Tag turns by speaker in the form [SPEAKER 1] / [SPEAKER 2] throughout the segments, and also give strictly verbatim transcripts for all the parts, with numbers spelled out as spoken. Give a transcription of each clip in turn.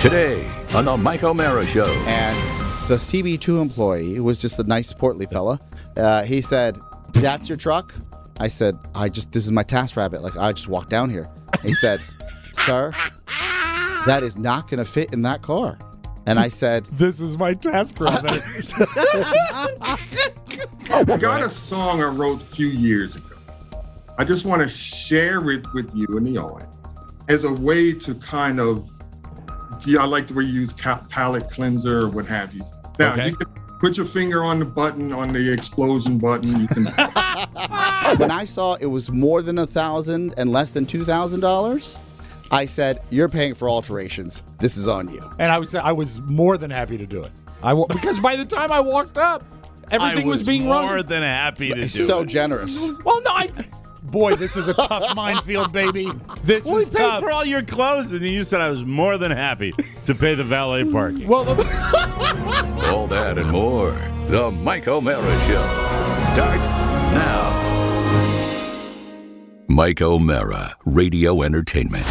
[SPEAKER 1] Today on the Mike O'Mara Show.
[SPEAKER 2] And the C B two employee, who was just a nice, portly fella, uh, he said, "That's your truck?" I said, "I just, this is my task rabbit. Like, I just walked down here." He said, "Sir, that is not going to fit in that car." And I said,
[SPEAKER 3] "This is my task rabbit."
[SPEAKER 4] I got a song I wrote a few years ago. I just want to share it with you and the audience as a way to kind of, yeah, I like the way you use palette cleanser or what have you. Now, okay. You can put your finger on the button, on the explosion button. You can.
[SPEAKER 2] When I saw it was more than a thousand and less than two thousand dollars, I said, "You're paying for alterations. This is on you."
[SPEAKER 3] And I was I was more than happy to do it. I because by the time I walked up, everything
[SPEAKER 5] I was,
[SPEAKER 3] was being
[SPEAKER 5] more
[SPEAKER 3] run.
[SPEAKER 5] More than happy to do
[SPEAKER 2] so
[SPEAKER 5] it.
[SPEAKER 2] So generous.
[SPEAKER 3] Well, no, I. Boy, this is a tough minefield, baby. This
[SPEAKER 5] well,
[SPEAKER 3] is
[SPEAKER 5] we paid
[SPEAKER 3] tough.
[SPEAKER 5] for all your clothes, and then you said I was more than happy to pay the valet parking.
[SPEAKER 3] Well, the-
[SPEAKER 1] all that and more. The Mike O'Mara Show starts now. Mike O'Mara, Radio Entertainment.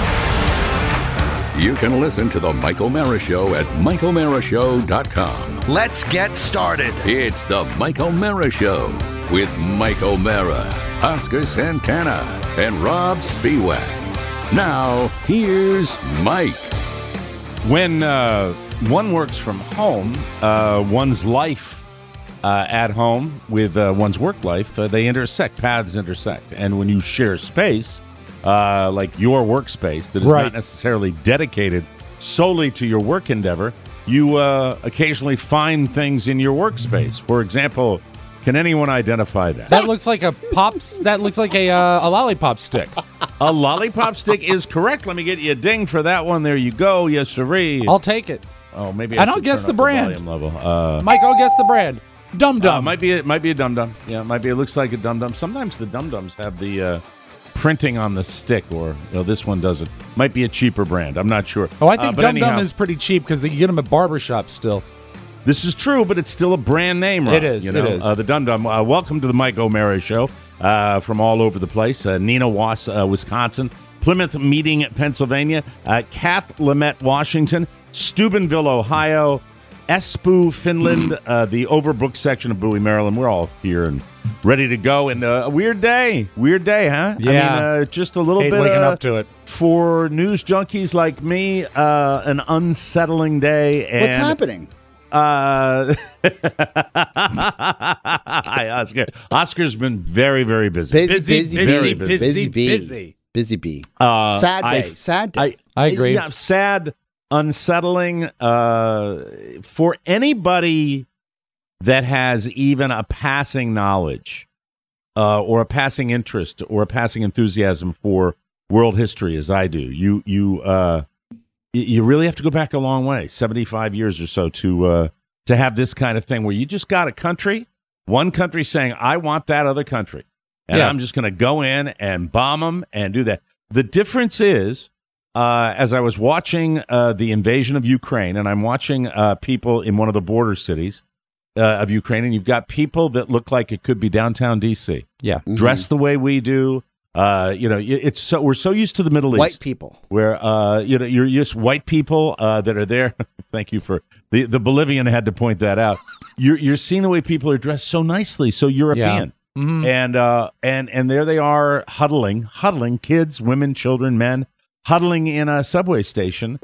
[SPEAKER 1] You can listen to the Mike O'Mara Show at mike o'mara show dot com.
[SPEAKER 6] Let's get started.
[SPEAKER 1] It's the Mike O'Mara Show with Mike O'Mara, Oscar Santana, and Rob Spiewak. Now, here's Mike.
[SPEAKER 5] When uh, one works from home, uh, one's life uh, at home with uh, one's work life, uh, they intersect, paths intersect. And when you share space, uh, like your workspace that is
[SPEAKER 3] right.
[SPEAKER 5] not necessarily dedicated solely to your work endeavor, you uh, occasionally find things in your workspace. For example, can anyone identify that?
[SPEAKER 3] That looks like a pops. That looks like a uh, a lollipop stick.
[SPEAKER 5] A lollipop stick is correct. Let me get you a ding for that one. There you go. Yes, sirree.
[SPEAKER 3] I'll take it.
[SPEAKER 5] Oh, maybe. I
[SPEAKER 3] and I'll
[SPEAKER 5] should
[SPEAKER 3] guess
[SPEAKER 5] turn
[SPEAKER 3] the
[SPEAKER 5] up
[SPEAKER 3] brand.
[SPEAKER 5] volume level. Uh,
[SPEAKER 3] Mike, I'll guess the brand. Dum Dum.
[SPEAKER 5] Uh, might be. It might be a Dum Dum. Yeah, it might be. It looks like a Dum Dum. Sometimes the Dum Dums have the uh, printing on the stick, or you know, this one doesn't. Might be a cheaper brand. I'm not sure.
[SPEAKER 3] Oh, I think
[SPEAKER 5] uh,
[SPEAKER 3] Dum Dum
[SPEAKER 5] anyhow,
[SPEAKER 3] is pretty cheap because you get them at barbershops still.
[SPEAKER 5] This is true, but it's still a brand name, Rob.
[SPEAKER 3] It is,
[SPEAKER 5] You know?
[SPEAKER 3] it is.
[SPEAKER 5] Uh, the Dum Dum. Uh, welcome to the Mike O'Mara Show uh, from all over the place. Uh, Neenah, Was- uh, Wisconsin. Plymouth Meeting, Pennsylvania. Uh, Kath-Lemette, Washington. Steubenville, Ohio. Espoo, Finland. Uh, the Overbrook section of Bowie, Maryland. We're all here and ready to go. And uh, a weird day. Weird day, huh?
[SPEAKER 3] Yeah.
[SPEAKER 5] I mean, uh, just a little
[SPEAKER 3] Hate
[SPEAKER 5] bit
[SPEAKER 3] waking
[SPEAKER 5] uh,
[SPEAKER 3] up to it.
[SPEAKER 5] For news junkies like me, uh, an unsettling day. And
[SPEAKER 2] What's happening?
[SPEAKER 5] Uh, hi, Oscar. Oscar's been very, very busy.
[SPEAKER 2] Busy, busy, busy,
[SPEAKER 5] very
[SPEAKER 2] busy, busy, bee.
[SPEAKER 3] busy.
[SPEAKER 2] Busy bee.
[SPEAKER 5] Uh,
[SPEAKER 2] Sad day.
[SPEAKER 5] I,
[SPEAKER 2] Sad day.
[SPEAKER 5] I,
[SPEAKER 3] I agree.
[SPEAKER 5] Yeah, sad, unsettling. Uh, for anybody that has even a passing knowledge, uh, or a passing interest, or a passing enthusiasm for world history, as I do, you, you, uh, you really have to go back a long way, seventy-five years or so, to uh, to have this kind of thing where you just got a country, one country saying, I want that other country. And
[SPEAKER 3] Yeah.
[SPEAKER 5] I'm just going to go in and bomb them and do that. The difference is, uh, as I was watching uh, the invasion of Ukraine, and I'm watching uh, people in one of the border cities uh, of Ukraine, and you've got people that look like it could be downtown D C,
[SPEAKER 3] Yeah.
[SPEAKER 2] Mm-hmm.
[SPEAKER 5] dressed the way we do. Uh, you know, it's so we're so used to the Middle
[SPEAKER 2] White
[SPEAKER 5] East,
[SPEAKER 2] people.
[SPEAKER 5] where uh, you know, you're just white people uh, that are there. Thank you for the the Bolivian had to point that out. You're you're seeing the way people are dressed so nicely, so European,
[SPEAKER 3] Mhm.
[SPEAKER 5] and uh, and and there they are huddling, huddling, kids, women, children, men, huddling in a subway station.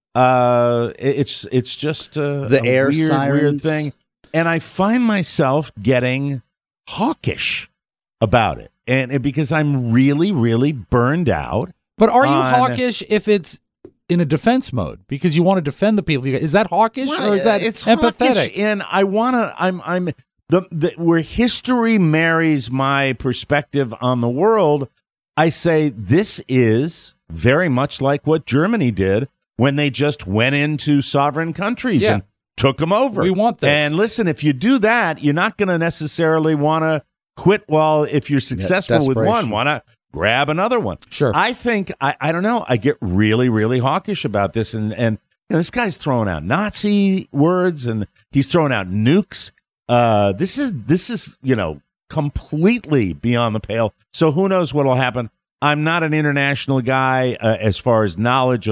[SPEAKER 5] Uh, it- it's it's just uh,
[SPEAKER 2] The
[SPEAKER 5] a
[SPEAKER 2] air
[SPEAKER 5] weird, weird
[SPEAKER 2] sirens.
[SPEAKER 5] thing, and I find myself getting hawkish about it. And it, because I'm really, really burned out.
[SPEAKER 3] But are you
[SPEAKER 5] on-
[SPEAKER 3] hawkish if it's in a defense mode because you want to defend the people? Is that hawkish
[SPEAKER 5] Well,
[SPEAKER 3] or is that
[SPEAKER 5] it's
[SPEAKER 3] empathetic?
[SPEAKER 5] hawkish, and I want to. I'm. I'm the, the where history marries my perspective on the world. I say this is very much like what Germany did when they just went into sovereign countries
[SPEAKER 3] Yeah.
[SPEAKER 5] and took them over.
[SPEAKER 3] We want this.
[SPEAKER 5] And listen, if you do that, you're not going to necessarily want to quit. Well, if you're successful with one,
[SPEAKER 2] desperation.
[SPEAKER 5] want to grab another one.
[SPEAKER 3] Sure.
[SPEAKER 5] I think I, I don't know. I get really, really hawkish about this, and and you know, this guy's throwing out Nazi words, and he's throwing out nukes. Uh, this is this is you know completely beyond the pale. So who knows what will happen? I'm not an international guy uh, as far as knowledge of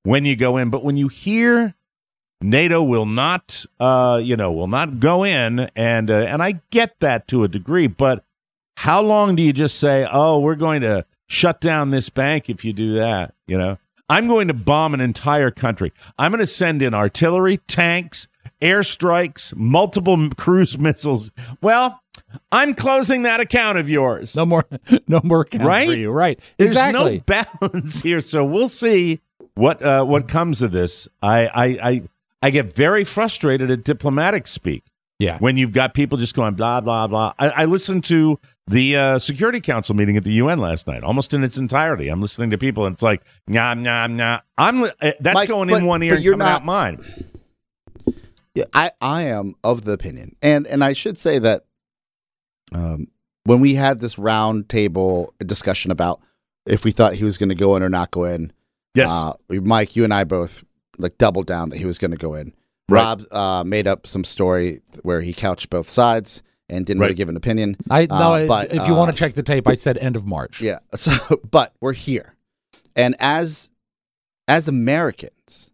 [SPEAKER 5] when you go in. But when you hear NATO will not, uh, you know, will not go in, and uh, and I get that to a degree, but how long do you just say, oh, we're going to shut down this bank if you do that? You know, I'm going to bomb an entire country. I'm going to send in artillery, tanks, airstrikes, multiple cruise missiles. Well, I'm closing that account of yours.
[SPEAKER 3] No more, no more accounts
[SPEAKER 5] Right?
[SPEAKER 3] for you. Right.
[SPEAKER 5] There's
[SPEAKER 3] Exactly.
[SPEAKER 5] no balance here, so we'll see what uh, what comes of this. I, I I I get very frustrated at diplomatic speak
[SPEAKER 3] Yeah.
[SPEAKER 5] when you've got people just going blah blah blah. I, I listened to the uh, Security Council meeting at the U N last night, almost in its entirety. I'm listening to people, and it's like nah nah nah. I'm uh, that's
[SPEAKER 2] Mike,
[SPEAKER 5] going
[SPEAKER 2] but-
[SPEAKER 5] in one ear
[SPEAKER 2] but
[SPEAKER 5] and
[SPEAKER 2] you're
[SPEAKER 5] coming
[SPEAKER 2] not-
[SPEAKER 5] out mine.
[SPEAKER 2] Yeah, I, I am of the opinion, and and I should say that um, when we had this round table discussion about if we thought he was going to go in or not go in,
[SPEAKER 5] Yes,
[SPEAKER 2] uh, we- Mike, you and I both like doubled down that he was going to go in.
[SPEAKER 5] Right.
[SPEAKER 2] Rob uh, made up some story where he couched both sides and didn't really
[SPEAKER 5] Right.
[SPEAKER 2] give an opinion.
[SPEAKER 3] I no.
[SPEAKER 2] Uh, but,
[SPEAKER 3] if you
[SPEAKER 2] uh,
[SPEAKER 3] want to check the tape, I said end of March.
[SPEAKER 2] Yeah. So, but we're here, and as as Americans,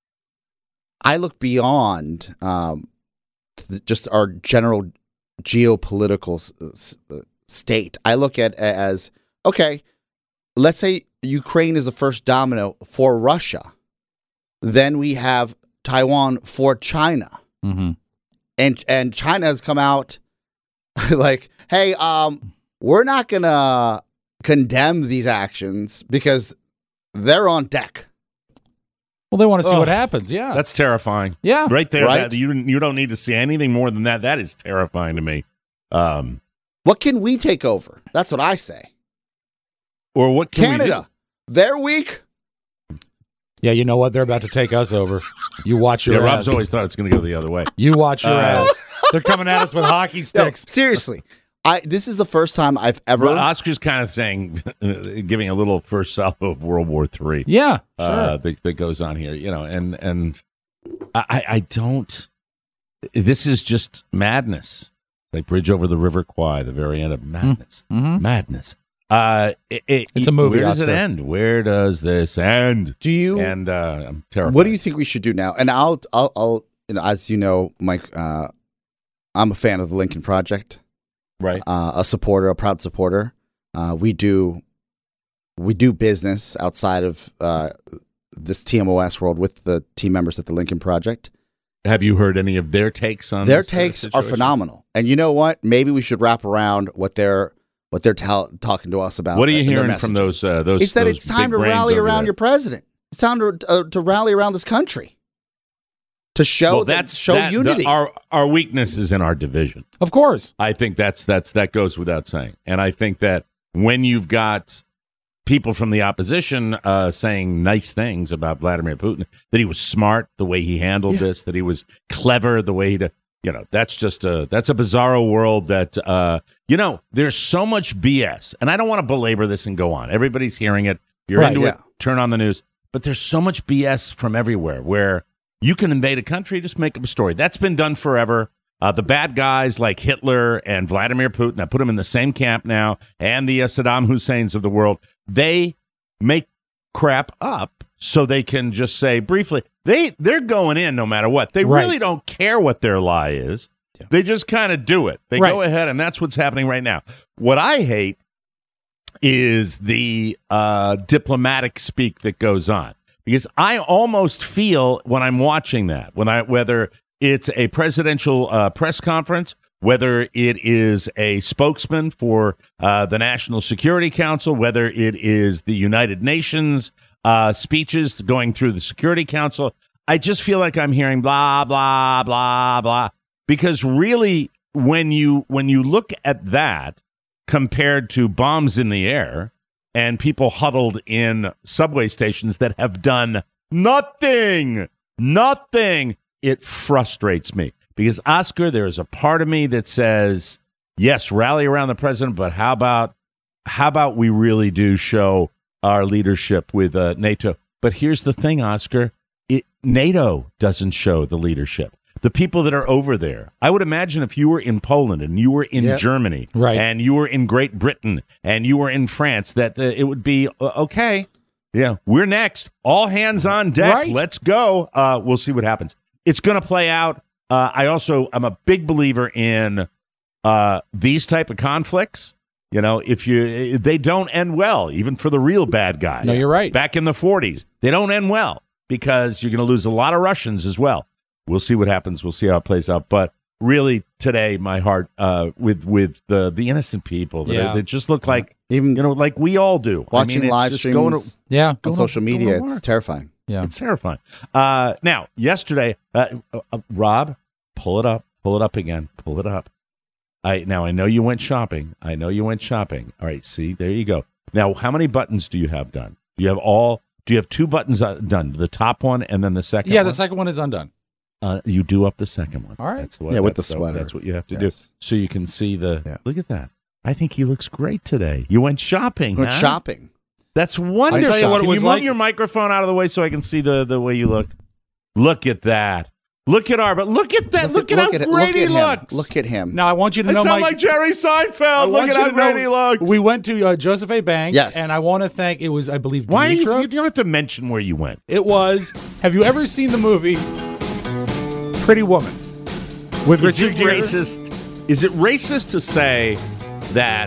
[SPEAKER 2] I look beyond um, th- just our general geopolitical s- s- uh, state. I look at it as okay. Let's say Ukraine is the first domino for Russia. Then we have Taiwan for China,
[SPEAKER 3] Mm-hmm.
[SPEAKER 2] and and China has come out like, hey, um, we're not gonna condemn these actions because they're on deck.
[SPEAKER 3] Well, they want to see
[SPEAKER 5] Oh,
[SPEAKER 3] what happens. Yeah.
[SPEAKER 5] that's terrifying.
[SPEAKER 3] yeah.
[SPEAKER 5] Right there,
[SPEAKER 2] Right?
[SPEAKER 5] That, you you don't need to see anything more than that. That is terrifying to me. Um,
[SPEAKER 2] What can we take over? That's what I say.
[SPEAKER 5] or what can we do?
[SPEAKER 2] Canada, they're weak.
[SPEAKER 3] Yeah. You know what? They're about to take us over. You watch your
[SPEAKER 5] Yeah,
[SPEAKER 3] ass.
[SPEAKER 5] Rob's always thought it's going to go the other way.
[SPEAKER 3] You watch your
[SPEAKER 5] Uh,
[SPEAKER 3] ass. They're coming at us with hockey
[SPEAKER 2] No,
[SPEAKER 3] sticks.
[SPEAKER 2] seriously, I this is the first time I've ever.
[SPEAKER 5] But Oscar's kind of saying, giving a little first salvo of World War Three
[SPEAKER 3] Yeah. Sure.
[SPEAKER 5] uh, that, that goes on here, you know, and and I, I don't. This is just madness. Like Bridge Over the River Kwai, the very end of madness,
[SPEAKER 3] Mhm.
[SPEAKER 5] madness. Uh, it, it,
[SPEAKER 3] It's a movie,
[SPEAKER 5] Where does
[SPEAKER 3] Oscar.
[SPEAKER 5] it end? Where does this end?
[SPEAKER 2] do you?
[SPEAKER 5] And uh, I'm terrified.
[SPEAKER 2] What do you think we should do now? And I'll, I'll, I'll you know, as you know, Mike, uh, I'm a fan of the Lincoln Project.
[SPEAKER 5] Right.
[SPEAKER 2] Uh, a supporter, a proud supporter. Uh, we do, we do business outside of uh, this T M O S world with the team members at the Lincoln Project.
[SPEAKER 5] Have you heard any of their takes on
[SPEAKER 2] Their
[SPEAKER 5] this, uh,
[SPEAKER 2] takes are
[SPEAKER 5] situation?
[SPEAKER 2] phenomenal, and you know what? Maybe we should wrap around what they're what they're tell, talking to us about.
[SPEAKER 5] What are you
[SPEAKER 2] in their
[SPEAKER 5] hearing from
[SPEAKER 2] messaging.
[SPEAKER 5] those? Uh, those
[SPEAKER 2] It's that
[SPEAKER 5] those
[SPEAKER 2] it's time
[SPEAKER 5] big
[SPEAKER 2] to
[SPEAKER 5] brains
[SPEAKER 2] rally
[SPEAKER 5] over
[SPEAKER 2] around
[SPEAKER 5] there?
[SPEAKER 2] your president. It's time to uh, to rally around this country to show
[SPEAKER 5] Well,
[SPEAKER 2] that,
[SPEAKER 5] that's
[SPEAKER 2] show
[SPEAKER 5] that- the-
[SPEAKER 2] unity.
[SPEAKER 5] our our weakness is in our division.
[SPEAKER 3] Of course.
[SPEAKER 5] I think that's that's that goes without saying. And I think that when you've got people from the opposition uh, saying nice things about Vladimir Putin, that he was smart the way he handled
[SPEAKER 2] Yeah.
[SPEAKER 5] this, that he was clever the way he, did, you know, that's just a that's a bizarro world that uh, you know. There's so much B S, and I don't want to belabor this and go on. Everybody's hearing it. You're
[SPEAKER 2] Right,
[SPEAKER 5] into
[SPEAKER 2] yeah.
[SPEAKER 5] it. Turn on the news, but there's so much B S from everywhere where you can invade a country, just make up a story. That's been done forever. Uh, the bad guys like Hitler and Vladimir Putin, I put them in the same camp now, and the uh, Saddam Husseins of the world, they make crap up so they can just say briefly, they, they're going in no matter what. They
[SPEAKER 3] Right.
[SPEAKER 5] really don't care what their lie is. They just kind of do it. They
[SPEAKER 3] Right.
[SPEAKER 5] go ahead, and that's what's happening right now. What I hate is the uh, diplomatic speak that goes on. Because I almost feel when I'm watching that, when I whether it's a presidential uh, press conference, whether it is a spokesman for uh, the National Security Council, whether it is the United Nations uh, speeches going through the Security Council, I just feel like I'm hearing blah blah blah blah. Because really, when you when you look at that compared to bombs in the air and people huddled in subway stations that have done nothing, nothing, it frustrates me. Because, Oscar, there's a part of me that says, yes, rally around the president, but how about how about we really do show our leadership with uh, NATO? But here's the thing, Oscar, it, NATO doesn't show the leadership. The people that are over there. I would imagine if you were in Poland and you were in
[SPEAKER 2] Yep.
[SPEAKER 3] Right.
[SPEAKER 5] and you were in Great Britain and you were in France, that uh, it would be uh, okay. Yeah, we're next. All hands on deck.
[SPEAKER 3] Right.
[SPEAKER 5] Let's go. Uh, we'll see what happens. It's going to play out. Uh, I also I'm a big believer in uh, these type of conflicts. You know, if you they don't end well, even for the real bad guy.
[SPEAKER 3] No, you're right.
[SPEAKER 5] Back in the forties, they don't end well because you're going to lose a lot of Russians as well. We'll see what happens. We'll see how it plays out. But really, today, my heart uh, with with the the innocent people that,
[SPEAKER 3] Yeah.
[SPEAKER 5] that just look like
[SPEAKER 2] Even
[SPEAKER 5] you know, like we all do.
[SPEAKER 2] watching
[SPEAKER 5] I mean, it's
[SPEAKER 2] live
[SPEAKER 5] just
[SPEAKER 2] streams
[SPEAKER 5] going to,
[SPEAKER 3] Yeah.
[SPEAKER 2] on
[SPEAKER 5] going
[SPEAKER 2] social
[SPEAKER 5] to-
[SPEAKER 2] media,
[SPEAKER 5] going to
[SPEAKER 2] it's
[SPEAKER 5] work.
[SPEAKER 2] terrifying.
[SPEAKER 3] Yeah.
[SPEAKER 5] It's terrifying. Uh, now, yesterday, uh, uh, uh, Rob, pull it up, pull it up again, pull it up. I now I know you went shopping. I know you went shopping. All right, see, there you go. Now, how many buttons do you have done? Do you have all? Do you have two buttons uh, done? The top one and then the second.
[SPEAKER 3] Yeah,
[SPEAKER 5] one?
[SPEAKER 3] the second one is undone.
[SPEAKER 5] Uh, you do up the second one.
[SPEAKER 3] All right.
[SPEAKER 5] That's what,
[SPEAKER 2] Yeah, with
[SPEAKER 5] that's
[SPEAKER 2] the sweater.
[SPEAKER 5] That's what you have to
[SPEAKER 2] Yes.
[SPEAKER 5] do, so you can see the.
[SPEAKER 2] Yeah.
[SPEAKER 5] Look at that. I think he looks great today. You went shopping.
[SPEAKER 2] Went
[SPEAKER 5] huh?
[SPEAKER 2] shopping.
[SPEAKER 5] That's wonderful.
[SPEAKER 2] tell you what
[SPEAKER 3] it
[SPEAKER 5] Can
[SPEAKER 3] was
[SPEAKER 5] you move
[SPEAKER 3] like-
[SPEAKER 5] your microphone out of the way so I can see the, the way you look? Look at that. Look at our, but look at that. Look, at, how
[SPEAKER 2] it.
[SPEAKER 5] great
[SPEAKER 2] look
[SPEAKER 5] he
[SPEAKER 2] at him.
[SPEAKER 5] looks.
[SPEAKER 2] Look at him.
[SPEAKER 3] Now, I want you to
[SPEAKER 5] I
[SPEAKER 3] know
[SPEAKER 5] sound
[SPEAKER 3] my.
[SPEAKER 5] like Jerry
[SPEAKER 3] I
[SPEAKER 5] Seinfeld. Look
[SPEAKER 3] want
[SPEAKER 5] at
[SPEAKER 3] you
[SPEAKER 5] how
[SPEAKER 3] to know,
[SPEAKER 5] great he looks.
[SPEAKER 3] We went to uh, Joseph A. Bank.
[SPEAKER 2] Yes.
[SPEAKER 3] And I want to thank, it was, I believe,
[SPEAKER 5] Why are you,
[SPEAKER 3] Dimitra.
[SPEAKER 5] you don't have to mention where you went.
[SPEAKER 3] It was, have you ever seen the movie Pretty Woman? With
[SPEAKER 5] Is it
[SPEAKER 3] Richard Gere?
[SPEAKER 5] racist? Is it racist to say that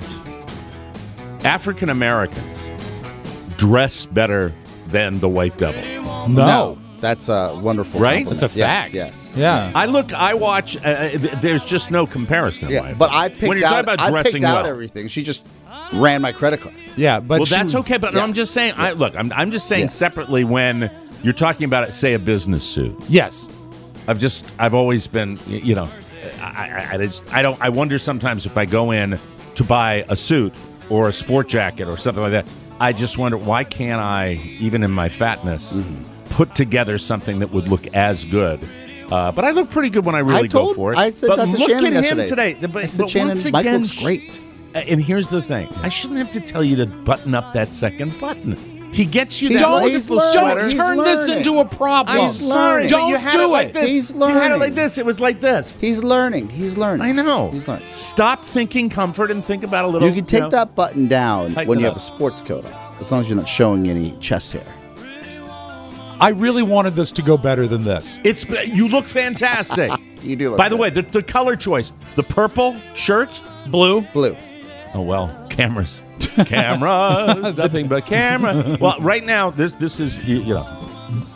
[SPEAKER 5] African Americans dress better than the white devil?
[SPEAKER 3] No.
[SPEAKER 2] That's a wonderful
[SPEAKER 5] Right?
[SPEAKER 2] compliment.
[SPEAKER 3] That's a
[SPEAKER 2] Yes,
[SPEAKER 3] fact.
[SPEAKER 2] Yes.
[SPEAKER 3] Yeah.
[SPEAKER 5] I look, I watch. Uh, th- there's just no comparison. in
[SPEAKER 2] Yeah,
[SPEAKER 5] my
[SPEAKER 2] but
[SPEAKER 5] opinion.
[SPEAKER 2] I picked
[SPEAKER 5] when you're
[SPEAKER 2] out.
[SPEAKER 5] talking about
[SPEAKER 2] I
[SPEAKER 5] dressing
[SPEAKER 2] picked out
[SPEAKER 5] well.
[SPEAKER 2] everything. She just ran my credit card.
[SPEAKER 3] Yeah, but
[SPEAKER 5] Well,
[SPEAKER 3] she-
[SPEAKER 5] that's okay, but
[SPEAKER 2] yeah.
[SPEAKER 5] I'm just saying. I look. I'm, I'm just saying
[SPEAKER 2] Yeah.
[SPEAKER 5] separately when you're talking about, say, a business suit.
[SPEAKER 3] Yes.
[SPEAKER 5] I've just, I've always been, y- you know, I, I, I just, I don't. I wonder sometimes if I go in to buy a suit or a sport jacket or something like that. I just wonder why can't I, even in my fatness,
[SPEAKER 2] Mm-hmm.
[SPEAKER 5] put together something that would look as good. Uh, but I look pretty good when I really
[SPEAKER 2] I told,
[SPEAKER 5] go for it.
[SPEAKER 2] I said
[SPEAKER 5] but
[SPEAKER 2] that to
[SPEAKER 5] look
[SPEAKER 2] Shannon
[SPEAKER 5] at
[SPEAKER 2] yesterday.
[SPEAKER 5] him today. But,
[SPEAKER 2] I said,
[SPEAKER 5] but
[SPEAKER 2] Shannon,
[SPEAKER 5] once
[SPEAKER 2] Mike
[SPEAKER 5] again,
[SPEAKER 2] looks great.
[SPEAKER 5] And here's the thing: I shouldn't have to tell you to button up that second button. He gets you
[SPEAKER 2] He's
[SPEAKER 5] that
[SPEAKER 2] learning.
[SPEAKER 5] wonderful
[SPEAKER 2] He's
[SPEAKER 5] sweater.
[SPEAKER 2] learning.
[SPEAKER 3] Don't
[SPEAKER 2] He's
[SPEAKER 3] turn this
[SPEAKER 2] learning.
[SPEAKER 3] into a problem.
[SPEAKER 5] I'm sorry, but
[SPEAKER 3] Don't
[SPEAKER 5] you had
[SPEAKER 3] do
[SPEAKER 5] it like
[SPEAKER 3] it.
[SPEAKER 5] this.
[SPEAKER 2] He's
[SPEAKER 5] You had it
[SPEAKER 2] learning.
[SPEAKER 5] like this. It was like this.
[SPEAKER 2] He's learning. He's learning.
[SPEAKER 5] I know.
[SPEAKER 2] He's learning.
[SPEAKER 5] Stop thinking comfort and think about a little.
[SPEAKER 2] You can take
[SPEAKER 5] know.
[SPEAKER 2] that button down
[SPEAKER 5] Tighten
[SPEAKER 2] when
[SPEAKER 5] it
[SPEAKER 2] you
[SPEAKER 5] up.
[SPEAKER 2] have a sports coat on, as long as you're not showing any chest hair.
[SPEAKER 3] I really wanted this to go better than this.
[SPEAKER 5] It's you look fantastic.
[SPEAKER 2] You do look
[SPEAKER 5] By the
[SPEAKER 2] good.
[SPEAKER 5] way, the, the color choice, the purple shirt,
[SPEAKER 3] Blue.
[SPEAKER 2] Blue.
[SPEAKER 5] oh well, cameras, cameras, nothing but camera. Well, right now this this is you, you know,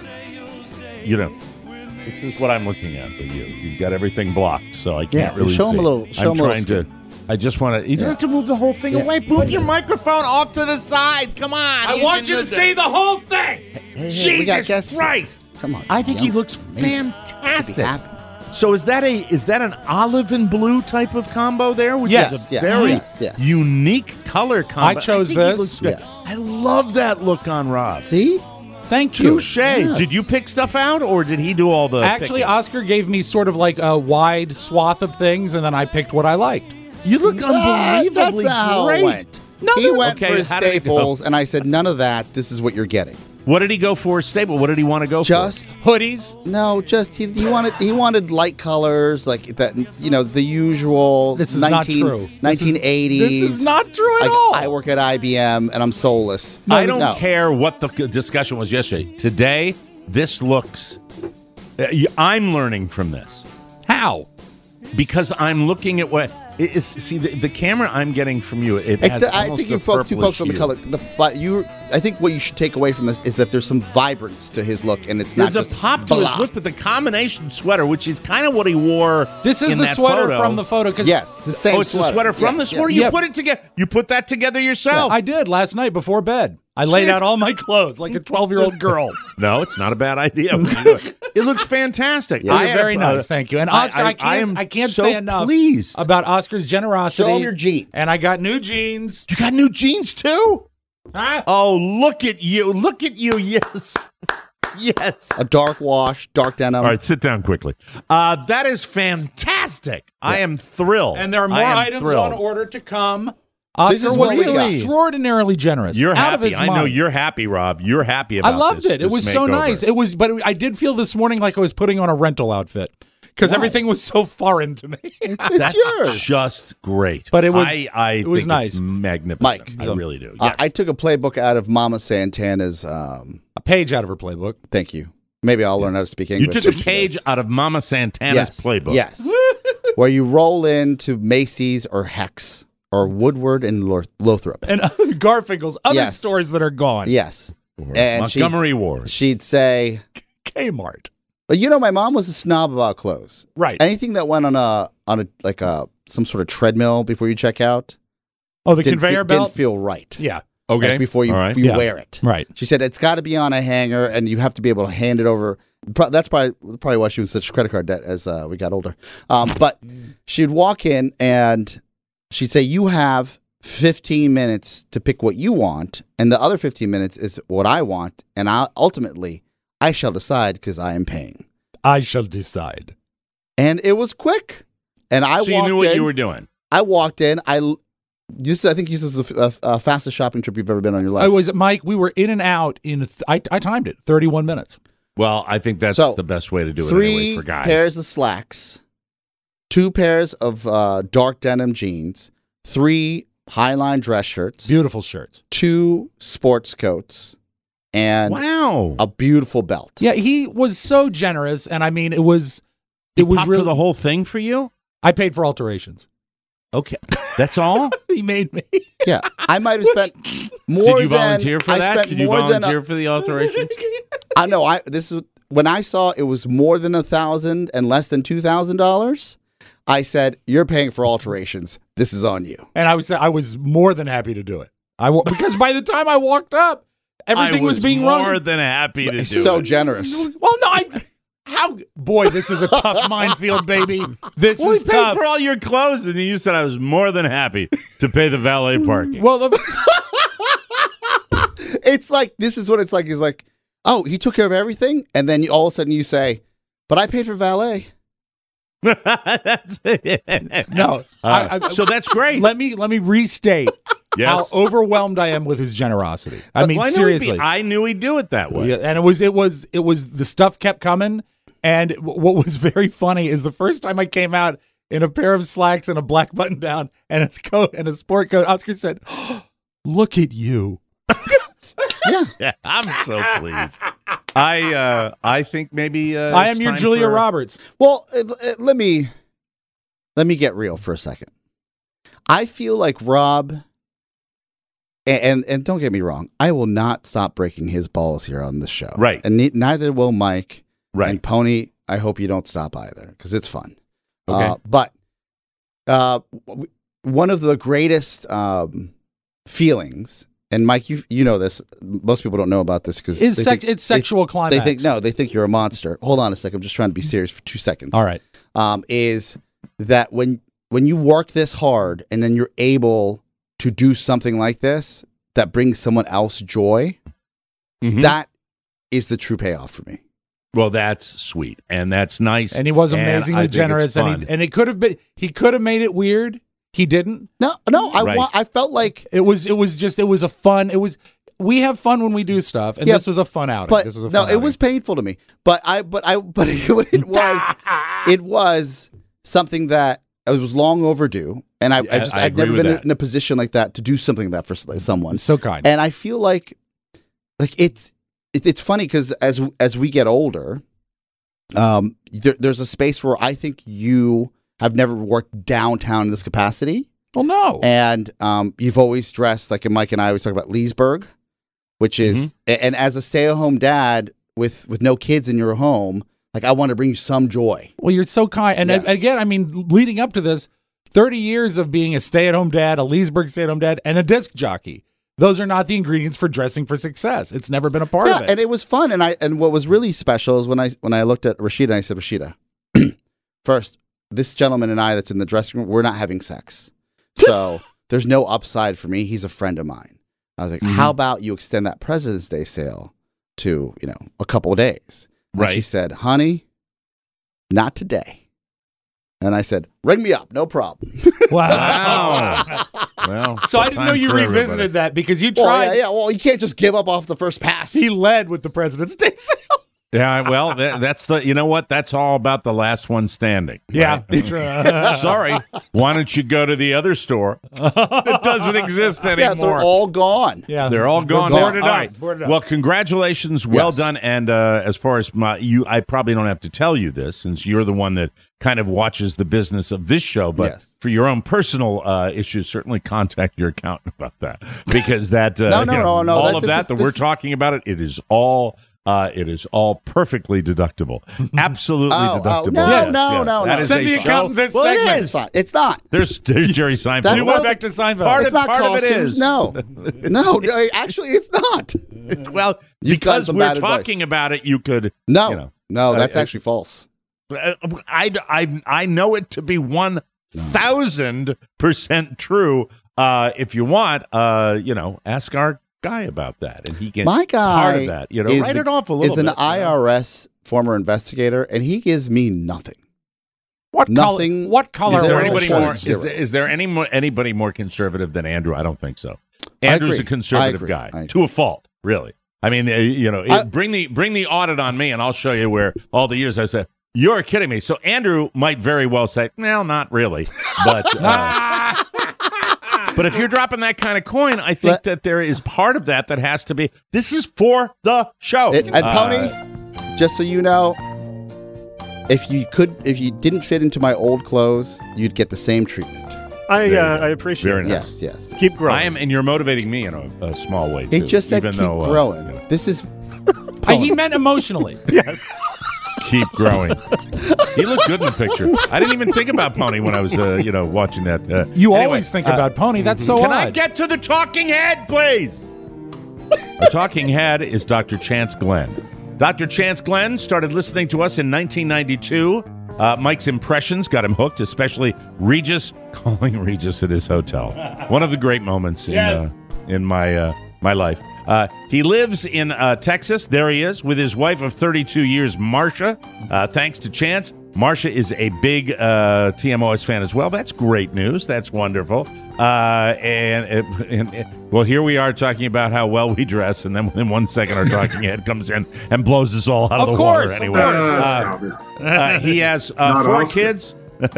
[SPEAKER 5] you know, this is what I'm looking at with you. You've got everything blocked, so I can't
[SPEAKER 2] Yeah,
[SPEAKER 5] really
[SPEAKER 2] show 'em
[SPEAKER 5] see.
[SPEAKER 2] a little- show
[SPEAKER 5] I'm
[SPEAKER 2] 'em a little
[SPEAKER 5] trying to.
[SPEAKER 2] skin.
[SPEAKER 5] I just want to. You don't have to move the whole thing
[SPEAKER 2] Yeah.
[SPEAKER 5] away. Move your microphone off to the side. Come on.
[SPEAKER 3] I want you to see the whole thing.
[SPEAKER 2] Hey, hey, we got
[SPEAKER 5] Jesus
[SPEAKER 2] guests.
[SPEAKER 5] Christ!
[SPEAKER 2] Come on.
[SPEAKER 5] I think he
[SPEAKER 2] Young.
[SPEAKER 5] looks
[SPEAKER 2] Amazing.
[SPEAKER 5] fantastic.
[SPEAKER 2] Be happy.
[SPEAKER 5] So is that a is that an olive and blue type of combo there? Which
[SPEAKER 3] Yes,
[SPEAKER 5] is a
[SPEAKER 2] yes,
[SPEAKER 5] very
[SPEAKER 2] yes, yes.
[SPEAKER 5] unique color combo.
[SPEAKER 3] I chose
[SPEAKER 5] think he
[SPEAKER 3] this.
[SPEAKER 5] looks good.
[SPEAKER 2] Yes.
[SPEAKER 5] I love that look on Rob.
[SPEAKER 2] See?
[SPEAKER 3] Thank you.
[SPEAKER 5] Touche.
[SPEAKER 2] Yes.
[SPEAKER 5] Did you pick stuff out, or did he do all the?
[SPEAKER 3] Actually,
[SPEAKER 5] picking?
[SPEAKER 3] Oscar gave me sort of like a wide swath of things, and then I picked what I liked.
[SPEAKER 5] you look
[SPEAKER 2] Ah,
[SPEAKER 5] unbelievably
[SPEAKER 2] That's not how
[SPEAKER 5] great.
[SPEAKER 2] it went.
[SPEAKER 3] No,
[SPEAKER 2] he
[SPEAKER 3] there-
[SPEAKER 2] went
[SPEAKER 5] Okay,
[SPEAKER 2] for his
[SPEAKER 5] how did it go?
[SPEAKER 2] staples, and I said, none of that. This is what you're getting.
[SPEAKER 5] What did he go for? Stable. What did he want to go
[SPEAKER 2] Just
[SPEAKER 3] Hoodies.
[SPEAKER 2] no, just he, he wanted he wanted light colors like that. You know, the usual.
[SPEAKER 3] This is not
[SPEAKER 2] nineteen,
[SPEAKER 3] true. This is-
[SPEAKER 2] nineteen eighties.
[SPEAKER 3] This is not true at
[SPEAKER 2] Like,
[SPEAKER 3] all.
[SPEAKER 2] I work at I B M and I'm soulless.
[SPEAKER 5] for? I don't
[SPEAKER 2] No.
[SPEAKER 5] care what the discussion was yesterday. Today, this looks. uh, y- I'm learning from this.
[SPEAKER 3] How?
[SPEAKER 5] Because I'm looking at what it is. See, the, the camera I'm getting from you, it
[SPEAKER 2] I,
[SPEAKER 5] has
[SPEAKER 2] th- I
[SPEAKER 5] almost
[SPEAKER 2] think
[SPEAKER 5] a
[SPEAKER 2] you focus too
[SPEAKER 5] purplish
[SPEAKER 2] focused on the
[SPEAKER 5] hue.
[SPEAKER 2] color. The, but you, I think what you should take away from this is that there's some vibrance to his look, and it's
[SPEAKER 5] There's
[SPEAKER 2] not
[SPEAKER 5] a
[SPEAKER 2] just
[SPEAKER 5] pop to his
[SPEAKER 2] blah.
[SPEAKER 5] look, but the combination sweater, which is kind of what he wore.
[SPEAKER 3] This is
[SPEAKER 5] in
[SPEAKER 3] the
[SPEAKER 5] that
[SPEAKER 3] sweater
[SPEAKER 5] photo.
[SPEAKER 3] from the photo. Because
[SPEAKER 2] Yes, the same.
[SPEAKER 5] Oh, it's the sweater from
[SPEAKER 2] Yeah,
[SPEAKER 5] the sweater.
[SPEAKER 2] yeah.
[SPEAKER 5] You
[SPEAKER 3] Yeah.
[SPEAKER 5] put it together. You put that together yourself.
[SPEAKER 3] I did last night before bed. I laid out all my clothes like a twelve-year-old girl.
[SPEAKER 5] No, it's not a bad idea. when you do it. It looks fantastic.
[SPEAKER 3] You're
[SPEAKER 5] I have,
[SPEAKER 3] very
[SPEAKER 5] uh,
[SPEAKER 3] nice, thank you. And Oscar, I, can't, I,
[SPEAKER 5] am
[SPEAKER 3] can't
[SPEAKER 5] so
[SPEAKER 3] say enough
[SPEAKER 5] pleased.
[SPEAKER 3] about Oscar's generosity.
[SPEAKER 2] Show him your jeans.
[SPEAKER 3] And I got new jeans.
[SPEAKER 5] You got new jeans too.
[SPEAKER 3] Huh?
[SPEAKER 5] Oh, look at you! Look at you! Yes, yes.
[SPEAKER 2] A dark wash, dark denim.
[SPEAKER 5] All right, sit down quickly. Uh, that is fantastic. I am thrilled.
[SPEAKER 3] And there are more
[SPEAKER 5] I am
[SPEAKER 3] items
[SPEAKER 5] thrilled.
[SPEAKER 3] on order to come.
[SPEAKER 2] This
[SPEAKER 3] Oscar
[SPEAKER 2] is
[SPEAKER 3] was
[SPEAKER 2] what we got.
[SPEAKER 3] extraordinarily generous.
[SPEAKER 5] You're
[SPEAKER 3] out
[SPEAKER 5] happy.
[SPEAKER 3] of his
[SPEAKER 5] I
[SPEAKER 3] mind.
[SPEAKER 5] know you're happy, Rob. You're happy
[SPEAKER 3] I
[SPEAKER 5] about
[SPEAKER 3] loved
[SPEAKER 5] this,
[SPEAKER 3] it. It
[SPEAKER 5] this
[SPEAKER 3] was so
[SPEAKER 5] makeover.
[SPEAKER 3] nice. It was, but I did feel this morning like I was putting on a rental outfit. because
[SPEAKER 2] Why?
[SPEAKER 3] everything was so foreign to me.
[SPEAKER 2] It's
[SPEAKER 5] That's
[SPEAKER 2] yours.
[SPEAKER 5] just great.
[SPEAKER 3] But it was-
[SPEAKER 5] I, I
[SPEAKER 3] it was
[SPEAKER 5] think
[SPEAKER 3] nice.
[SPEAKER 5] it's magnificent.
[SPEAKER 2] Mike,
[SPEAKER 5] I really do.
[SPEAKER 2] I-
[SPEAKER 5] Yes.
[SPEAKER 2] I took a playbook out of Mama Santana's. Um,
[SPEAKER 3] A page out of her playbook.
[SPEAKER 2] thank you. Maybe I'll learn how to speak
[SPEAKER 5] you
[SPEAKER 2] English.
[SPEAKER 5] took a
[SPEAKER 2] if she
[SPEAKER 5] page
[SPEAKER 2] does.
[SPEAKER 5] out of Mama Santana's
[SPEAKER 2] yes.
[SPEAKER 5] playbook.
[SPEAKER 2] Yes. Where you roll into Macy's or Hex or Woodward and Lor- Lothrop.
[SPEAKER 3] And other Garfinkel's other
[SPEAKER 2] Yes.
[SPEAKER 3] stores that are gone.
[SPEAKER 2] Yes.
[SPEAKER 5] Or
[SPEAKER 2] And she'd-
[SPEAKER 5] Montgomery Ward.
[SPEAKER 2] She'd say,
[SPEAKER 3] Kmart.
[SPEAKER 2] but you know, my mom was a snob about clothes.
[SPEAKER 3] Right.
[SPEAKER 2] Anything that went on a on a like a some sort of treadmill before you check out
[SPEAKER 3] Oh, the
[SPEAKER 2] didn't,
[SPEAKER 3] conveyor
[SPEAKER 2] fe-
[SPEAKER 3] belt?
[SPEAKER 2] didn't feel right.
[SPEAKER 3] Yeah.
[SPEAKER 5] Okay.
[SPEAKER 2] Like before you,
[SPEAKER 5] All right.
[SPEAKER 2] you
[SPEAKER 3] Yeah.
[SPEAKER 2] wear it.
[SPEAKER 3] Right.
[SPEAKER 2] She said it's got to be on a hanger, and you have to be able to hand it over. Pro- That's probably probably why she was such credit card debt as uh, we got older. Um, but she'd walk in and she'd say, "You have fifteen minutes to pick what you want, and the other fifteen minutes is what I want, and I ultimately I shall decide because I am paying."
[SPEAKER 3] I shall decide.
[SPEAKER 2] And it was quick. And I
[SPEAKER 5] so you
[SPEAKER 2] walked
[SPEAKER 5] knew what
[SPEAKER 2] in,
[SPEAKER 5] you were doing.
[SPEAKER 2] I walked in. I l- this I think this is the f- uh, uh, fastest shopping trip you've ever been on in your life.
[SPEAKER 3] I was Mike. We were in and out in. Th- I, I timed it. Thirty-one minutes.
[SPEAKER 5] Well, I think that's
[SPEAKER 2] So,
[SPEAKER 5] the best way to do it
[SPEAKER 2] Three
[SPEAKER 5] anyway for guys.
[SPEAKER 2] pairs of slacks, two pairs of uh, dark denim jeans, three Highline dress shirts,
[SPEAKER 3] Beautiful shirts.
[SPEAKER 2] two sports coats, and
[SPEAKER 5] Wow.
[SPEAKER 2] a beautiful belt.
[SPEAKER 3] Yeah, he was so generous, and I mean, it was. It was
[SPEAKER 5] Popped
[SPEAKER 3] really
[SPEAKER 5] for the whole thing for you?
[SPEAKER 3] I paid for alterations.
[SPEAKER 5] Okay. That's all?
[SPEAKER 3] He made me.
[SPEAKER 2] Yeah, I might have spent more
[SPEAKER 5] Did you
[SPEAKER 2] than
[SPEAKER 5] volunteer for
[SPEAKER 2] I
[SPEAKER 5] that?
[SPEAKER 2] spent
[SPEAKER 5] Did you
[SPEAKER 2] more than
[SPEAKER 5] volunteer
[SPEAKER 2] a,
[SPEAKER 5] for the alterations?
[SPEAKER 2] I know. I this is when I saw it was more than a thousand and less than two thousand dollars. I said, "You're paying for alterations. This is on you."
[SPEAKER 3] And I was I was more than happy to do it. I wa- because by the time I walked up, everything
[SPEAKER 5] I
[SPEAKER 3] was,
[SPEAKER 5] was
[SPEAKER 3] being
[SPEAKER 5] more
[SPEAKER 3] run.
[SPEAKER 5] than happy to do
[SPEAKER 2] so
[SPEAKER 5] it.
[SPEAKER 2] generous.
[SPEAKER 3] Well, no, I. How boy, this is a tough minefield, baby. This
[SPEAKER 5] Well, we
[SPEAKER 3] is
[SPEAKER 5] paid
[SPEAKER 3] tough.
[SPEAKER 5] for all your clothes, and then you said I was more than happy to pay the valet parking.
[SPEAKER 3] Well, the,
[SPEAKER 2] It's like this is what it's like. He's like, "Oh, he took care of everything," and then you, all of a sudden you say, "But I paid for valet."
[SPEAKER 5] That's it.
[SPEAKER 3] no.
[SPEAKER 5] Uh,
[SPEAKER 3] I, I,
[SPEAKER 5] so that's great.
[SPEAKER 3] let me let me restate
[SPEAKER 5] Yes.
[SPEAKER 3] how overwhelmed I am with his generosity. I mean,
[SPEAKER 5] Well, I knew he'd
[SPEAKER 3] seriously.
[SPEAKER 5] be- I knew he'd do it that way.
[SPEAKER 3] Yeah, and it was it was it was the stuff kept coming. And w- what was very funny is the first time I came out in a pair of slacks and a black button down and a coat and a sport coat, Oscar said, oh, "Look at you."
[SPEAKER 2] Yeah,
[SPEAKER 5] Yeah, I'm so pleased. I uh, I think maybe uh,
[SPEAKER 3] I
[SPEAKER 5] it's
[SPEAKER 3] am your
[SPEAKER 5] time
[SPEAKER 3] Julia
[SPEAKER 5] for-
[SPEAKER 3] Roberts.
[SPEAKER 2] Well, uh, uh, let me let me get real for a second. I feel like Rob, and, and and don't get me wrong, I will not stop breaking his balls here on this show.
[SPEAKER 5] Right.
[SPEAKER 2] and ne- neither will Mike.
[SPEAKER 5] Right.
[SPEAKER 2] And Pony, I hope you don't stop either because it's fun.
[SPEAKER 5] Okay.
[SPEAKER 2] Uh, but uh, w- one of the greatest um, feelings, and Mike, you you know this. Most people don't know about this because
[SPEAKER 3] Is sex, it's sexual
[SPEAKER 2] They,
[SPEAKER 3] climax.
[SPEAKER 2] they think no, they think you're a monster. Hold on a second. I'm just trying to be serious for two seconds.
[SPEAKER 3] All right.
[SPEAKER 2] Um, is that when when you work this hard and then you're able to do something like this that brings someone else joy,
[SPEAKER 5] Mhm.
[SPEAKER 2] that is the true payoff for me.
[SPEAKER 5] Well, that's sweet, and that's nice.
[SPEAKER 3] And he was
[SPEAKER 5] and I
[SPEAKER 3] amazingly
[SPEAKER 5] think
[SPEAKER 3] generous,
[SPEAKER 5] it's
[SPEAKER 3] and
[SPEAKER 5] fun.
[SPEAKER 3] he, and it could have been he could have made it weird. He didn't.
[SPEAKER 2] No, no, I
[SPEAKER 5] Right.
[SPEAKER 2] wa- I felt like.
[SPEAKER 3] It was it was just it was a fun. It was we have fun when we do stuff, and
[SPEAKER 2] Yeah,
[SPEAKER 3] this was a fun outing.
[SPEAKER 2] But
[SPEAKER 3] this was a
[SPEAKER 2] no,
[SPEAKER 3] fun
[SPEAKER 2] it
[SPEAKER 3] outing.
[SPEAKER 2] was painful to me. But I, but I, but it, it was, it was something that it was long overdue, and I, I
[SPEAKER 5] Yeah,
[SPEAKER 2] just
[SPEAKER 5] I
[SPEAKER 2] I'd
[SPEAKER 5] agree
[SPEAKER 2] never
[SPEAKER 5] with
[SPEAKER 2] been
[SPEAKER 5] that.
[SPEAKER 2] in a position like that to do something like that for someone.
[SPEAKER 3] so kind.
[SPEAKER 2] And I feel like, like it's, it, it's funny because as as we get older, um, there, there's a space where I think you have never worked downtown in this capacity.
[SPEAKER 3] Well, no.
[SPEAKER 2] And um, you've always dressed like, and Mike and I always talk about Leesburg, which is, and as a stay-at-home dad with with no kids in your home, like I want to bring you some joy.
[SPEAKER 3] Well, you're so kind. And
[SPEAKER 2] Yes.
[SPEAKER 3] a- again, I mean, leading up to this, thirty years of being a stay-at-home dad, a Leesburg stay-at-home dad, and a disc jockey. Those are not the ingredients for dressing for success. It's never been a part
[SPEAKER 2] Yeah,
[SPEAKER 3] of it.
[SPEAKER 2] and it was fun. And I and what was really special is when I when I looked at Rashida, and I said, Rashida, first, this gentleman and I that's in the dressing room, we're not having sex, so there's no upside for me. He's a friend of mine. I was like,
[SPEAKER 5] Mm-hmm.
[SPEAKER 2] how about you extend that President's Day sale to, you know, a couple of days? And
[SPEAKER 5] Right.
[SPEAKER 2] she said, honey, not today. And I said, ring me up, no problem.
[SPEAKER 5] Wow. Well,
[SPEAKER 3] So I didn't know
[SPEAKER 5] time
[SPEAKER 3] you
[SPEAKER 5] for
[SPEAKER 3] revisited
[SPEAKER 5] everybody.
[SPEAKER 3] that because you
[SPEAKER 2] Well,
[SPEAKER 3] tried.
[SPEAKER 2] yeah, yeah, well, you can't just give up off the first pass.
[SPEAKER 3] He led with the President's Day sale.
[SPEAKER 5] Yeah, well, that, that's the. You know what? That's all about the last one standing.
[SPEAKER 3] Yeah.
[SPEAKER 5] right? Sorry. Why don't you go to the other store that doesn't exist anymore?
[SPEAKER 2] Yeah, they're all gone.
[SPEAKER 3] Yeah,
[SPEAKER 5] They're all gone.
[SPEAKER 2] They're
[SPEAKER 5] now.
[SPEAKER 3] boarded
[SPEAKER 5] All
[SPEAKER 3] up.
[SPEAKER 5] right.
[SPEAKER 3] Boarded up.
[SPEAKER 5] Well, congratulations. Well
[SPEAKER 2] Yes.
[SPEAKER 5] done. And uh, as far as my, you, I probably don't have to tell you this since you're the one that kind of watches the business of this show. But
[SPEAKER 2] Yes.
[SPEAKER 5] for your own personal uh, issues, certainly contact your accountant about that because that uh,
[SPEAKER 2] No, no,
[SPEAKER 5] you know,
[SPEAKER 2] no, no,
[SPEAKER 5] all
[SPEAKER 2] that-
[SPEAKER 5] of
[SPEAKER 2] this
[SPEAKER 5] that
[SPEAKER 2] is-
[SPEAKER 5] that
[SPEAKER 2] this
[SPEAKER 5] we're
[SPEAKER 2] is-
[SPEAKER 5] talking about it. It is all. Uh, it is all perfectly deductible. Absolutely
[SPEAKER 2] Oh, oh,
[SPEAKER 5] deductible.
[SPEAKER 2] no,
[SPEAKER 5] Yes,
[SPEAKER 2] no,
[SPEAKER 5] yes.
[SPEAKER 2] no,
[SPEAKER 5] That
[SPEAKER 2] no.
[SPEAKER 5] is
[SPEAKER 3] Send
[SPEAKER 5] a
[SPEAKER 3] the
[SPEAKER 5] show-
[SPEAKER 3] accountant this
[SPEAKER 2] Well,
[SPEAKER 3] segment.
[SPEAKER 2] it is. It's not.
[SPEAKER 5] There's, there's Jerry Seinfeld.
[SPEAKER 2] That's
[SPEAKER 3] You
[SPEAKER 2] not-
[SPEAKER 3] went back to Seinfeld.
[SPEAKER 5] Part
[SPEAKER 2] It's
[SPEAKER 5] of-
[SPEAKER 2] not
[SPEAKER 5] part of it
[SPEAKER 2] costumes.
[SPEAKER 5] is.
[SPEAKER 2] No, no, no. Actually, it's not.
[SPEAKER 5] Well,
[SPEAKER 2] You've gotten
[SPEAKER 5] because
[SPEAKER 2] some
[SPEAKER 5] we're
[SPEAKER 2] bad advice.
[SPEAKER 5] talking about it, you could.
[SPEAKER 2] No,
[SPEAKER 5] You know,
[SPEAKER 2] no. That's
[SPEAKER 5] I- I-
[SPEAKER 2] actually false.
[SPEAKER 5] I, I, I know it to be one thousand percent true. Uh, if you want, uh, you know, ask our guy about that, and he can
[SPEAKER 2] My guy
[SPEAKER 5] part of that. You know,
[SPEAKER 2] is
[SPEAKER 5] write
[SPEAKER 2] the-
[SPEAKER 5] it off a little
[SPEAKER 2] Is an
[SPEAKER 5] bit. you know?
[SPEAKER 2] I R S former investigator, and he gives me nothing.
[SPEAKER 3] What
[SPEAKER 2] Nothing-
[SPEAKER 3] color? What color?
[SPEAKER 5] Is there
[SPEAKER 2] Zero
[SPEAKER 5] anybody
[SPEAKER 2] point
[SPEAKER 5] more?
[SPEAKER 2] zero.
[SPEAKER 5] Is there, is there any more, anybody more conservative than Andrew? I don't think so.
[SPEAKER 2] I
[SPEAKER 5] Andrew's
[SPEAKER 2] agree.
[SPEAKER 5] a conservative
[SPEAKER 2] I agree.
[SPEAKER 5] guy
[SPEAKER 2] I agree.
[SPEAKER 5] to a fault, really. I mean, uh, you know,
[SPEAKER 2] I-
[SPEAKER 5] bring the bring the audit on me, and I'll show you where all the years I said you're kidding me. So Andrew might very well say, "No, not really," but. Uh, But if you're dropping that kind of coin, I think
[SPEAKER 2] Let-
[SPEAKER 5] that there is part of that that has to be. This is for the show.
[SPEAKER 2] It, and
[SPEAKER 5] Uh,
[SPEAKER 2] Pony, just so you know, if you could, if you didn't fit into my old clothes, you'd get the same treatment.
[SPEAKER 6] I
[SPEAKER 5] There you
[SPEAKER 6] uh,
[SPEAKER 5] go.
[SPEAKER 6] I appreciate
[SPEAKER 5] Very
[SPEAKER 6] it.
[SPEAKER 5] nice.
[SPEAKER 2] Yes, yes.
[SPEAKER 6] Keep growing.
[SPEAKER 5] I am, and you're motivating me in a, a small way.
[SPEAKER 2] He
[SPEAKER 5] too,
[SPEAKER 2] just said
[SPEAKER 5] even
[SPEAKER 2] keep
[SPEAKER 5] though, uh,
[SPEAKER 2] growing.
[SPEAKER 5] you know,
[SPEAKER 2] This is
[SPEAKER 3] Uh, he meant emotionally.
[SPEAKER 5] keep growing. He looked good in the picture. I didn't even think about Pony when I was, uh, you know, watching that. Uh,
[SPEAKER 3] You
[SPEAKER 5] anyway,
[SPEAKER 3] always think
[SPEAKER 5] uh,
[SPEAKER 3] about Pony. That's so
[SPEAKER 5] Can
[SPEAKER 3] odd.
[SPEAKER 5] I get to the talking head, please? Our talking head is Doctor Chance Glenn. Doctor Chance Glenn started listening to us in nineteen ninety-two. Uh, Mike's impressions got him hooked, especially Regis calling Regis at his hotel. One of the great moments in
[SPEAKER 3] Yes.
[SPEAKER 5] uh, in my uh, my life. Uh, he lives in uh, Texas. There he is with his wife of thirty-two years, Marcia. Uh, thanks to Chance, Marcia is a big uh, T M O S fan as well. That's great news. That's wonderful. Uh, and, and, and well, here we are talking about how well we dress, and then in one second, our talking head comes in and blows us all out of,
[SPEAKER 3] Of
[SPEAKER 5] the
[SPEAKER 3] course,
[SPEAKER 5] water.
[SPEAKER 3] of
[SPEAKER 5] Anyway,
[SPEAKER 3] course.
[SPEAKER 5] Uh,
[SPEAKER 4] Stop it.
[SPEAKER 5] uh, he has uh,
[SPEAKER 4] Not
[SPEAKER 5] four
[SPEAKER 4] Oscar.
[SPEAKER 5] kids.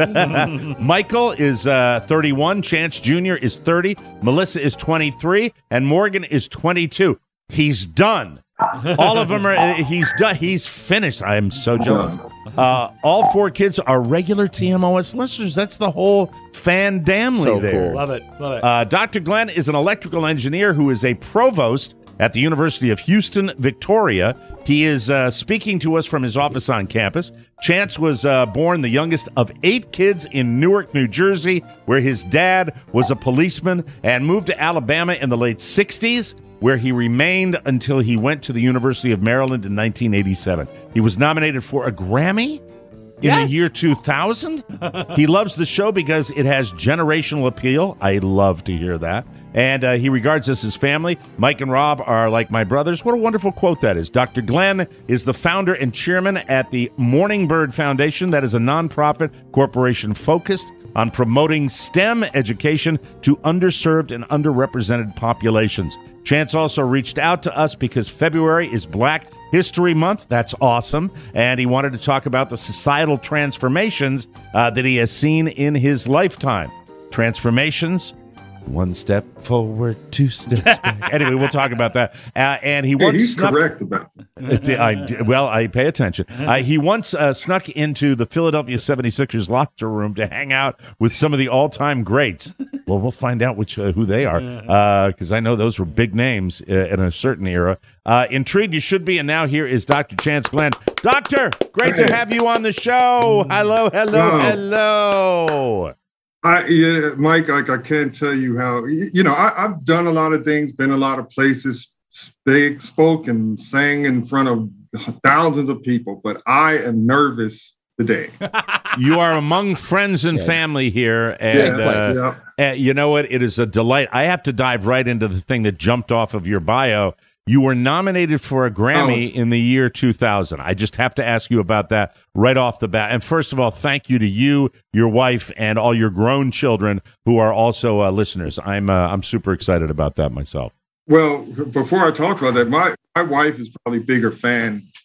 [SPEAKER 5] Michael is uh, thirty-one. Chance Junior is thirty. Melissa is twenty-tee, and Morgan is twenty-two. He's done. All of them are. He's done. He's finished. I am so jealous. Uh, all four kids are regular T M O S listeners. That's the whole fan family
[SPEAKER 2] So
[SPEAKER 5] there.
[SPEAKER 2] cool.
[SPEAKER 3] Love it. Love it.
[SPEAKER 5] Uh, Doctor Glenn is an electrical engineer who is a provost at the University of Houston, Victoria. He is uh, speaking to us from his office on campus. Chance was uh, born the youngest of eight kids in Newark, New Jersey, where his dad was a policeman, and moved to Alabama in the late sixties, where he remained until he went to the University of Maryland in nineteen eighty-seven. He was nominated for a Grammy in
[SPEAKER 3] Yes.
[SPEAKER 5] the year two thousand. He loves the show because it has generational appeal. I love to hear that. And uh, he regards us as family. Mike and Rob are like my brothers. What a wonderful quote that is. Doctor Glenn is the founder and chairman at the Morning Bird Foundation. That is a nonprofit corporation focused on promoting STEM education to underserved and underrepresented populations. Chance also reached out to us because February is Black History Month. That's awesome. And he wanted to talk about the societal transformations uh, that he has seen in his lifetime. Transformations, one step forward, two steps back. Anyway, we'll talk about that. Uh, and he
[SPEAKER 4] Hey,
[SPEAKER 5] once
[SPEAKER 4] he's
[SPEAKER 5] snuck-
[SPEAKER 4] correct about that.
[SPEAKER 5] I, well, I pay attention. Uh, he once uh, snuck into the Philadelphia seventy-sixers locker room to hang out with some of the all-time greats. Well, we'll find out which uh, who they are, because I know those were big names uh, in a certain era. Uh, intrigued you should be, and now here is Doctor Chance Glenn. Doctor, great to
[SPEAKER 4] Hey.
[SPEAKER 5] have you on the show. Hello, hello,
[SPEAKER 4] Oh.
[SPEAKER 5] hello.
[SPEAKER 4] I, yeah, Mike, like I can't tell you how, y- you know, I, I've done a lot of things, been a lot of places, speak, spoke and sang in front of thousands of people, but I am nervous today.
[SPEAKER 5] You are among friends and
[SPEAKER 2] Yeah.
[SPEAKER 5] family here, and
[SPEAKER 2] Safe
[SPEAKER 5] uh,
[SPEAKER 2] place.
[SPEAKER 4] Yeah.
[SPEAKER 5] Uh, you know what? It is a delight. I have to dive right into the thing that jumped off of your bio. You were nominated for a Grammy
[SPEAKER 4] Oh.
[SPEAKER 5] in the year two thousand. I just have to ask you about that right off the bat. And first of all, thank you to you, your wife, and all your grown children who are also uh, listeners. I'm uh, I'm super excited about that myself.
[SPEAKER 4] Well, before I talk about that, my, my wife is probably a bigger fan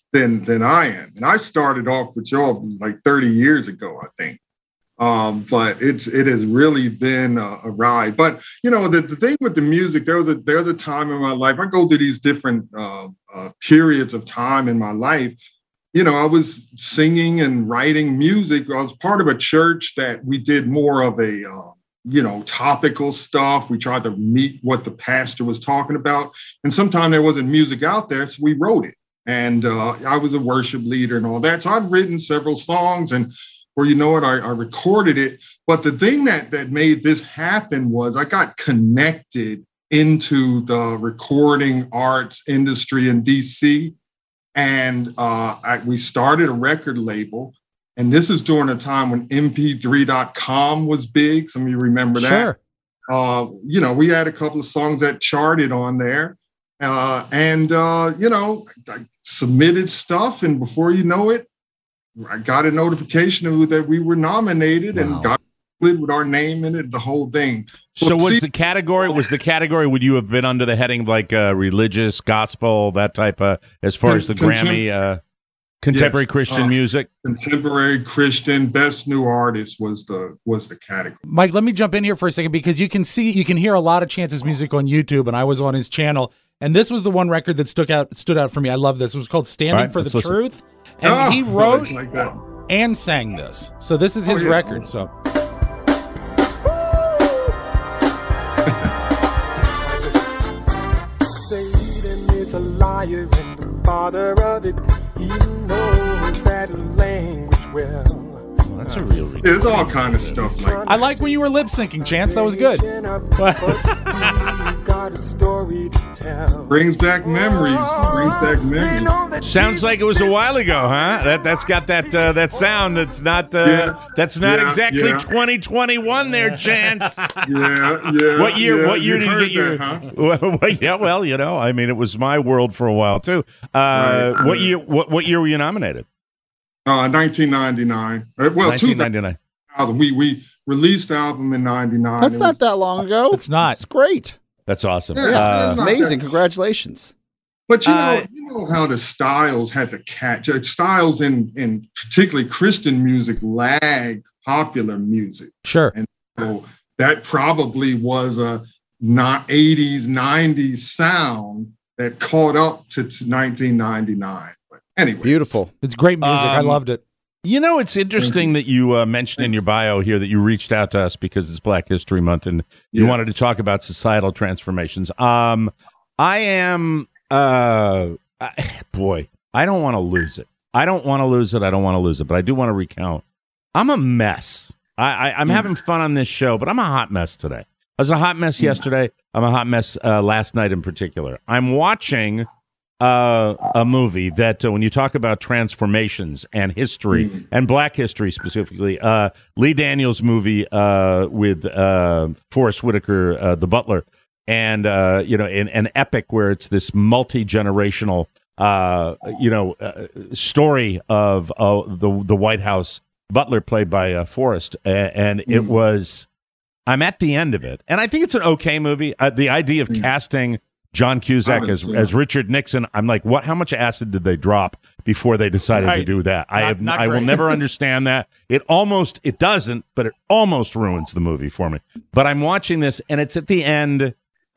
[SPEAKER 4] than than I am. And I started off with y'all like thirty years ago, I think. Um, but it's it has really been a, a ride. But you know, the, the thing with the music, there was a there was a time in my life. I go through these different uh, uh, periods of time in my life. You know, I was singing and writing music. I was part of a church that we did more of a uh, you know topical stuff. We tried to meet what the pastor was talking about, and sometimes there wasn't music out there, so we wrote it. And uh, I was a worship leader and all that. So I've written several songs and. Or you know what, I, I recorded it. But the thing that that made this happen was I got connected into the recording arts industry in D C. And uh, I, we started a record label. And this is during a time when M P three dot com was big. Some of you remember that.
[SPEAKER 3] Sure.
[SPEAKER 4] Uh, you know, we had a couple of songs that charted on there. Uh, and, uh, you know, I submitted stuff. And before you know it, I got a notification that we were nominated wow. and got with our name in it, the whole thing.
[SPEAKER 5] So was see, the category, was the category, would you have been under the heading of like uh, religious, gospel, that type of, as far as the Grammy, uh, contemporary yes, Christian uh, music?
[SPEAKER 4] Contemporary Christian, best new artist was the was the category.
[SPEAKER 3] Mike, let me jump in here for a second because you can see, you can hear a lot of Chance's music on YouTube, and I was on his channel, and this was the one record that stuck out stood out for me. I love this. It was called Standing right, for the listen. Truth. And oh, he wrote like that. and sang this. So this is his oh, yeah. record. So
[SPEAKER 6] Satan is a liar and the father of it. He knows that language well.
[SPEAKER 5] Well, that's a real reason.
[SPEAKER 4] There's all kind of stuff like that.
[SPEAKER 3] I like when you were lip syncing, Chance. That was good.
[SPEAKER 6] Got a story to tell.
[SPEAKER 4] Brings back memories. Brings back memories.
[SPEAKER 5] Sounds like it was a while ago, huh? That that's got that uh, that sound. That's not uh,
[SPEAKER 4] yeah.
[SPEAKER 5] that's not
[SPEAKER 4] yeah,
[SPEAKER 5] exactly
[SPEAKER 4] yeah.
[SPEAKER 5] twenty twenty-one there, Chance.
[SPEAKER 4] yeah, yeah.
[SPEAKER 5] What year?
[SPEAKER 4] Yeah,
[SPEAKER 5] what year
[SPEAKER 4] you
[SPEAKER 5] did you get your?
[SPEAKER 4] That, huh?
[SPEAKER 5] well, yeah, well, you know, I mean, it was my world for a while too. Uh, right. What year? What what year were you nominated?
[SPEAKER 4] Uh, nineteen ninety-nine. Uh, well,
[SPEAKER 5] nineteen ninety-nine.
[SPEAKER 4] We we released the album in ninety-nine.
[SPEAKER 2] That's
[SPEAKER 4] it
[SPEAKER 2] not
[SPEAKER 4] was,
[SPEAKER 2] that long ago.
[SPEAKER 3] It's not.
[SPEAKER 2] It's great.
[SPEAKER 5] That's awesome.
[SPEAKER 4] Yeah,
[SPEAKER 5] uh,
[SPEAKER 2] amazing. Congratulations.
[SPEAKER 4] But you know,
[SPEAKER 5] uh,
[SPEAKER 4] you know how the styles had to catch. Styles in in particularly Christian music lag popular music.
[SPEAKER 3] Sure.
[SPEAKER 4] And so that probably was a not eighties, nineties sound that caught up to, to nineteen ninety-nine. But anyway,
[SPEAKER 2] beautiful.
[SPEAKER 3] It's great music. Um, I loved it.
[SPEAKER 5] You know, it's interesting that you uh, mentioned in your bio here that you reached out to us because it's Black History Month and you
[SPEAKER 4] yeah.
[SPEAKER 5] wanted to talk about societal transformations. Um, I am, uh, I, boy, I don't want to lose it. I don't want to lose it. I don't want to lose it, but I do want to recount. I'm a mess. I, I, I'm mm. having fun on this show, but I'm a hot mess today. I was a hot mess mm. yesterday. I'm a hot mess uh, last night in particular. I'm watching Uh, a movie that uh, when you talk about transformations and history mm. and Black history specifically, uh, Lee Daniels movie uh, with uh, Forrest Whitaker, uh, the butler, and uh, you know, an, an epic where it's this multi-generational, uh, you know, uh, story of uh, the the White House butler played by uh, Forrest, and, and mm. it was. I'm at the end of it, and I think it's an okay movie. Uh, the idea of mm. casting John Cusack as as Richard Nixon, I'm like, what? How much acid did they drop before they decided
[SPEAKER 3] right.
[SPEAKER 5] to do that?
[SPEAKER 3] Not,
[SPEAKER 5] I have,
[SPEAKER 3] not
[SPEAKER 5] I will
[SPEAKER 3] great.
[SPEAKER 5] never understand that. It almost, it doesn't, but it almost ruins the movie for me. But I'm watching this, and it's at the end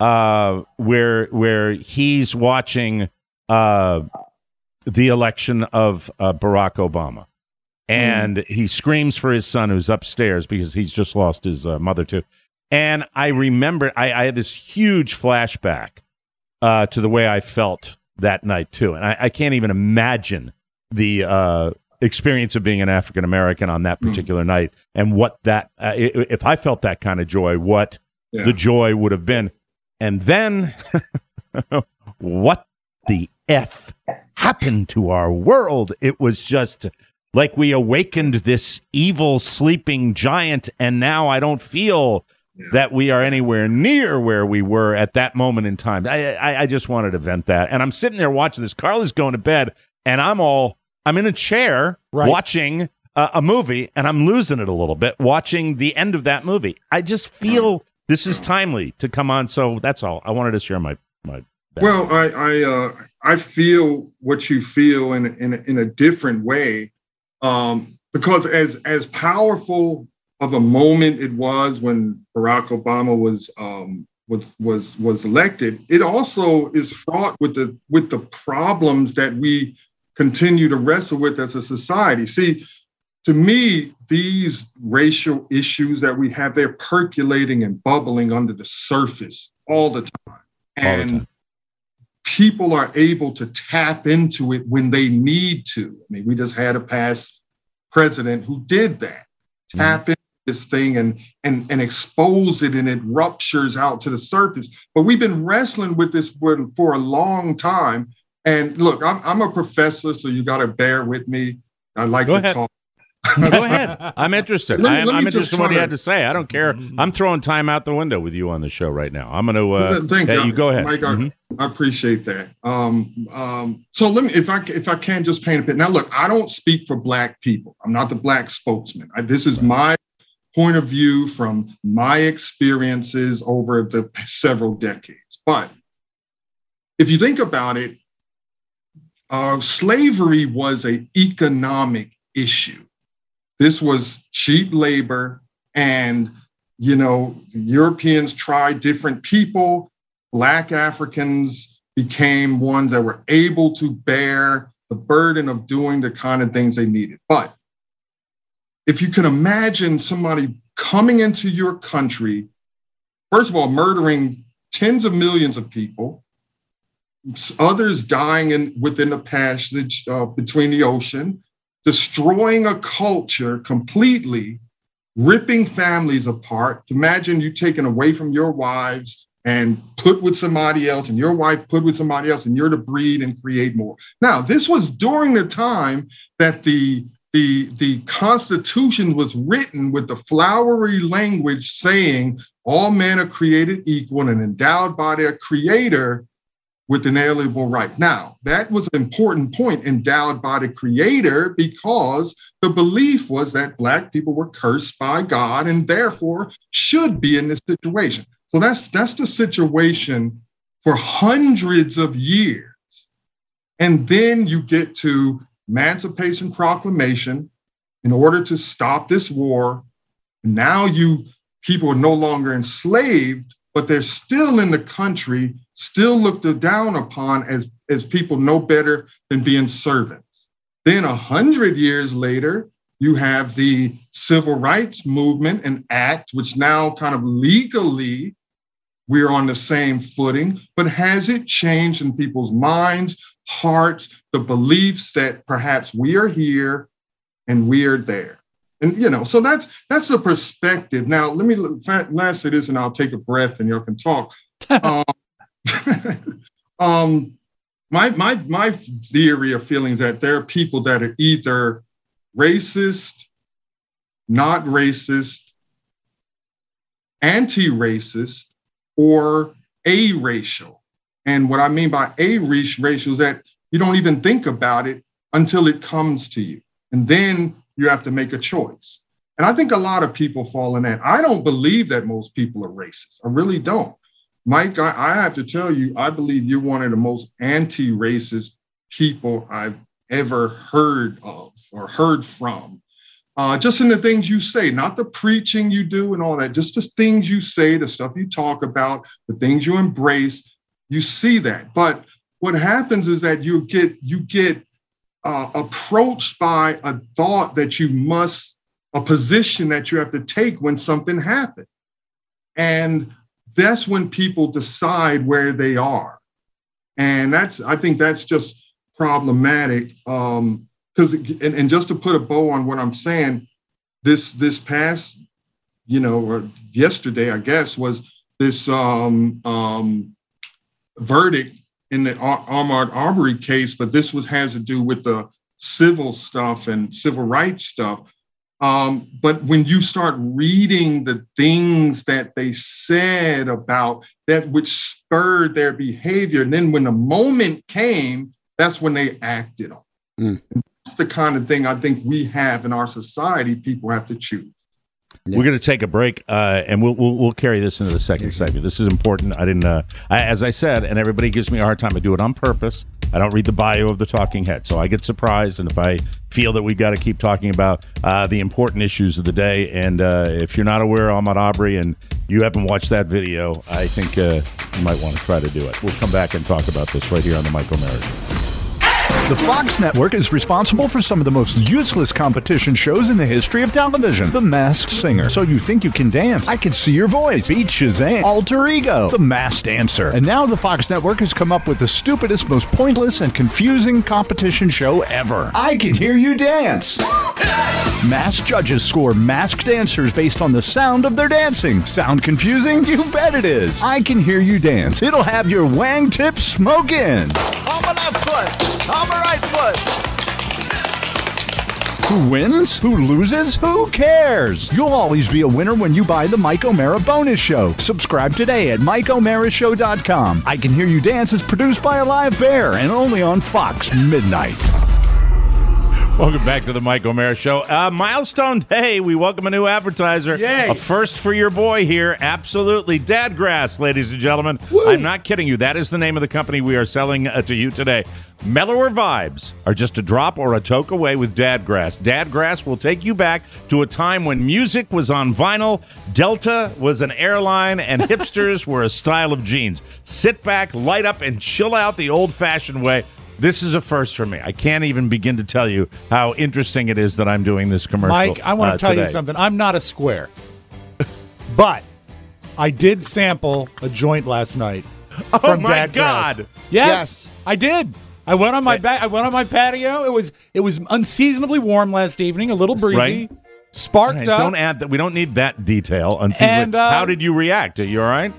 [SPEAKER 5] uh, where where he's watching uh, the election of uh, Barack Obama, and mm. he screams for his son who's upstairs because he's just lost his uh, mother too. And I remember, I, I had this huge flashback. Uh, to the way I felt that night, too. And I, I can't even imagine the uh, experience of being an African-American on that particular mm. night and what that, uh, if I felt that kind of joy, what yeah. the joy would have been. And then, what the F happened to our world? It was just like we awakened this evil sleeping giant, and now I don't feel that we are anywhere near where we were at that moment in time. I, I I just wanted to vent that. And I'm sitting there watching this. Carly's going to bed, and I'm all, I'm in a chair right. watching uh, a movie, and I'm losing it a little bit watching the end of that movie. I just feel this is timely to come on. So that's all. I wanted to share my, my
[SPEAKER 4] Well, I I, uh, I feel what you feel in in a, in a different way, um, because as as powerful of a moment it was when Barack Obama was um, was was was elected, it also is fraught with the with the problems that we continue to wrestle with as a society. See, to me, these racial issues that we have, they're percolating and bubbling under the surface all the time. And the time. People are able to tap into it when they need to. I mean, we just had a past president who did that. Tap mm-hmm. into this thing and, and, and expose it, and it ruptures out to the surface. But we've been wrestling with this for, for a long time. And look, I'm, I'm a professor, so you got to bear with me. I like
[SPEAKER 5] Go
[SPEAKER 4] to
[SPEAKER 5] ahead.
[SPEAKER 4] talk.
[SPEAKER 5] Go ahead. I'm interested.
[SPEAKER 4] Let me,
[SPEAKER 5] I'm,
[SPEAKER 4] let me
[SPEAKER 5] I'm interested in what
[SPEAKER 4] to,
[SPEAKER 5] you had to say. I don't care. I'm throwing time out the window with you on the show right now. I'm going to. Uh,
[SPEAKER 4] Thank
[SPEAKER 5] hey,
[SPEAKER 4] you.
[SPEAKER 5] you go ahead.
[SPEAKER 4] Mike,
[SPEAKER 5] mm-hmm.
[SPEAKER 4] I, I appreciate that. Um, um, so let me, if I if I can, just paint a picture. Now, look, I don't speak for Black people. I'm not the Black spokesman. I, this is my point of view from my experiences over the several decades. But if you think about it, uh, slavery was an economic issue. This was cheap labor, and, you know, Europeans tried different people. Black Africans became ones that were able to bear the burden of doing the kind of things they needed. But if you can imagine somebody coming into your country, first of all, murdering tens of millions of people, others dying in, within the passage uh, between the ocean, destroying a culture completely, ripping families apart. Imagine you taken away from your wives and put with somebody else, and your wife put with somebody else, and you're to breed and create more. Now, this was during the time that the, the, the Constitution was written with the flowery language saying all men are created equal and endowed by their creator with inalienable right. Now, that was an important point, endowed by the creator, because the belief was that Black people were cursed by God and therefore should be in this situation. So that's, that's the situation for hundreds of years. And then you get to Emancipation Proclamation in order to stop this war. Now you people are no longer enslaved, but they're still in the country, still looked down upon as, as people no better than being servants. Then a hundred years later, you have the Civil Rights Movement and Act, which now kind of legally we're on the same footing, but has it changed in people's minds, hearts, the beliefs that perhaps we are here and we are there? And, you know, so that's that's the perspective. Now, let me last say this, and I'll take a breath and y'all can talk. um, um, my, my, my theory of feeling is that there are people that are either racist, not racist, anti-racist, or aracial. And what I mean by aracial is that you don't even think about it until it comes to you. And then you have to make a choice. And I think a lot of people fall in that. I don't believe that most people are racist. I really don't. Mike, I, I have to tell you, I believe you're one of the most anti-racist people I've ever heard of or heard from. Uh, just in the things you say, not the preaching you do and all that, just the things you say, the stuff you talk about, the things you embrace, you see that. But what happens is that you get, you get uh, approached by a thought that you must, a position that you have to take when something happens. And that's when people decide where they are. And that's, I think that's just problematic. Um, Because and, and just to put a bow on what I'm saying, this this past, you know, or yesterday, I guess, was this um, um, verdict in the Ar- Ahmaud Arbery case, but this was has to do with the civil stuff and civil rights stuff. Um, but when you start reading the things that they said about that, which spurred their behavior, and then when the moment came, that's when they acted on. Mm. That's the kind of thing I think we have in our society. People have to choose.
[SPEAKER 5] We're going to take a break, uh, and we'll, we'll we'll carry this into the second segment. This is important. I didn't, uh, I, as I said, and everybody gives me a hard time. I do it on purpose. I don't read the bio of the talking head, so I get surprised. And if I feel that we've got to keep talking about uh, the important issues of the day, and uh, if you're not aware of Ahmaud Arbery and you haven't watched that video, I think uh, you might want to try to do it. We'll come back and talk about this right here on the Mike O'Meara Show.
[SPEAKER 7] The Fox Network is responsible for some of the most useless competition shows in the history of television. The Masked Singer. So You Think You Can Dance. I Can See Your Voice. Beat Shazam. Alter Ego. The Masked Dancer. And now the Fox Network has come up with the stupidest, most pointless, and confusing competition show ever. I Can Hear You Dance. Masked judges score masked dancers based on the sound of their dancing. Sound confusing? You bet it is. I Can Hear You Dance. It'll have your wang tips smoking. On my left foot. On my right foot. Who wins? Who loses? Who cares? You'll always be a winner when you buy the Mike O'Meara Bonus Show. Subscribe today at Mike O'Meara Show dot com. I Can Hear You Dance is produced by a live bear and only on Fox Midnight.
[SPEAKER 5] Welcome back to the Mike O'Meara Show. Uh, milestone day. We welcome a new advertiser.
[SPEAKER 3] Yay.
[SPEAKER 5] A first for your boy here. Absolutely. Dadgrass, ladies and gentlemen. Woo. I'm not kidding you. That is the name of the company we are selling uh, to you today. Mellower vibes are just a drop or a toke away with Dadgrass. Dadgrass will take you back to a time when music was on vinyl, Delta was an airline, and hipsters were a style of jeans. Sit back, light up, and chill out the old-fashioned way. This is a first for me. I can't even begin to tell you how interesting it is that I'm doing this commercial.
[SPEAKER 3] Mike, I want to
[SPEAKER 5] uh,
[SPEAKER 3] tell
[SPEAKER 5] today.
[SPEAKER 3] you something. I'm not a square, but I did sample a joint last night
[SPEAKER 5] Oh
[SPEAKER 3] from
[SPEAKER 5] my
[SPEAKER 3] Dadgrass.
[SPEAKER 5] God!
[SPEAKER 3] Yes,
[SPEAKER 2] Yes.
[SPEAKER 3] I did. I went on my back. I went on my patio. It was it was unseasonably warm last evening, a little breezy,
[SPEAKER 5] Right.
[SPEAKER 3] sparked
[SPEAKER 5] Right,
[SPEAKER 3] up.
[SPEAKER 5] don't add that. We don't need that detail. Unseasonably.
[SPEAKER 3] And, uh,
[SPEAKER 5] how did you react? Are you all right?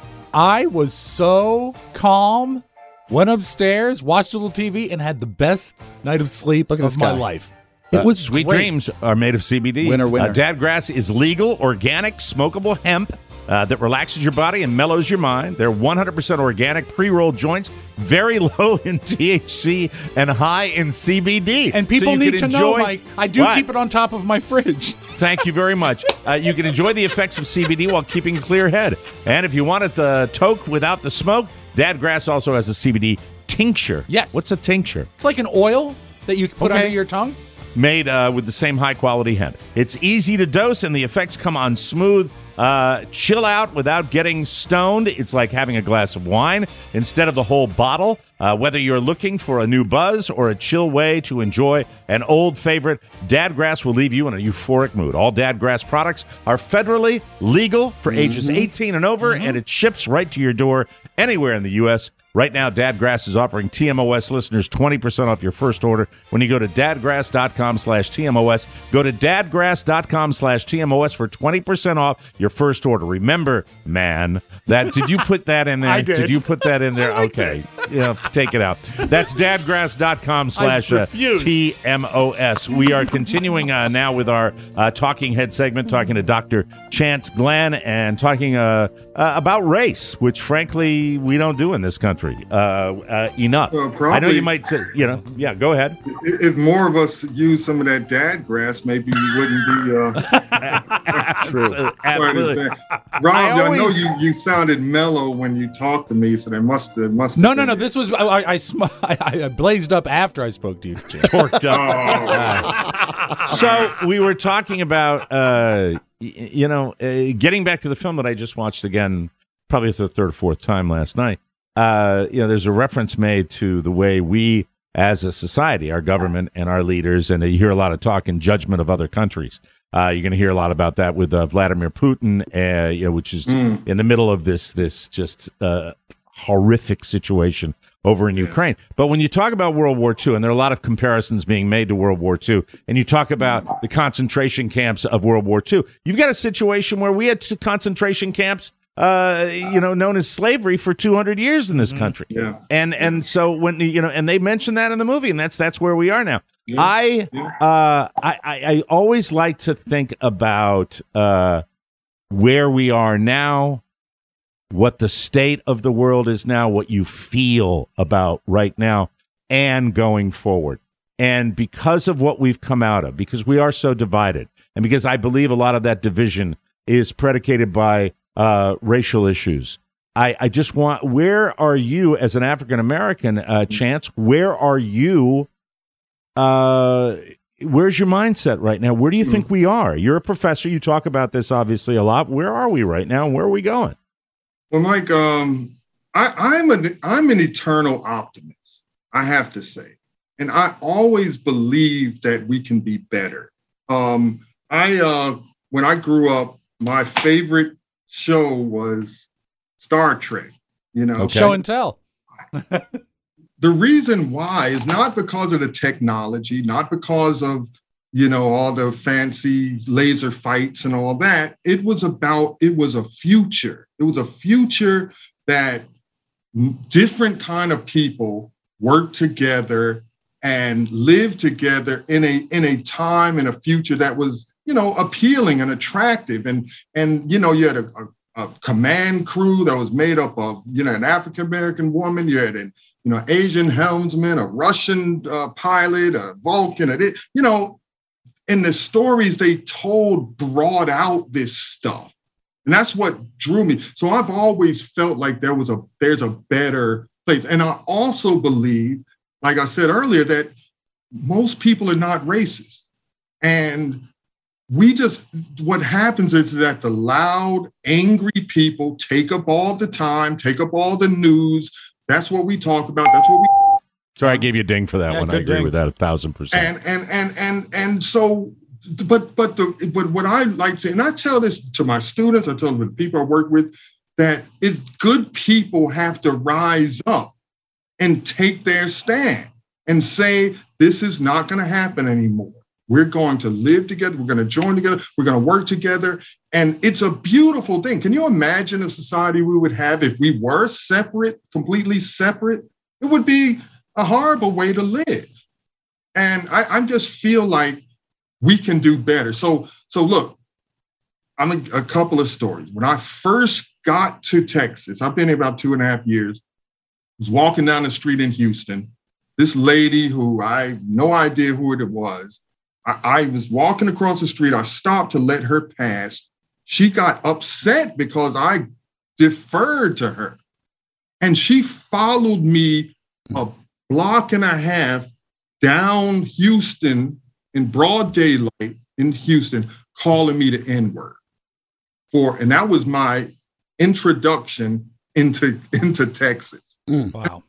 [SPEAKER 3] I was so calm. Went upstairs, watched a little T V, and had the best night of sleep
[SPEAKER 2] Look at
[SPEAKER 3] of
[SPEAKER 2] this
[SPEAKER 3] my
[SPEAKER 2] guy.
[SPEAKER 3] life. It
[SPEAKER 5] Uh,
[SPEAKER 3] was
[SPEAKER 5] Sweet
[SPEAKER 3] great.
[SPEAKER 5] Dreams are made of C B D.
[SPEAKER 2] Winner, winner.
[SPEAKER 5] Uh, Dadgrass is legal, organic, smokable hemp uh, that relaxes your body and mellows your mind. They're one hundred percent organic, pre-rolled joints, very low in T H C and high in C B D.
[SPEAKER 3] And
[SPEAKER 5] So
[SPEAKER 3] people
[SPEAKER 5] you
[SPEAKER 3] need
[SPEAKER 5] can
[SPEAKER 3] to know,
[SPEAKER 5] enjoy-
[SPEAKER 3] Mike, I do
[SPEAKER 5] What?
[SPEAKER 3] keep it on top of my fridge.
[SPEAKER 5] Thank you very much. Uh, you can enjoy the effects of C B D while keeping a clear head. And if you want it the toke without the smoke, Dadgrass also has a C B D tincture.
[SPEAKER 3] Yes.
[SPEAKER 5] What's a tincture?
[SPEAKER 3] It's like an oil that you put
[SPEAKER 5] Okay.
[SPEAKER 3] under your tongue.
[SPEAKER 5] Made uh, with the same high-quality hemp. It's easy to dose, and the effects come on smooth. Uh, chill out without getting stoned. It's like having a glass of wine instead of the whole bottle. Uh, whether you're looking for a new buzz or a chill way to enjoy an old favorite, Dadgrass will leave you in a euphoric mood. All Dadgrass products are federally legal for ages eighteen and over, and it ships right to your door anywhere in the U S Right now, Dadgrass is offering T M O S listeners twenty percent off your first order when you go to dadgrass.com slash TMOS. Go to dadgrass.com slash TMOS for twenty percent off your first order. Remember, man, that did you put that in there?
[SPEAKER 3] I did.
[SPEAKER 5] you put that in there? Okay. Yeah, take it out. That's dadgrass.com slash uh,
[SPEAKER 3] refuse.
[SPEAKER 5] T M O S. We are continuing uh, now with our uh, Talking Head segment, talking to Doctor Chance Glenn and talking uh, uh, about race, which, frankly, we don't do in this country uh, uh, enough.
[SPEAKER 4] Well,
[SPEAKER 5] I know
[SPEAKER 4] probably-
[SPEAKER 5] you might say, you know, yeah, go ahead.
[SPEAKER 4] If more of us use some of that dad grass, maybe we wouldn't be. Uh,
[SPEAKER 2] True.
[SPEAKER 5] Uh,
[SPEAKER 4] quite as
[SPEAKER 5] absolutely.
[SPEAKER 4] bad. Rob,
[SPEAKER 5] I
[SPEAKER 4] I,
[SPEAKER 5] always-
[SPEAKER 4] know you, you sounded mellow when you talked to me, so that must have must.
[SPEAKER 3] No,
[SPEAKER 4] have
[SPEAKER 3] no, no.
[SPEAKER 4] been
[SPEAKER 3] This was I. I, I, sm- I, I blazed up after I spoke to you. Jim.
[SPEAKER 5] Torqued up.
[SPEAKER 4] Oh.
[SPEAKER 5] So we were talking about, uh, y- you know, uh, getting back to the film that I just watched again, probably the third or fourth time last night. Uh, you know, there's a reference made to the way we, as a society, our government and our leaders, and you hear a lot of talk and judgment of other countries. Uh, you're going to hear a lot about that with uh, Vladimir Putin, uh, you know, which is
[SPEAKER 4] Mm.
[SPEAKER 5] in the middle of this this just uh, horrific situation over in Ukraine. But when you talk about World War Two, and there are a lot of comparisons being made to World War Two, and you talk about the concentration camps of World War Two, you've got a situation where we had two concentration camps, uh, you know, known as slavery for two hundred years in this country.
[SPEAKER 4] Yeah.
[SPEAKER 5] And and so when you know, and they mentioned that in the movie, and that's that's where we are now.
[SPEAKER 4] Yeah.
[SPEAKER 5] I,
[SPEAKER 4] Yeah.
[SPEAKER 5] uh, I I I always like to think about uh, where we are now, what the state of the world is now, what you feel about right now, and going forward. And because of what we've come out of, because we are so divided, and because I believe a lot of that division is predicated by uh, racial issues, I, I just want, where are you as an African-American, uh, Chance? Where are you? Uh, where's your mindset right now? Where do you think we are? You're a professor. You talk about this obviously a lot. Where are we right now? And where are we going?
[SPEAKER 4] Well, Mike, um, I, I'm, a, I'm an eternal optimist, I have to say. And I always believe that we can be better. Um, I uh, when I grew up, my favorite show was Star Trek. You know,
[SPEAKER 3] okay. Show and tell.
[SPEAKER 4] The reason why is not because of the technology, not because of, you know, all the fancy laser fights and all that. It was about, it was a future. It was a future that different kind of people work together and live together in a in a time in a future that was, you know, appealing and attractive. And, and you know, you had a, a, a command crew that was made up of, you know, an African-American woman, you had an, you know, Asian helmsman, a Russian uh, pilot, a Vulcan, a, you know, and the stories they told brought out this stuff. And that's what drew me. So I've always felt like there was a, there's a better place. And I also believe, like I said earlier, that most people are not racist. And we just, what happens is that the loud, angry people take up all the time, take up all the news. That's what we talk about. That's what we.
[SPEAKER 5] Sorry, I gave you a ding for that
[SPEAKER 3] yeah,
[SPEAKER 5] one. I agree
[SPEAKER 3] ding.
[SPEAKER 5] with that a thousand percent.
[SPEAKER 4] And and and and and so, but but the but what I like to, and I tell this to my students, I tell them the people I work with, that it's good people have to rise up and take their stand and say, this is not going to happen anymore. We're going to live together. We're going to join together. We're going to work together. And it's a beautiful thing. Can you imagine a society we would have if we were separate, completely separate? It would be a horrible way to live. And I, I just feel like we can do better. So, so look, I'm a, a couple of stories. When I first got to Texas, I've been here about two and a half years, was walking down the street in Houston. This lady who I have no idea who it was, I, I was walking across the street. I stopped to let her pass. She got upset because I deferred to her. And she followed me a block and a half down Houston in broad daylight in Houston, calling me the N-word. For, and that was my introduction into, into Texas.
[SPEAKER 3] Mm. Wow.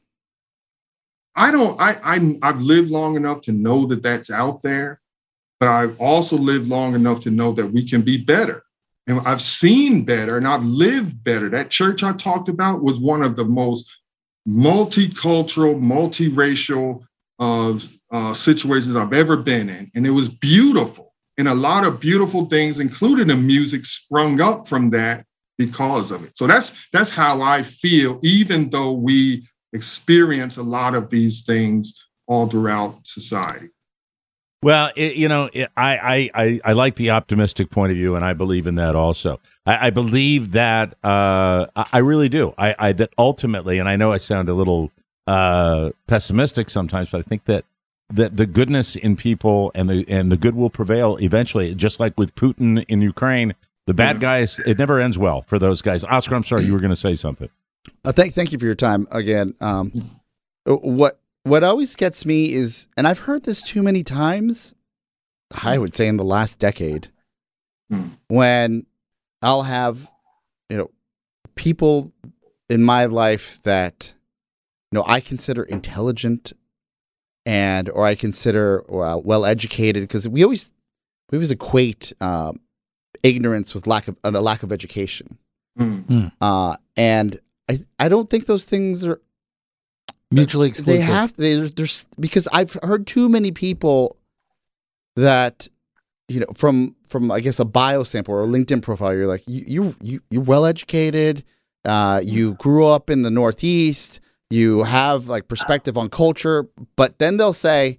[SPEAKER 4] I don't, I, I, I've lived long enough to know that that's out there, but I've also lived long enough to know that we can be better. And I've seen better and I've lived better. That church I talked about was one of the most multicultural, multiracial uh, uh, situations I've ever been in. And it was beautiful. And a lot of beautiful things, including the music, sprung up from that because of it. So that's that's how I feel, even though we experience a lot of these things all throughout society.
[SPEAKER 5] Well, it, you know, it, I, I, I like the optimistic point of view, and I believe in that also. I, I believe that uh, I, I really do. I, I that ultimately, and I know I sound a little uh, pessimistic sometimes, but I think that that the goodness in people and the and the good will prevail eventually. Just like with Putin in Ukraine, the bad
[SPEAKER 4] Yeah.
[SPEAKER 5] guys, it never ends well for those guys. Oscar, I'm sorry, you were going to say something.
[SPEAKER 2] Uh, thank, thank you for your time again. Um, what what always gets me is, and I've heard this too many times, I would say in the last decade,
[SPEAKER 4] Hmm.
[SPEAKER 2] when I'll have, you know, people in my life that, you know, I consider intelligent and, or I consider uh, well educated, because we always we always equate um, ignorance with lack of uh, a lack of education,
[SPEAKER 4] Hmm.
[SPEAKER 2] uh, and I I don't think those things are
[SPEAKER 3] Mutually exclusive.
[SPEAKER 2] They have they, there's, there's because I've heard too many people that, you know, from from I guess a bio sample or a LinkedIn profile, you're like you you, you you're well educated, uh, you grew up in the Northeast, you have like perspective on culture, but then they'll say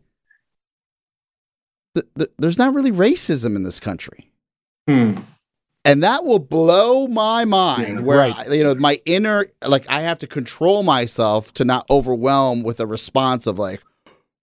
[SPEAKER 2] th- th- there's not really racism in this country.
[SPEAKER 4] Hmm.
[SPEAKER 2] And that will blow my mind,
[SPEAKER 4] Yeah,
[SPEAKER 2] where,
[SPEAKER 3] right.
[SPEAKER 2] I, you know, my inner, like, I have to control myself to not overwhelm with a response of like,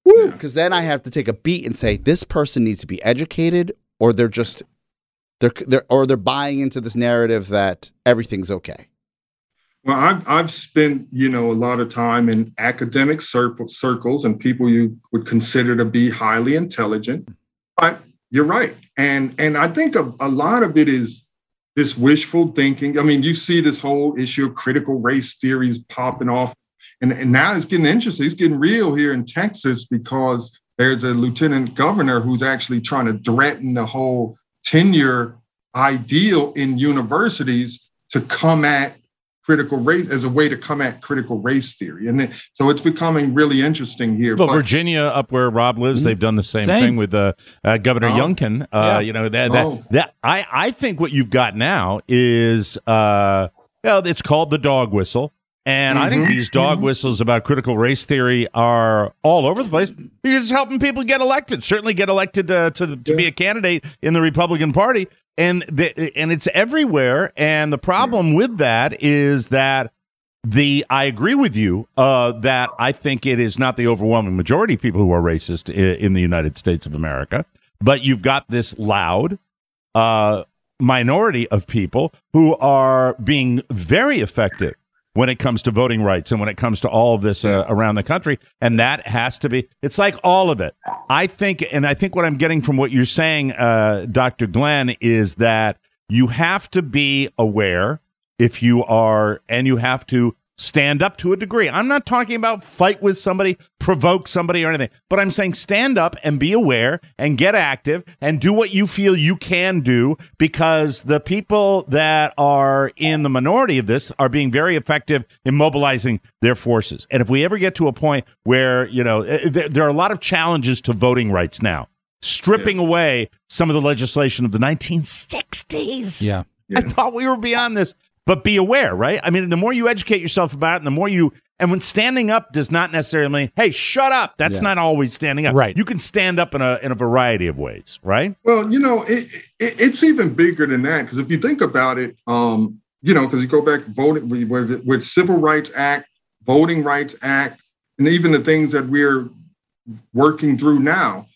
[SPEAKER 2] Woo! Because then I have to take a beat and say this person needs to be educated, or they're just they're, they're or they're buying into this narrative that everything's okay.
[SPEAKER 4] Well, I've I've spent you know a lot of time in academic circle, circles and people you would consider to be highly intelligent. But you're right, and and I think a, a lot of it is this wishful thinking. I mean, you see this whole issue of critical race theories popping off, and, and now it's getting interesting. It's getting real here in Texas because there's a lieutenant governor who's actually trying to threaten the whole tenure ideal in universities to come at critical race as a way to come at critical race theory. And then, so it's becoming really interesting here.
[SPEAKER 5] Well,
[SPEAKER 4] but,
[SPEAKER 5] Virginia, up where Rob lives, they've done the same,
[SPEAKER 3] Same.
[SPEAKER 5] thing with uh, uh, Governor
[SPEAKER 4] Oh.
[SPEAKER 5] Youngkin. Uh,
[SPEAKER 3] Yeah.
[SPEAKER 5] You know, that, that,
[SPEAKER 4] Oh.
[SPEAKER 5] that I, I think what you've got now is, uh, well, it's called the dog whistle. And I think
[SPEAKER 4] Mhm.
[SPEAKER 5] these dog whistles about critical race theory are all over the place because it's helping people get elected, certainly get elected uh, to, to be a candidate in the Republican Party. And the, and it's everywhere. And the problem with that is that the I agree with you uh, that I think it is not the overwhelming majority of people who are racist in, in the United States of America, but you've got this loud uh, minority of people who are being very effective when it comes to voting rights and when it comes to all of this uh, around the country. And that has to be, it's like all of it. I think, and I think what I'm getting from what you're saying, uh, Doctor Glenn, is that you have to be aware if you are, and you have to stand up to a degree. I'm not talking about fight with somebody, provoke somebody or anything, but I'm saying stand up and be aware and get active and do what you feel you can do, because the people that are in the minority of this are being very effective in mobilizing their forces. And if we ever get to a point where, you know, there, there are a lot of challenges to voting rights now, stripping
[SPEAKER 4] Yes.
[SPEAKER 5] away some of the legislation of the nineteen sixties.
[SPEAKER 3] Yeah.
[SPEAKER 4] Yeah.
[SPEAKER 5] I thought we were beyond this. But be aware, right? I mean, the more you educate yourself about it, and the more you, and when standing up does not necessarily mean, hey, shut up. That's
[SPEAKER 2] Yeah.
[SPEAKER 5] not always standing up.
[SPEAKER 3] Right.
[SPEAKER 5] You can stand up in a in a variety of ways, right?
[SPEAKER 4] Well, you know, it, it, it's even bigger than that, because if you think about it, um, you know, because you go back voting with, with Civil Rights Act, Voting Rights Act, and even the things that we're working through now,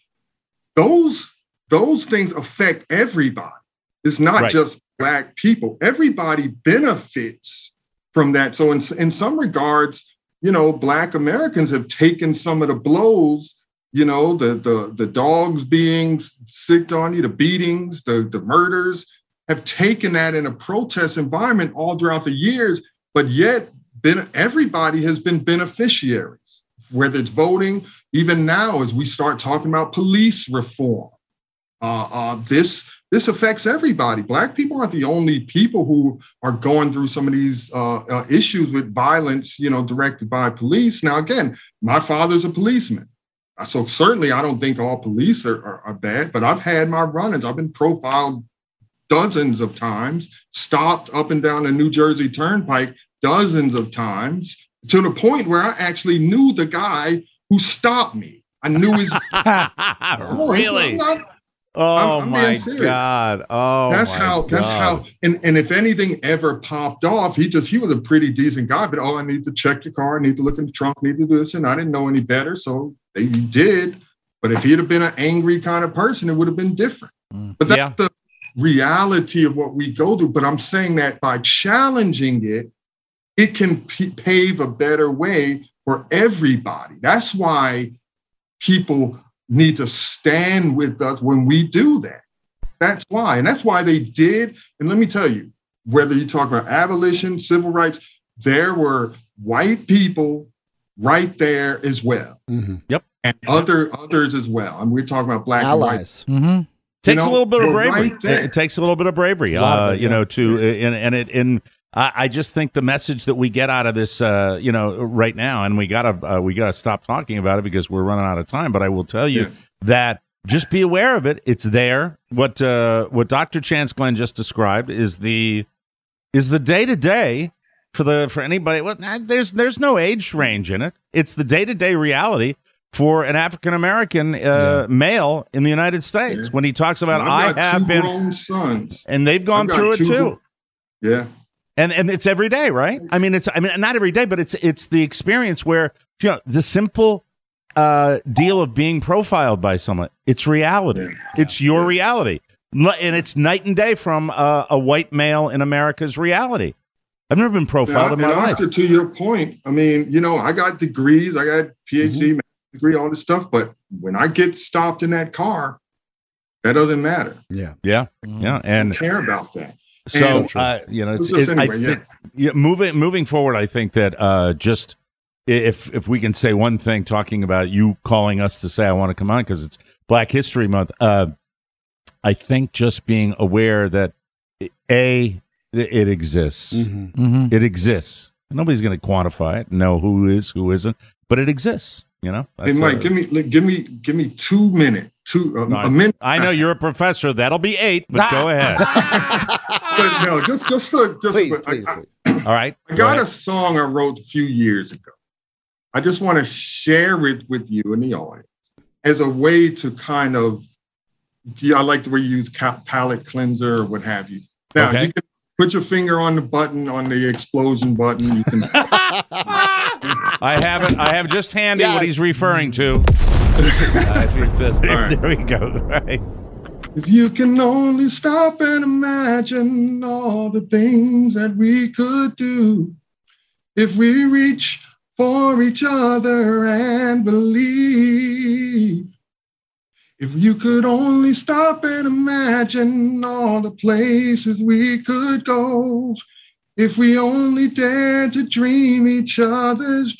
[SPEAKER 4] those those things affect everybody. It's not
[SPEAKER 5] Right.
[SPEAKER 4] just Black people. Everybody benefits from that. So in, in some regards, you know, Black Americans have taken some of the blows, you know, the the the dogs being sicked on you, the beatings, the, the murders, have taken that in a protest environment all throughout the years, but yet been, everybody has been beneficiaries, whether it's voting, even now as we start talking about police reform. Uh, uh, this this affects everybody. Black people aren't the only people who are going through some of these uh, uh, issues with violence, you know, directed by police. Now, again, my father's a policeman, so certainly I don't think all police are, are, are bad. But I've had my run-ins. I've been profiled dozens of times, stopped up and down the New Jersey Turnpike dozens of times, to the point where I actually knew the guy who stopped me. I knew his.
[SPEAKER 5] Really?
[SPEAKER 4] I'm not-
[SPEAKER 5] Oh
[SPEAKER 4] I'm being
[SPEAKER 5] my
[SPEAKER 4] serious.
[SPEAKER 5] God! Oh,
[SPEAKER 4] that's
[SPEAKER 5] my
[SPEAKER 4] how. That's
[SPEAKER 5] God.
[SPEAKER 4] how. And, and if anything ever popped off, he just he was a pretty decent guy. But oh, I need to check your car. I need to look in the trunk. I need to do this, and I didn't know any better, so they did. But if he'd have been an angry kind of person, it would have been different. But that's
[SPEAKER 5] Yeah.
[SPEAKER 4] the reality of what we go through. But I'm saying that by challenging it, it can p- pave a better way for everybody. That's why people need to stand with us when we do that. That's why. And that's why they did. And let me tell you, whether you talk about abolition, civil rights, there were white people right there as well.
[SPEAKER 2] Mm-hmm.
[SPEAKER 5] Yep.
[SPEAKER 4] And other others as well. And we're talking about black and white.
[SPEAKER 2] Allies.
[SPEAKER 3] Mm-hmm.
[SPEAKER 5] Takes
[SPEAKER 4] You know,
[SPEAKER 5] a little bit of
[SPEAKER 4] we're
[SPEAKER 5] bravery.
[SPEAKER 4] right there.
[SPEAKER 5] it, it takes a little bit of bravery,
[SPEAKER 3] A lot of
[SPEAKER 5] uh,
[SPEAKER 3] it,
[SPEAKER 5] you
[SPEAKER 3] yeah.
[SPEAKER 5] know, to and and it and I, I just think the message that we get out of this, uh, you know, right now, and we gotta uh, we gotta stop talking about it because we're running out of time. But I will tell you
[SPEAKER 4] Yeah.
[SPEAKER 5] that just be aware of it. It's there. What uh, what Doctor Chance Glenn just described is the is the day to day for the for anybody. Well, there's there's no age range in it. It's the day to day reality for an African American uh, male in the United States.
[SPEAKER 4] Yeah.
[SPEAKER 5] When he talks about,
[SPEAKER 4] And
[SPEAKER 5] I
[SPEAKER 4] I've got
[SPEAKER 5] have
[SPEAKER 4] two
[SPEAKER 5] been,
[SPEAKER 4] grown sons.
[SPEAKER 5] and they've gone
[SPEAKER 4] I've got
[SPEAKER 5] through it
[SPEAKER 4] two
[SPEAKER 5] too.
[SPEAKER 4] gro- Yeah.
[SPEAKER 5] And and it's every day, right? I mean, it's I mean not every day, but it's it's the experience where, you know, the simple uh, deal of being profiled by someone. It's reality.
[SPEAKER 4] Yeah.
[SPEAKER 5] It's your reality. L- And it's night and day from uh, a white male in America's reality. I've never been profiled
[SPEAKER 4] Now,
[SPEAKER 5] in my
[SPEAKER 4] and
[SPEAKER 5] life.
[SPEAKER 4] Oscar, to your point, I mean, you know, I got degrees, I got PhD,
[SPEAKER 5] Mm-hmm.
[SPEAKER 4] master's degree, all this stuff, but when I get stopped in that car, that doesn't matter.
[SPEAKER 2] Yeah.
[SPEAKER 5] Yeah,
[SPEAKER 3] Mhm.
[SPEAKER 5] yeah.
[SPEAKER 4] I
[SPEAKER 5] And
[SPEAKER 4] don't care about that.
[SPEAKER 5] so,
[SPEAKER 4] And-
[SPEAKER 5] uh, you know, it's,
[SPEAKER 4] Just
[SPEAKER 5] it, I
[SPEAKER 4] anyway,
[SPEAKER 5] think, yeah, moving moving forward, I think that uh, just if if we can say one thing, talking about you calling us to say I want to come on because it's Black History Month. Uh, I think just being aware that a it exists,
[SPEAKER 2] Mhm.
[SPEAKER 3] Mm-hmm.
[SPEAKER 5] it exists. Nobody's going to quantify it, know who is who isn't, but it exists. You know.
[SPEAKER 4] Hey,
[SPEAKER 5] That's
[SPEAKER 4] Mike,
[SPEAKER 5] a-
[SPEAKER 4] give me give me give me two minutes, two uh,
[SPEAKER 5] No,
[SPEAKER 4] a minute.
[SPEAKER 5] I know you're a professor. That'll be eight, but go ahead.
[SPEAKER 4] But no, just just to, just
[SPEAKER 2] Please,
[SPEAKER 4] but I-
[SPEAKER 2] please.
[SPEAKER 4] I,
[SPEAKER 2] please.
[SPEAKER 5] All right.
[SPEAKER 4] I
[SPEAKER 5] go
[SPEAKER 4] got
[SPEAKER 5] ahead.
[SPEAKER 4] a song I wrote a few years ago. I just want to share it with you and the audience as a way to kind of, yeah, I like the way you use ca- palette cleanser or what have you. Now,
[SPEAKER 5] Okay.
[SPEAKER 4] you can put your finger on the button, on the explosion button. You can,
[SPEAKER 5] I have it. I have just handy what
[SPEAKER 2] Yes.
[SPEAKER 5] he's referring to. I see it said-
[SPEAKER 4] right.
[SPEAKER 5] There we go. Right.
[SPEAKER 4] if you can only stop and imagine all the things that we could do, if we reach for each other and believe. If you could only stop and imagine all the places we could go. If we only dared to dream each other's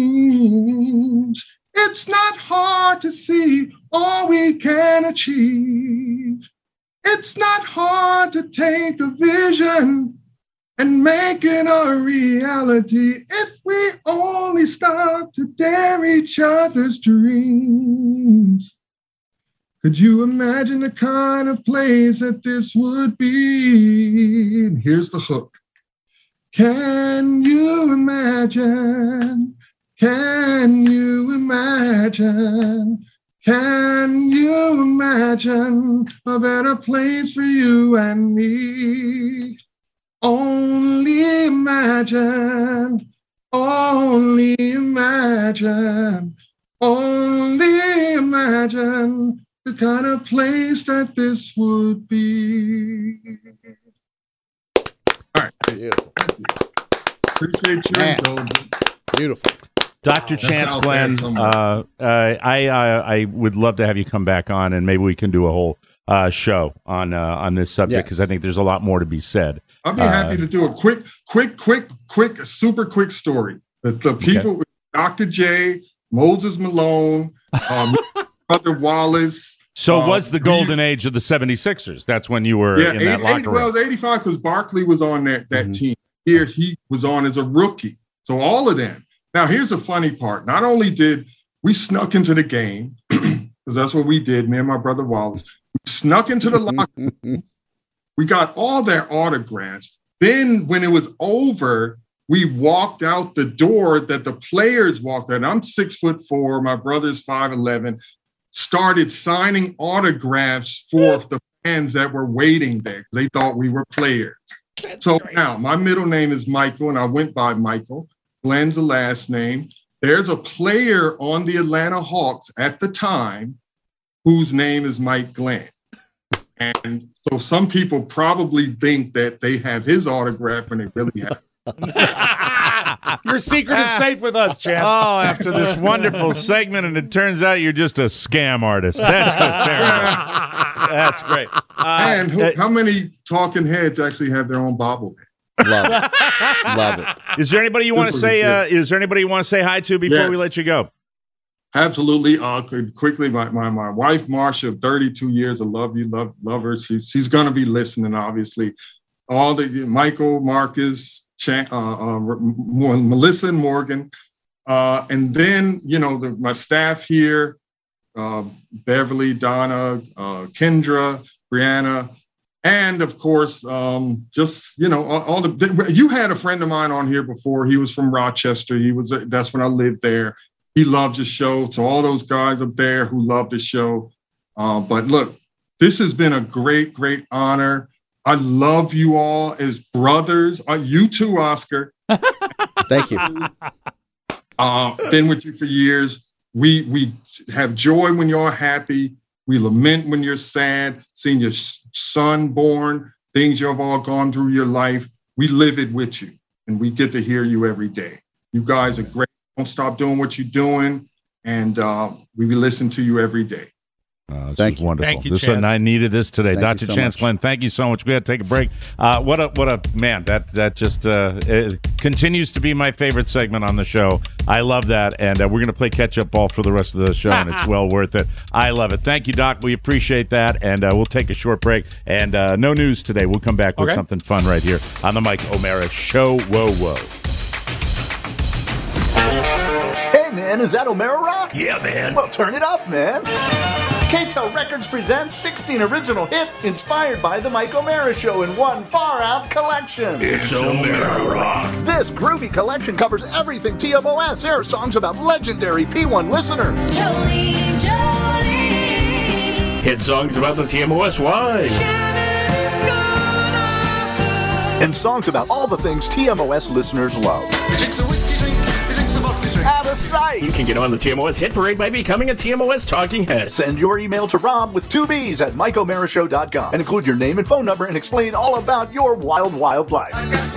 [SPEAKER 4] dreams. It's not hard to see all we can achieve. It's not hard to take a vision and make it a reality if we only stop to dare each other's dreams. Could you imagine the kind of place that this would be? And here's the hook. Can you imagine? Can you imagine? Can you imagine a better place for you and me? Only imagine, only imagine, only imagine the kind of place that this would be. All right.
[SPEAKER 2] Beautiful.
[SPEAKER 4] Appreciate your
[SPEAKER 2] Man.
[SPEAKER 4] indulgence.
[SPEAKER 2] Beautiful.
[SPEAKER 5] Doctor
[SPEAKER 4] That
[SPEAKER 5] Chance
[SPEAKER 4] sounds
[SPEAKER 5] Glenn,
[SPEAKER 4] bad somewhere.
[SPEAKER 5] uh, uh, I uh, I would love to have you come back on, and maybe we can do a whole uh, show on uh, on this subject
[SPEAKER 2] Yes.
[SPEAKER 5] because I think there's a lot more to be said.
[SPEAKER 4] I'll be
[SPEAKER 5] Uh,
[SPEAKER 4] happy to do a quick, quick, quick, quick, super quick story. The, the people, Doctor J, Moses Malone, um, Brother Wallace.
[SPEAKER 5] So
[SPEAKER 4] Uh,
[SPEAKER 5] was the
[SPEAKER 4] we-
[SPEAKER 5] golden age of the seventy-sixers. That's when you were
[SPEAKER 4] Yeah,
[SPEAKER 5] in that
[SPEAKER 4] eighty,
[SPEAKER 5] locker
[SPEAKER 4] eighty,
[SPEAKER 5] room.
[SPEAKER 4] well, it was eighty-five because Barkley was on that, that
[SPEAKER 2] Mhm.
[SPEAKER 4] team. Here he was on as a rookie. So all of them. Now, here's the funny part. Not only did we snuck into the game, because that's what we did, me and my brother Wallace. We snuck into the locker room. We got all their autographs. Then when it was over, we walked out the door that the players walked out. I'm six foot four. My brother's five eleven. Started signing autographs for the fans that were waiting there because they thought we were players. So now my middle name is Michael, and I went by Michael. Glenn's the last name. There's a player on the Atlanta Hawks at the time whose name is Mike Glenn. And so some people probably think that they have his autograph when they really have.
[SPEAKER 3] Your secret is safe with us, Chance.
[SPEAKER 5] Oh, after this wonderful segment, and it turns out you're just a scam artist. That's just terrible. That's great. Uh,
[SPEAKER 4] And who,
[SPEAKER 5] uh,
[SPEAKER 4] how many talking heads actually have their own bobblehead?
[SPEAKER 2] Love it. Love it.
[SPEAKER 5] is there anybody you want to
[SPEAKER 4] was
[SPEAKER 5] say?
[SPEAKER 4] good.
[SPEAKER 5] Uh, is there anybody you want to say hi to before we
[SPEAKER 4] Yes.
[SPEAKER 5] let you go?
[SPEAKER 4] Absolutely. Uh, could quickly, my, my my wife Marsha of thirty-two years. I love you, love love her. She's she's gonna be listening, obviously. All the Michael, Marcus, Chan, uh, uh, M- Melissa, and Morgan, uh, and then you know the, my staff here, uh, Beverly, Donna, uh, Kendra, Brianna, and of course, um, just you know all, all the. You had a friend of mine on here before. He was from Rochester. He was that's when I lived there. He loves the show. So all those guys up there who love the show. Uh, but look, this has been a great, great honor. I love you all as brothers. Uh, you too, Oscar.
[SPEAKER 2] Thank you.
[SPEAKER 4] Uh, been with you for years. we we have joy when you're happy. We lament when you're sad, seeing your son born, things you've all gone through your life. We live it with you, and we get to hear you every day. You guys are great. Don't stop doing what you're doing, and uh, we listen to you every day.
[SPEAKER 5] Uh, this
[SPEAKER 2] Thank
[SPEAKER 5] is
[SPEAKER 2] you.
[SPEAKER 5] wonderful.
[SPEAKER 3] Thank you,
[SPEAKER 5] this
[SPEAKER 3] Chance.
[SPEAKER 5] and I needed this today,
[SPEAKER 2] Thank
[SPEAKER 5] Doctor
[SPEAKER 2] you so
[SPEAKER 5] Chance
[SPEAKER 2] much.
[SPEAKER 5] Glenn. Thank you so much. We got to take a break. Uh, what a what a man that that just uh, it continues to be my favorite segment on the show. I love that, and uh, we're going to play catch up ball for the rest of the show, and it's well worth it. I love it. Thank you, Doc. We appreciate that, and uh, we'll take a short break. And uh, no news today. We'll come back with
[SPEAKER 3] Okay.
[SPEAKER 5] something fun right here on the Mike O'Mara Show. Whoa, whoa.
[SPEAKER 8] Hey man, is that O'Mara Rock?
[SPEAKER 9] Yeah, man.
[SPEAKER 8] Well, turn it up, man. K-Tel Records presents sixteen original hits inspired by the Mike O'Mara Show in one far-out collection.
[SPEAKER 9] It's O'Mara Rock.
[SPEAKER 8] This groovy collection covers everything T M O S. There are songs about legendary P one listeners.
[SPEAKER 10] Jolie, Jolie.
[SPEAKER 9] Hit songs about the T M O S wives.
[SPEAKER 8] And songs about all the things T M O S listeners love. Out of sight.
[SPEAKER 9] You can get on the T M O S Hit Parade by becoming a T M O S Talking Head.
[SPEAKER 8] Send your email to Rob with two B's at Mike O'Mara Show dot com and include your name and phone number and explain all about your wild, wild life.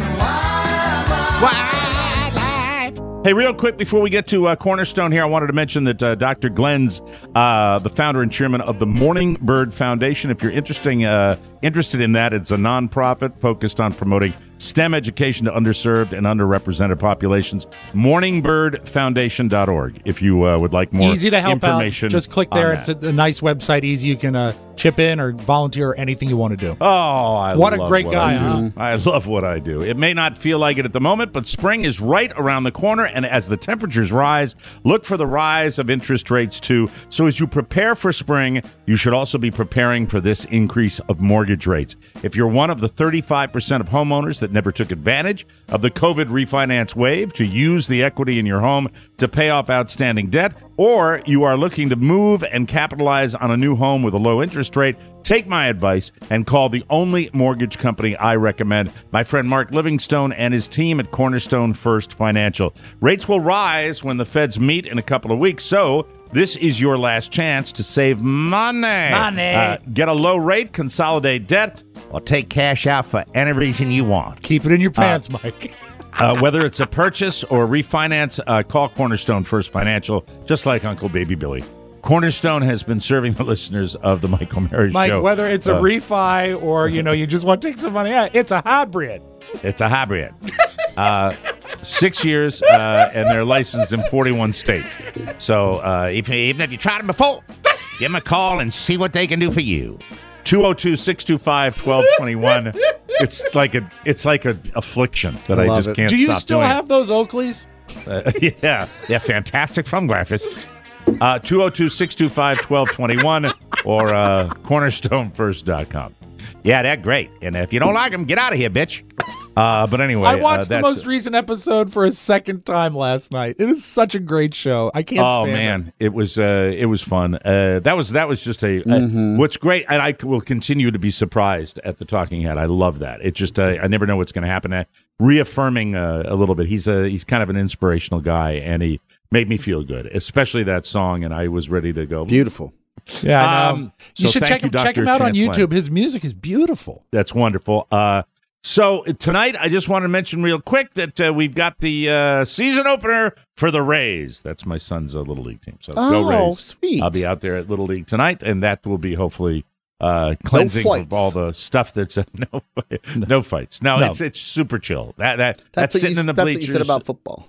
[SPEAKER 5] Hey, real quick before we get to uh, Cornerstone here, I wanted to mention that uh, Doctor Glenn's uh, the founder and chairman of the Morning Bird Foundation. If you're interesting, uh, interested in that, it's a nonprofit focused on promoting STEM education to underserved and underrepresented populations. morning bird foundation dot org if you uh, would like more
[SPEAKER 3] Easy to help
[SPEAKER 5] information.
[SPEAKER 3] out. Just click there.
[SPEAKER 5] on
[SPEAKER 3] It's
[SPEAKER 5] that.
[SPEAKER 3] a, a nice website. Easy. You can uh, chip in or volunteer or anything you want to do.
[SPEAKER 5] Oh, I
[SPEAKER 3] What a
[SPEAKER 5] love
[SPEAKER 3] great
[SPEAKER 5] what
[SPEAKER 3] guy,
[SPEAKER 5] I do.
[SPEAKER 3] huh?
[SPEAKER 5] I love what I do. It may not feel like it at the moment, but spring is right around the corner, and as the temperatures rise, look for the rise of interest rates too. So as you prepare for spring, you should also be preparing for this increase of mortgage rates. If you're one of the thirty-five percent of homeowners that never took advantage of the COVID refinance wave to use the equity in your home to pay off outstanding debt, or you are looking to move and capitalize on a new home with a low interest rate, take my advice and call the only mortgage company I recommend, my friend Mark Livingstone and his team at Cornerstone First Financial. Rates will rise when the feds meet in a couple of weeks, so this is your last chance to save money.
[SPEAKER 3] Money.
[SPEAKER 5] Uh, get a low rate, consolidate debt, or take cash out for any reason you want.
[SPEAKER 3] Keep it in your pants, Mike.
[SPEAKER 5] Uh, whether it's a purchase or a refinance, uh, call Cornerstone First Financial, just like Uncle Baby Billy. Cornerstone has been serving the listeners of the Mike O'Mara
[SPEAKER 3] Mike,
[SPEAKER 5] Show.
[SPEAKER 3] whether it's a
[SPEAKER 5] Uh,
[SPEAKER 3] refi or, you know, you just want to take some money out, it's a hybrid.
[SPEAKER 5] It's a hybrid. Uh, six years, uh, and they're licensed in forty-one states. So uh, if, even if you tried them before, give them a call and see what they can do for you. two oh two, six two five, one two two one. It's like a it's like a affliction that
[SPEAKER 2] I
[SPEAKER 5] I,
[SPEAKER 2] love
[SPEAKER 5] just
[SPEAKER 2] it.
[SPEAKER 5] can't
[SPEAKER 3] Do you
[SPEAKER 5] stop
[SPEAKER 3] still
[SPEAKER 5] doing.
[SPEAKER 3] have those Oakleys?
[SPEAKER 5] Uh, yeah, yeah, fantastic phone graphics. Uh, two oh two, six two five, one two two one or uh, cornerstone first dot com. Yeah, they're great. And if you don't like them, get out of here, bitch. Uh, but anyway,
[SPEAKER 3] I watched
[SPEAKER 5] uh,
[SPEAKER 3] the
[SPEAKER 5] that's
[SPEAKER 3] most
[SPEAKER 5] it.
[SPEAKER 3] recent episode for a second time last night. It is such a great show. I can't
[SPEAKER 5] Oh
[SPEAKER 3] stand
[SPEAKER 5] man, it was uh, it was fun. Uh, that was that was just a.
[SPEAKER 2] Mm-hmm.
[SPEAKER 5] Uh, what's great, and I will continue to be surprised at the Talking Head. I love that. It just uh, I never know what's going to happen. Uh, reaffirming uh, a little bit. He's a he's kind of an inspirational guy, and he made me feel good, especially that song. And I was ready to go.
[SPEAKER 2] Beautiful.
[SPEAKER 3] it. Yeah, I know.
[SPEAKER 5] Um,
[SPEAKER 3] you
[SPEAKER 5] so
[SPEAKER 3] should
[SPEAKER 5] thank
[SPEAKER 3] check
[SPEAKER 5] you,
[SPEAKER 3] him, check
[SPEAKER 5] Doctor
[SPEAKER 3] him out on
[SPEAKER 5] Chance
[SPEAKER 3] YouTube.
[SPEAKER 5] Glenn.
[SPEAKER 3] His music is beautiful.
[SPEAKER 5] That's wonderful. Uh, so tonight, I just want to mention real quick that uh, we've got the uh, season opener for the Rays. That's my son's uh, Little League team. So go
[SPEAKER 2] Oh,
[SPEAKER 5] Rays.
[SPEAKER 2] sweet.
[SPEAKER 5] I'll be out there at Little League tonight, and that will be hopefully uh, cleansing
[SPEAKER 2] fights.
[SPEAKER 5] of all the stuff that's uh, no, no fights. No,
[SPEAKER 3] No.
[SPEAKER 5] it's it's super chill. That that
[SPEAKER 2] That's,
[SPEAKER 5] that's,
[SPEAKER 2] what
[SPEAKER 5] sitting
[SPEAKER 2] you,
[SPEAKER 5] in the
[SPEAKER 2] that's
[SPEAKER 5] bleachers.
[SPEAKER 2] what you said about football.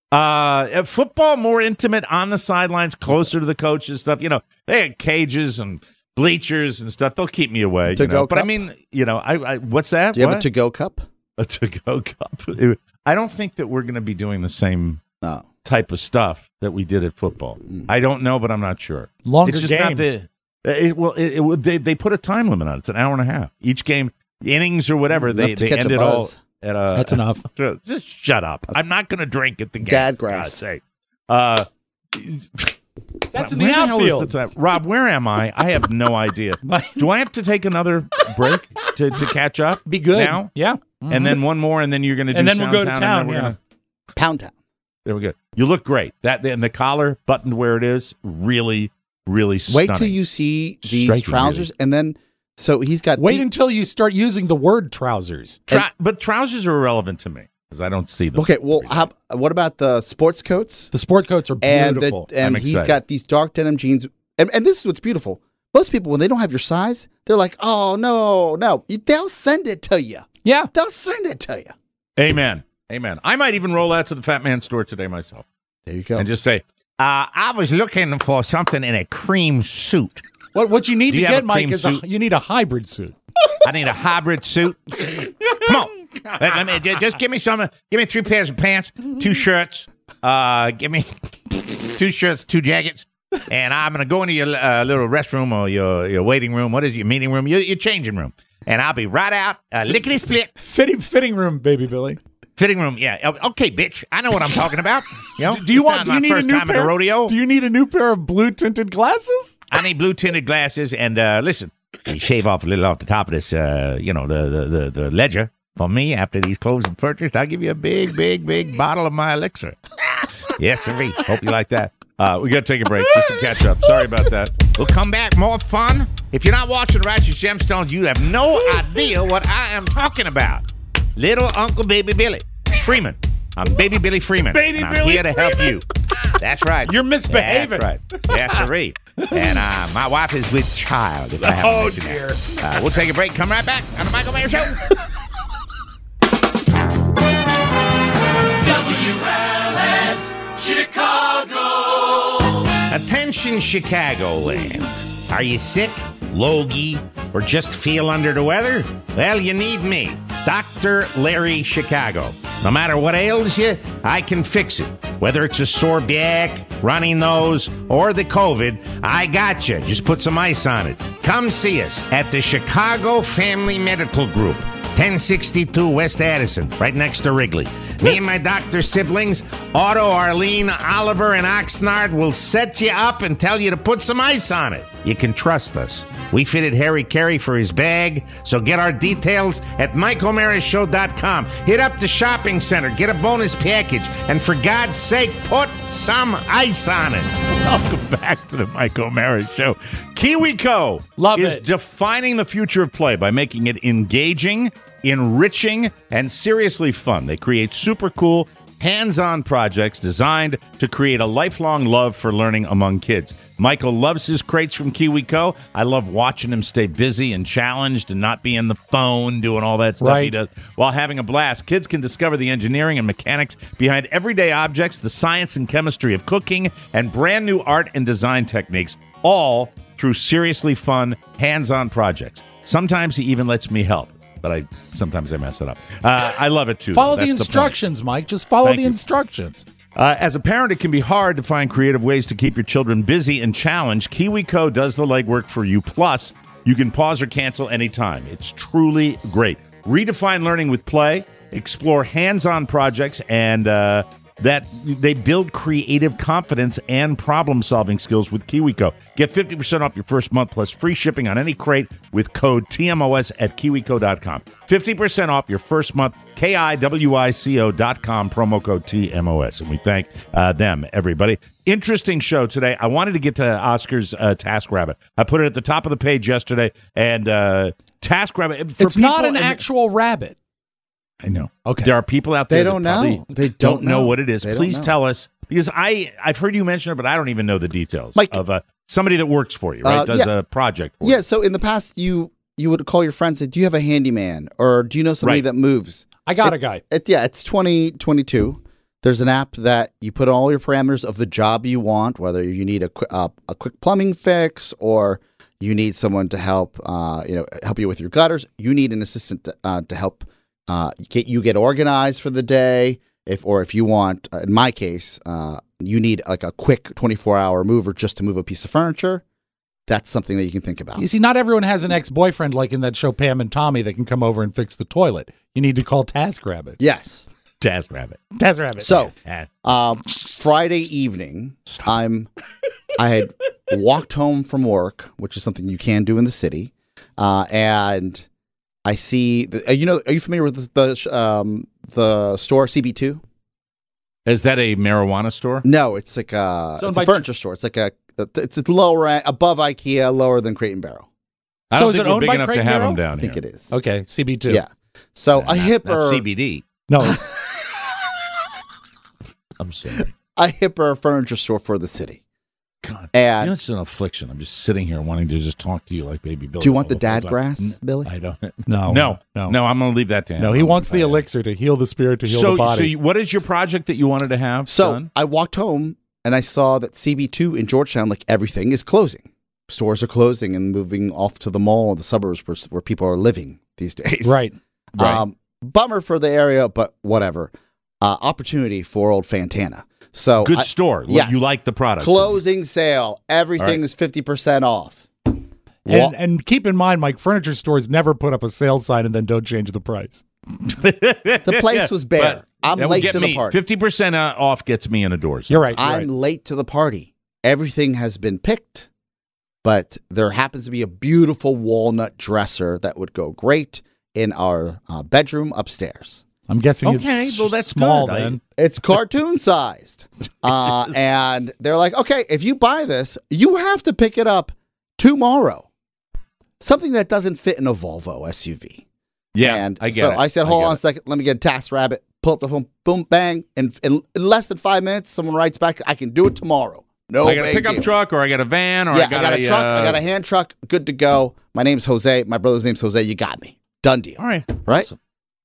[SPEAKER 5] Uh, uh, football more intimate on the sidelines, closer to the coaches. Stuff, you know, they had cages and bleachers and stuff. They'll keep me away. You
[SPEAKER 2] To-go
[SPEAKER 5] know? But I
[SPEAKER 2] cup?
[SPEAKER 5] mean, you know, I, I what's that?
[SPEAKER 2] Do you have a
[SPEAKER 5] What?
[SPEAKER 2] to-go cup?
[SPEAKER 5] A to-go cup. I don't think that we're going to be doing the same
[SPEAKER 2] No.
[SPEAKER 5] type of stuff that we did at football. I don't know, but I'm not sure.
[SPEAKER 3] Longer
[SPEAKER 5] it's just
[SPEAKER 3] game.
[SPEAKER 5] not the. It, well, it, it, they they put a time limit on it. It's an hour and a half each game, innings or whatever. They
[SPEAKER 2] Enough to
[SPEAKER 5] they
[SPEAKER 2] catch a
[SPEAKER 5] end it all
[SPEAKER 2] buzz.
[SPEAKER 5] at a.
[SPEAKER 3] That's enough.
[SPEAKER 5] Just shut up. I'm not going to drink at the game.
[SPEAKER 2] Dad
[SPEAKER 5] for
[SPEAKER 2] grass.
[SPEAKER 5] God's sake. Uh,
[SPEAKER 3] That's in
[SPEAKER 5] where
[SPEAKER 3] the
[SPEAKER 5] hell is
[SPEAKER 3] outfield.
[SPEAKER 5] the time? Rob, where am I? I have no idea. Do I have to take another break to, to catch up?
[SPEAKER 3] Be good.
[SPEAKER 5] now,
[SPEAKER 3] Yeah.
[SPEAKER 5] and then one more, and then you're going to do
[SPEAKER 3] And then we'll go to
[SPEAKER 5] Soundtown,
[SPEAKER 3] town,
[SPEAKER 5] and then we're
[SPEAKER 3] yeah.
[SPEAKER 5] gonna-
[SPEAKER 2] Pound Town.
[SPEAKER 5] There we go. You look great. That and the collar buttoned where it is, really, really stunning.
[SPEAKER 2] Wait till you see these
[SPEAKER 5] Striking,
[SPEAKER 2] trousers,
[SPEAKER 5] really.
[SPEAKER 2] and then so he's got.
[SPEAKER 3] Wait
[SPEAKER 2] the,
[SPEAKER 3] until you start using the word trousers.
[SPEAKER 5] Tra- but trousers are irrelevant to me because I don't see them.
[SPEAKER 2] Okay, well, how, what about the sports coats?
[SPEAKER 3] The sport coats are
[SPEAKER 2] And
[SPEAKER 3] beautiful.
[SPEAKER 2] the, and
[SPEAKER 5] I'm
[SPEAKER 2] he's
[SPEAKER 5] excited.
[SPEAKER 2] got these dark denim jeans, and, and this is what's beautiful. Most people, when they don't have your size, they're like, "Oh no, no!" They'll send it to you.
[SPEAKER 3] yeah.
[SPEAKER 2] They'll send it to you.
[SPEAKER 5] Amen. Amen. I might even roll out to the Fat Man store today myself
[SPEAKER 2] There you go.
[SPEAKER 5] and just say, uh, I was looking for something in a cream suit.
[SPEAKER 3] What what you need
[SPEAKER 5] Do
[SPEAKER 3] to
[SPEAKER 5] you have
[SPEAKER 3] get,
[SPEAKER 5] a
[SPEAKER 3] Mike,
[SPEAKER 5] cream
[SPEAKER 3] is a,
[SPEAKER 5] suit?
[SPEAKER 3] you need a hybrid suit.
[SPEAKER 5] I need a hybrid suit. Come on. Let, let me, ju- just give me some. Give me three pairs of pants, two shirts. Uh, give me two shirts, two jackets. And I'm going to go into your uh, little restroom or your, your waiting room. What is it, your meeting room? Your, your changing room. And I'll be right out, uh, lickety split.
[SPEAKER 3] Fitting fitting room, baby Billy.
[SPEAKER 5] Fitting room, yeah. Okay, bitch. I know what I'm talking about. You know,
[SPEAKER 3] Do you
[SPEAKER 5] It's
[SPEAKER 3] want?
[SPEAKER 5] not
[SPEAKER 3] Do you
[SPEAKER 5] my
[SPEAKER 3] need a
[SPEAKER 5] first
[SPEAKER 3] new
[SPEAKER 5] time at
[SPEAKER 3] pair?
[SPEAKER 5] a rodeo?
[SPEAKER 3] Do you need a new pair of blue tinted glasses?
[SPEAKER 5] I need blue tinted glasses. And uh, listen, you shave off a little off the top of this, uh, you know, the, the, the, the ledger for me after these clothes are purchased. I'll give you a big, big, big bottle of my elixir. Yes, sir. Hope you like that. Uh, we got to take a break just to catch up. Sorry about that. We'll come back. More fun. If you're not watching Righteous Gemstones, you have no idea what I am talking about. Little Uncle Baby Billy Freeman. I'm Baby Billy Freeman.
[SPEAKER 3] Baby
[SPEAKER 5] and I'm
[SPEAKER 3] Billy
[SPEAKER 5] here to help
[SPEAKER 3] Freeman.
[SPEAKER 5] you. That's right.
[SPEAKER 3] You're misbehaving.
[SPEAKER 5] That's right. Yes, sirree. And uh, my wife is with child. If I haven't
[SPEAKER 3] Oh,
[SPEAKER 5] mentioned
[SPEAKER 3] dear.
[SPEAKER 5] that. Uh, we'll take a break. Come right back on the Michael Mayer Show.
[SPEAKER 10] W L S Chicago.
[SPEAKER 5] Attention, Chicagoland. Are you sick, logy, or just feel under the weather? Well, you need me, Doctor Larry Chicago. No matter what ails you, I can fix it. Whether it's a sore back, runny nose, or the COVID, I got you. Just put some ice on it. Come see us at the Chicago Family Medical Group, ten sixty-two West Addison, right next to Wrigley. Me and my doctor siblings, Otto, Arlene, Oliver, and Oxnard, will set you up and tell you to put some ice on it. You can trust us. We fitted Harry Carey for his bag, so get our details at Mike O'Mara Show dot com. Hit up the shopping center, get a bonus package, and for God's sake, put some ice on it. Welcome back to the Mike O'Mara Show. KiwiCo
[SPEAKER 3] Love
[SPEAKER 5] is
[SPEAKER 3] it.
[SPEAKER 5] defining the future of play by making it engaging, enriching, and seriously fun. They create super cool, hands-on projects designed to create a lifelong love for learning among kids. Michael loves his crates from KiwiCo. I love watching him stay busy and challenged and not be on the phone doing all that stuff he
[SPEAKER 3] Right.
[SPEAKER 5] does while having a blast. Kids can discover the engineering and mechanics behind everyday objects, the science and chemistry of cooking, and brand new art and design techniques, all through seriously fun, hands-on projects. Sometimes he even lets me help, but I sometimes I mess it up. Uh, I love it too.
[SPEAKER 3] Follow
[SPEAKER 5] though.
[SPEAKER 3] the
[SPEAKER 5] That's point.
[SPEAKER 3] instructions, Mike. Just follow
[SPEAKER 5] Thank
[SPEAKER 3] the
[SPEAKER 5] you.
[SPEAKER 3] instructions.
[SPEAKER 5] Uh, as a parent, it can be hard to find creative ways to keep your children busy and challenged. KiwiCo does the legwork for you. Plus, you can pause or cancel anytime. It's truly great. Redefine learning with play, explore hands-on projects, and uh, that they build creative confidence and problem-solving skills with KiwiCo. Get fifty percent off your first month plus free shipping on any crate with code T M O S at kiwico dot com. fifty percent off your first month, K I W I C O dot com, promo code T M O S. And we thank uh, them, everybody. Interesting show today. I wanted to get to Oscar's uh, TaskRabbit. I put it at the top of the page yesterday, and uh, TaskRabbit... For
[SPEAKER 3] It's not
[SPEAKER 5] people-
[SPEAKER 3] an actual rabbit.
[SPEAKER 5] I know.
[SPEAKER 3] Okay.
[SPEAKER 5] There are people out there
[SPEAKER 2] They don't
[SPEAKER 5] that probably
[SPEAKER 2] know. They
[SPEAKER 5] don't,
[SPEAKER 2] don't
[SPEAKER 5] know
[SPEAKER 2] know.
[SPEAKER 5] what it is.
[SPEAKER 2] They don't
[SPEAKER 5] Please
[SPEAKER 2] know.
[SPEAKER 5] tell us, because I I've heard you mention it, but I don't even know the details
[SPEAKER 2] Mike-
[SPEAKER 5] of uh, somebody that works for you, right?
[SPEAKER 2] Uh,
[SPEAKER 5] Does
[SPEAKER 2] yeah.
[SPEAKER 5] a project for
[SPEAKER 2] Yeah,
[SPEAKER 5] you.
[SPEAKER 2] so in the past, you you would call your friends and say, do you have a handyman? Or do you know somebody
[SPEAKER 5] Right.
[SPEAKER 2] that moves?
[SPEAKER 3] I got a guy.
[SPEAKER 2] It, yeah, it's twenty twenty-two. There's an app that you put all your parameters of the job you want, whether you need a, qu- uh, a quick plumbing fix or you need someone to help, uh, you know, help you with your gutters. You need an assistant to, uh, to help uh, get you get organized for the day. If or if you want, uh, in my case, uh, you need like a quick twenty-four hour mover just to move a piece of furniture. That's something that you can think about.
[SPEAKER 3] You see, not everyone has an ex-boyfriend like in that show Pam and Tommy that can come over and fix the toilet. You need to call TaskRabbit.
[SPEAKER 2] Yes.
[SPEAKER 5] TaskRabbit.
[SPEAKER 3] TaskRabbit.
[SPEAKER 2] So,
[SPEAKER 5] Yeah.
[SPEAKER 2] um, Friday evening, I'm I had walked home from work, which is something you can do in the city, uh, and I see. The, uh, you know, are you familiar with the the, um, the store C B two?
[SPEAKER 5] Is that a marijuana store?
[SPEAKER 2] No, it's like a,
[SPEAKER 3] It's owned
[SPEAKER 2] it's a
[SPEAKER 3] by-
[SPEAKER 2] furniture store. It's like a it's it's lower end, above IKEA, lower than Crate and Barrel.
[SPEAKER 5] I
[SPEAKER 3] So
[SPEAKER 5] don't
[SPEAKER 3] is
[SPEAKER 5] think
[SPEAKER 3] it
[SPEAKER 5] we're
[SPEAKER 3] owned
[SPEAKER 5] big
[SPEAKER 3] by
[SPEAKER 5] enough
[SPEAKER 3] Crate
[SPEAKER 5] to
[SPEAKER 3] and
[SPEAKER 5] have
[SPEAKER 3] Barrel?
[SPEAKER 5] them down
[SPEAKER 2] I think
[SPEAKER 5] here.
[SPEAKER 2] it is.
[SPEAKER 3] Okay, C B two.
[SPEAKER 2] Yeah. So
[SPEAKER 5] Not-
[SPEAKER 2] a
[SPEAKER 5] not
[SPEAKER 2] hipper,
[SPEAKER 5] C B D.
[SPEAKER 3] No, it's-
[SPEAKER 5] I'm sorry.
[SPEAKER 2] a hipper furniture store for the city.
[SPEAKER 5] God,
[SPEAKER 2] And
[SPEAKER 5] you know, it's an affliction. I'm just sitting here wanting to just talk to you like baby Billy.
[SPEAKER 2] do you want
[SPEAKER 5] all
[SPEAKER 2] the dad
[SPEAKER 5] whole time.
[SPEAKER 2] grass, Billy?
[SPEAKER 5] I don't.
[SPEAKER 3] no,
[SPEAKER 5] No,
[SPEAKER 3] no,
[SPEAKER 5] no. I'm going to leave that to him.
[SPEAKER 3] no. He
[SPEAKER 5] I'm
[SPEAKER 3] wants the
[SPEAKER 5] gonna-
[SPEAKER 3] elixir to heal the spirit, to heal
[SPEAKER 5] So,
[SPEAKER 3] the body.
[SPEAKER 5] so you, what is your project that you wanted to have
[SPEAKER 2] So
[SPEAKER 5] done?
[SPEAKER 2] I walked home and I saw that C B two in Georgetown, like everything is closing. Stores are closing and moving off to the mall, the suburbs where, where people are living these days.
[SPEAKER 3] right.
[SPEAKER 5] Right.
[SPEAKER 2] Um, bummer for the area, but whatever. Uh, opportunity for old Fantana. So
[SPEAKER 5] Good
[SPEAKER 2] I-
[SPEAKER 5] store.
[SPEAKER 2] yes.
[SPEAKER 5] You like the product.
[SPEAKER 2] Closing sale. Everything
[SPEAKER 5] All right.
[SPEAKER 2] is fifty percent off. Wa-
[SPEAKER 3] And, and keep in mind, Mike, furniture stores never put up a sales sign and then don't change the price.
[SPEAKER 2] the place was bare. I'm
[SPEAKER 5] That would
[SPEAKER 2] late
[SPEAKER 5] get
[SPEAKER 2] to the
[SPEAKER 5] me,
[SPEAKER 2] party.
[SPEAKER 5] fifty percent off gets me in a door.
[SPEAKER 3] You're right. You're
[SPEAKER 2] I'm
[SPEAKER 3] right.
[SPEAKER 2] late to the party. Everything has been picked, but there happens to be a beautiful walnut dresser that would go great in our uh, bedroom upstairs.
[SPEAKER 3] I'm guessing
[SPEAKER 5] Okay,
[SPEAKER 3] it's
[SPEAKER 5] well, that's
[SPEAKER 3] small
[SPEAKER 5] good. I-
[SPEAKER 3] then.
[SPEAKER 2] It's cartoon sized. Uh, and they're like, okay, if you buy this, you have to pick it up tomorrow. Something that doesn't fit in a Volvo S U V.
[SPEAKER 5] Yeah,
[SPEAKER 2] and
[SPEAKER 5] I get
[SPEAKER 2] so
[SPEAKER 5] it.
[SPEAKER 2] I said, hold
[SPEAKER 5] get
[SPEAKER 2] on a
[SPEAKER 5] it.
[SPEAKER 2] second. Let me get a TaskRabbit. Pull up the phone. Boom, bang. And in, in less than five minutes, someone writes back, I can do it tomorrow. No
[SPEAKER 5] I got a
[SPEAKER 2] big
[SPEAKER 5] pickup
[SPEAKER 2] deal.
[SPEAKER 5] truck, or I got a van, or
[SPEAKER 2] yeah,
[SPEAKER 5] I got,
[SPEAKER 2] a, truck.
[SPEAKER 5] uh,
[SPEAKER 2] I got a hand truck. Good to go. My name's Jose. My brother's name's Jose. You got me. Done deal.
[SPEAKER 5] All right,
[SPEAKER 2] Right?
[SPEAKER 5] Awesome.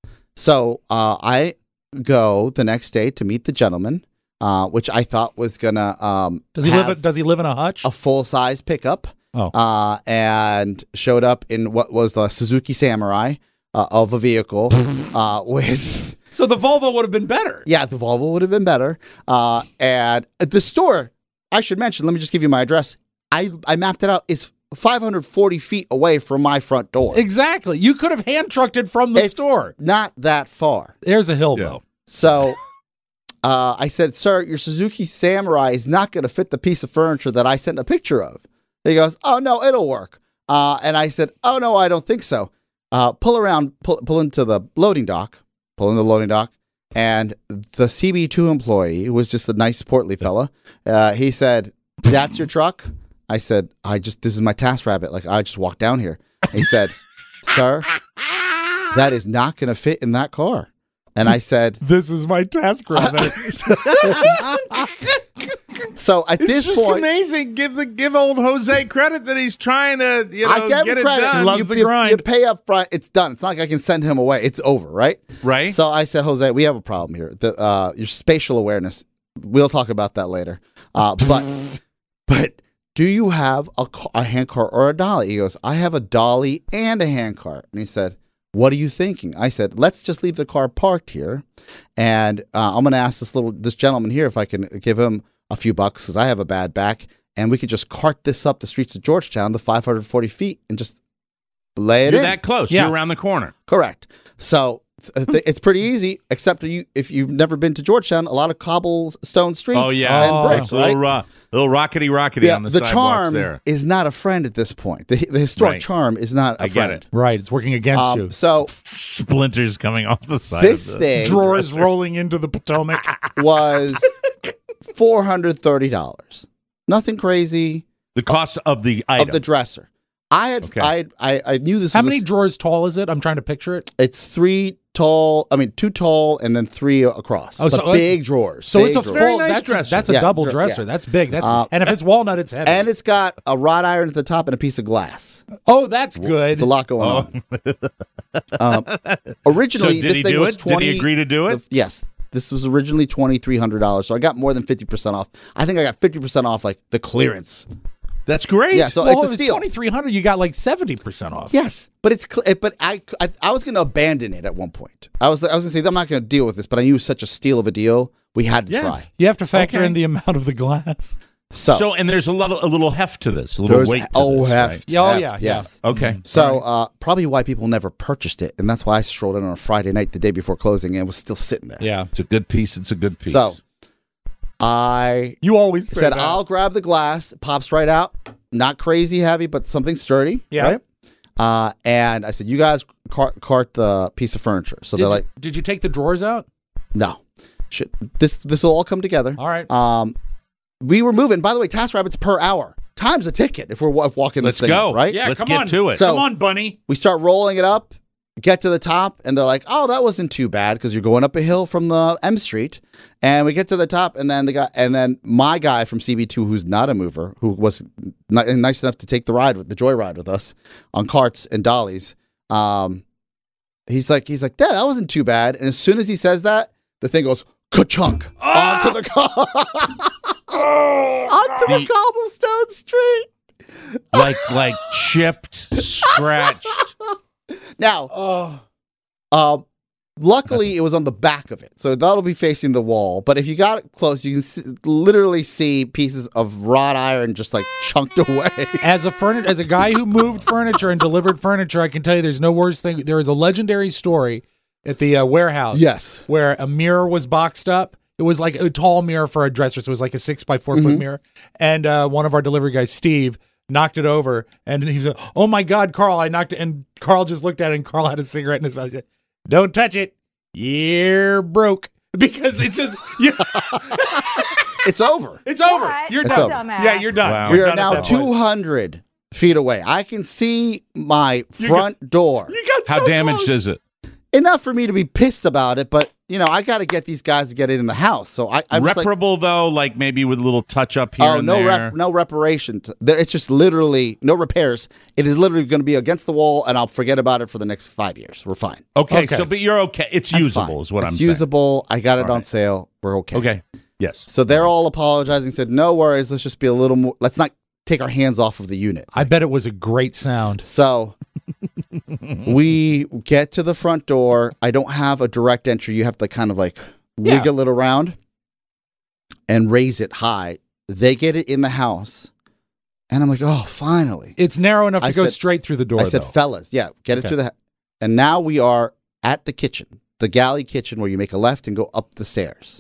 [SPEAKER 2] So uh, I go the next day to meet the gentleman, uh, which I thought was gonna um,
[SPEAKER 3] Does he
[SPEAKER 2] have
[SPEAKER 3] live? Does he live in a hutch?
[SPEAKER 2] a full size pickup.
[SPEAKER 3] Oh.
[SPEAKER 2] Uh, and showed up in what was the Suzuki Samurai uh, of a vehicle uh, with.
[SPEAKER 3] So the Volvo would have been better.
[SPEAKER 2] Yeah, the Volvo would have been better. Uh, and the store, I should mention, let me just give you my address. I, I mapped it out. It's five hundred forty feet away from my front door.
[SPEAKER 3] Exactly. You could have hand trucked it from the
[SPEAKER 2] It's
[SPEAKER 3] store.
[SPEAKER 2] not that far.
[SPEAKER 3] There's a hill, though.
[SPEAKER 2] So uh, I said, sir, your Suzuki Samurai is not going to fit the piece of furniture that I sent a picture of. He goes, oh, no, it'll work. Uh, and I said, oh, no, I don't think so. Uh, pull around, pull, pull into the loading dock, pull into the loading dock. And the C B two employee, who was just a nice, portly fella, uh, he said, that's your truck? I said, I just, this is my TaskRabbit. Like, I just walked down here. He said, sir, that is not going to fit in that car. And I said,
[SPEAKER 3] This is my TaskRabbit.
[SPEAKER 2] so at
[SPEAKER 5] It's
[SPEAKER 2] this
[SPEAKER 5] just
[SPEAKER 2] point,
[SPEAKER 5] amazing. Give the give old Jose credit that he's trying to you know
[SPEAKER 2] I give
[SPEAKER 5] get
[SPEAKER 2] him
[SPEAKER 5] it
[SPEAKER 2] credit.
[SPEAKER 5] done.
[SPEAKER 3] Loves
[SPEAKER 2] you,
[SPEAKER 3] the
[SPEAKER 2] you-
[SPEAKER 3] grind.
[SPEAKER 2] you pay up front. It's done. It's not like I can send him away. It's over, right?
[SPEAKER 5] Right.
[SPEAKER 2] So I said, Jose, we have a problem here. The, uh, your spatial awareness. We'll talk about that later. Uh, but but do you have a, ca- a hand cart or a dolly? He goes, I have a dolly and a hand cart. And he said, what are you thinking? I said, let's just leave the car parked here, and uh, I'm going to ask this little this gentleman here if I can give him a few bucks because I have a bad back, and we could just cart this up the streets of Georgetown, the five hundred forty feet, and just lay it
[SPEAKER 5] You're
[SPEAKER 2] in.
[SPEAKER 5] that close.
[SPEAKER 3] Yeah.
[SPEAKER 5] You're around the corner.
[SPEAKER 2] Correct. So th- th- it's pretty easy, except you, if you've never been to Georgetown, a lot of cobblestone streets
[SPEAKER 5] Oh yeah,
[SPEAKER 2] and bricks,
[SPEAKER 5] It's a
[SPEAKER 2] right?
[SPEAKER 5] little, ro- little rockety rockety on the,
[SPEAKER 2] the
[SPEAKER 5] sidewalks
[SPEAKER 2] charm
[SPEAKER 5] there.
[SPEAKER 2] is not a friend at this point. The, the historic
[SPEAKER 5] Right.
[SPEAKER 2] charm is not a
[SPEAKER 5] I get
[SPEAKER 2] friend.
[SPEAKER 5] it.
[SPEAKER 3] Right. It's working against
[SPEAKER 2] Um,
[SPEAKER 3] you.
[SPEAKER 2] so
[SPEAKER 5] Splinters coming off the side.
[SPEAKER 2] this
[SPEAKER 5] of the,
[SPEAKER 2] thing
[SPEAKER 3] Drawers rolling into the Potomac.
[SPEAKER 2] was four hundred thirty dollars. Nothing crazy
[SPEAKER 5] the cost of the item.
[SPEAKER 2] of the dresser. I had,
[SPEAKER 5] Okay.
[SPEAKER 2] I, had I, I knew this.
[SPEAKER 3] How
[SPEAKER 2] was
[SPEAKER 3] many
[SPEAKER 2] a-
[SPEAKER 3] drawers tall is it? I'm trying to picture it.
[SPEAKER 2] it's three tall. I mean, two tall and then three across.
[SPEAKER 3] Oh,
[SPEAKER 2] But
[SPEAKER 3] so it's-
[SPEAKER 2] big drawers.
[SPEAKER 3] So
[SPEAKER 2] big
[SPEAKER 3] it's a
[SPEAKER 2] drawers.
[SPEAKER 5] Very
[SPEAKER 3] full.
[SPEAKER 5] nice
[SPEAKER 3] that's
[SPEAKER 5] dresser.
[SPEAKER 3] that's a
[SPEAKER 2] Yeah,
[SPEAKER 3] double
[SPEAKER 2] dr-
[SPEAKER 3] dresser.
[SPEAKER 2] yeah.
[SPEAKER 3] That's big. That's
[SPEAKER 2] Uh,
[SPEAKER 3] and if it's walnut, it's heavy.
[SPEAKER 2] And it's got a wrought iron at the top and a piece of glass.
[SPEAKER 3] oh, that's good.
[SPEAKER 2] It's a lot going
[SPEAKER 5] Oh.
[SPEAKER 2] on. Um, originally,
[SPEAKER 5] So did
[SPEAKER 2] this
[SPEAKER 5] he
[SPEAKER 2] thing
[SPEAKER 5] do
[SPEAKER 2] was
[SPEAKER 5] it?
[SPEAKER 2] twenty.
[SPEAKER 5] Did he agree to do it?
[SPEAKER 2] the- yes, this was originally twenty three hundred dollars. So I got more than fifty percent off. I think I got fifty percent off, like the clearance.
[SPEAKER 5] That's great.
[SPEAKER 2] Yeah, so
[SPEAKER 3] well,
[SPEAKER 2] it's a steal.
[SPEAKER 3] twenty-three hundred. You got like seventy percent off.
[SPEAKER 2] Yes, but it's cl- but I, I I was going to abandon it at one point. I was I was going to say I'm not going to deal with this, but I knew it was such a steal of a deal. We had to
[SPEAKER 5] Yeah.
[SPEAKER 2] try.
[SPEAKER 3] You have to factor
[SPEAKER 5] Okay.
[SPEAKER 3] in the amount of the glass.
[SPEAKER 2] So,
[SPEAKER 5] So and there's a little a little heft to this, a little
[SPEAKER 2] there's
[SPEAKER 5] weight to
[SPEAKER 2] oh
[SPEAKER 5] this,
[SPEAKER 2] heft,
[SPEAKER 5] right?
[SPEAKER 3] Yeah, oh,
[SPEAKER 2] heft,
[SPEAKER 3] yeah,
[SPEAKER 2] yes.
[SPEAKER 5] Okay.
[SPEAKER 2] So uh, probably why people never purchased it, and that's why I strolled in on a Friday night, the day before closing, and it was still sitting there.
[SPEAKER 3] Yeah.
[SPEAKER 5] It's a good piece. It's a good piece.
[SPEAKER 2] So I
[SPEAKER 3] You always say
[SPEAKER 2] said,
[SPEAKER 3] that.
[SPEAKER 2] I'll grab the glass. It pops right out. Not crazy heavy, but something sturdy.
[SPEAKER 3] Yeah.
[SPEAKER 2] Right? Uh, and I said, you guys cart, cart the piece of furniture. So
[SPEAKER 3] Did
[SPEAKER 2] they're
[SPEAKER 3] you,
[SPEAKER 2] like,
[SPEAKER 3] did you take the drawers out?
[SPEAKER 2] no. Shit, this this will all come together.
[SPEAKER 3] All right.
[SPEAKER 2] Um, we were moving. By the way, TaskRabbit's per hour. Time's a ticket if we're wa- walking
[SPEAKER 5] Let's
[SPEAKER 2] this thing,
[SPEAKER 5] go.
[SPEAKER 2] right?
[SPEAKER 3] Yeah,
[SPEAKER 5] Let's
[SPEAKER 3] come
[SPEAKER 5] get
[SPEAKER 3] on.
[SPEAKER 5] to it.
[SPEAKER 2] So-
[SPEAKER 3] Come on, bunny.
[SPEAKER 2] We start rolling it up, get to the top, and they're like, "Oh, that wasn't too bad," because you're going up a hill from the M Street. And we get to the top, and then the guy, and then my guy from C B two, who's not a mover, who was ni- nice enough to take the ride with the joyride with us on carts and dollies. Um, he's like, he's like, yeah, that wasn't too bad. And as soon as he says that, the thing goes ka-chunk
[SPEAKER 3] Ah!
[SPEAKER 2] onto the car, onto the,
[SPEAKER 5] The-
[SPEAKER 2] cobblestone street.
[SPEAKER 5] Like like chipped, scratched.
[SPEAKER 2] Now,
[SPEAKER 3] Oh.
[SPEAKER 2] uh, luckily it was on the back of it, so that'll be facing the wall. But if you got it close, you can see, literally see pieces of wrought iron just like chunked away.
[SPEAKER 3] As a furniture, as a guy who moved furniture and delivered furniture, I can tell you there's no worse thing. There is a legendary story at the uh, warehouse.
[SPEAKER 2] Yes.
[SPEAKER 3] Where a mirror was boxed up. It was like a tall mirror for a dresser, so it was like a six by four foot mirror. And uh, one of our delivery guys, Steve, knocked it over, and he said, "Oh my God, Carl, I knocked it." And Carl just looked at it, and Carl had a cigarette in his mouth. He said, "Don't touch it. You're broke." Because it's just, you
[SPEAKER 2] It's over.
[SPEAKER 3] it's over.
[SPEAKER 11] What?
[SPEAKER 3] You're
[SPEAKER 2] It's
[SPEAKER 3] done.
[SPEAKER 2] over.
[SPEAKER 11] Dumbass.
[SPEAKER 3] Yeah, you're done.
[SPEAKER 5] Wow.
[SPEAKER 3] You're
[SPEAKER 2] We are
[SPEAKER 3] done at
[SPEAKER 2] now
[SPEAKER 3] that point.
[SPEAKER 2] two hundred feet away. I can see my
[SPEAKER 3] You
[SPEAKER 2] front door.
[SPEAKER 3] You got
[SPEAKER 5] How
[SPEAKER 3] so
[SPEAKER 5] damaged
[SPEAKER 3] close.
[SPEAKER 5] is it?
[SPEAKER 2] Enough for me to be pissed about it, but you know I got to get these guys to get it in the house. So I, I'm just like,
[SPEAKER 5] Reparable though, like maybe with a little touch up here
[SPEAKER 2] oh,
[SPEAKER 5] and
[SPEAKER 2] no,
[SPEAKER 5] there.
[SPEAKER 2] rep, no reparation. To, there- it's just literally no repairs. It is literally going to be against the wall, and I'll forget about it for the next five years. We're fine.
[SPEAKER 5] okay,
[SPEAKER 3] Okay.
[SPEAKER 5] so but you're okay. It's
[SPEAKER 2] I'm
[SPEAKER 5] usable,
[SPEAKER 2] fine.
[SPEAKER 5] is what
[SPEAKER 2] it's
[SPEAKER 5] I'm saying.
[SPEAKER 2] usable. I got it
[SPEAKER 5] All
[SPEAKER 2] on
[SPEAKER 5] right.
[SPEAKER 2] sale. We're okay.
[SPEAKER 5] Okay. Yes.
[SPEAKER 2] So they're all apologizing. Said no worries. Let's just be a little more. Let's not take our hands off of the unit.
[SPEAKER 3] I bet it was a great sound.
[SPEAKER 2] So we get to the front door. I don't have a direct entry. You have to kind of like wiggle it around and raise it high. They get it in the house. And I'm like, oh, finally.
[SPEAKER 3] It's narrow enough to
[SPEAKER 2] I
[SPEAKER 3] go
[SPEAKER 2] said-
[SPEAKER 3] straight through the door.
[SPEAKER 2] I said,
[SPEAKER 3] though.
[SPEAKER 2] fellas, yeah, get it
[SPEAKER 3] Okay.
[SPEAKER 2] through the. And now we are at the kitchen, the galley kitchen where you make a left and go up the stairs.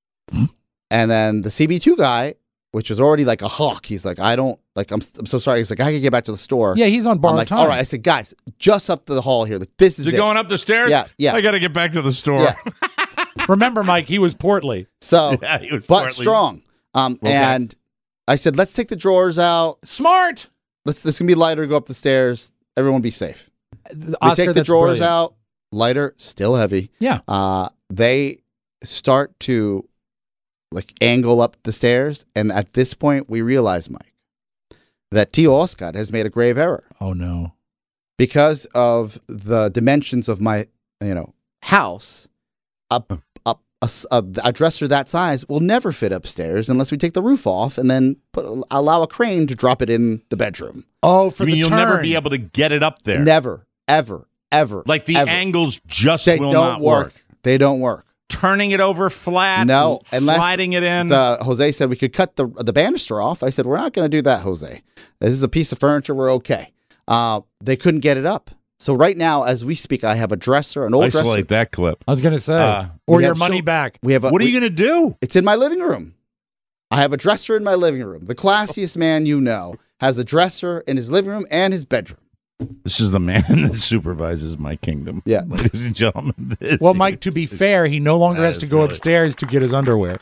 [SPEAKER 2] And then the C B two guy, which was already like a hawk, he's like, I don't, like, I'm, I'm so sorry. He's like, I can get back to the store.
[SPEAKER 3] Yeah, he's on
[SPEAKER 2] I'm
[SPEAKER 3] borrowed
[SPEAKER 2] like,
[SPEAKER 3] time.
[SPEAKER 2] all right. I said, guys, just up the hall here. Like, this is
[SPEAKER 5] Is it
[SPEAKER 2] it.
[SPEAKER 5] going up the stairs?
[SPEAKER 2] Yeah, yeah.
[SPEAKER 5] I got to get back to the store.
[SPEAKER 2] Yeah.
[SPEAKER 3] Remember, Mike, he was portly.
[SPEAKER 2] So,
[SPEAKER 5] Yeah, he was
[SPEAKER 2] but
[SPEAKER 5] partly-
[SPEAKER 2] strong. Um,
[SPEAKER 5] Okay.
[SPEAKER 2] And I said, let's take the drawers out.
[SPEAKER 3] Smart.
[SPEAKER 2] Let's, this can be lighter. Go up the stairs. Everyone be safe. We
[SPEAKER 3] Oscar,
[SPEAKER 2] take the
[SPEAKER 3] that's
[SPEAKER 2] drawers
[SPEAKER 3] brilliant.
[SPEAKER 2] out. Lighter, still heavy.
[SPEAKER 3] Yeah.
[SPEAKER 2] Uh, they start to like angle up the stairs, and at this point, we realize, Mike, that T. Oscott has made a grave error
[SPEAKER 3] Oh no.
[SPEAKER 2] because of the dimensions of my, you know, house. A, a, a s- a- a dresser that size will never fit upstairs unless we take the roof off and then put allow a crane to drop it in the bedroom.
[SPEAKER 3] Oh, for
[SPEAKER 5] I mean,
[SPEAKER 3] the
[SPEAKER 5] you'll
[SPEAKER 3] turn.
[SPEAKER 5] never be able to get it up there.
[SPEAKER 2] Never, ever, ever.
[SPEAKER 5] Like the
[SPEAKER 2] ever.
[SPEAKER 5] angles just
[SPEAKER 2] They
[SPEAKER 5] will
[SPEAKER 2] don't
[SPEAKER 5] not
[SPEAKER 2] work.
[SPEAKER 5] work.
[SPEAKER 2] They don't work.
[SPEAKER 5] Turning it over flat,
[SPEAKER 2] No, unless
[SPEAKER 5] sliding it in.
[SPEAKER 2] The Jose said we could cut the the banister off. I said we're not going to do that, Jose. This is a piece of furniture. We're okay. Uh, they couldn't get it up. So right now, as we speak, I have a dresser, an old
[SPEAKER 5] Isolate
[SPEAKER 2] dresser.
[SPEAKER 5] that clip.
[SPEAKER 3] I was gonna say,
[SPEAKER 5] Uh,
[SPEAKER 3] or
[SPEAKER 2] we
[SPEAKER 3] your
[SPEAKER 2] have
[SPEAKER 3] money
[SPEAKER 2] so-
[SPEAKER 3] back.
[SPEAKER 2] We have a,
[SPEAKER 5] What are
[SPEAKER 2] we-
[SPEAKER 5] you going to do?
[SPEAKER 2] It's in my living room. I have a dresser in my living room. The classiest man you know has a dresser in his living room and his bedroom.
[SPEAKER 5] This is the man that supervises my kingdom.
[SPEAKER 2] Yeah.
[SPEAKER 5] Ladies and gentlemen. This
[SPEAKER 3] Well, Mike, to be
[SPEAKER 5] is-
[SPEAKER 3] fair, he no longer
[SPEAKER 5] That
[SPEAKER 3] has to
[SPEAKER 5] is
[SPEAKER 3] go
[SPEAKER 5] really-
[SPEAKER 3] upstairs to get his underwear.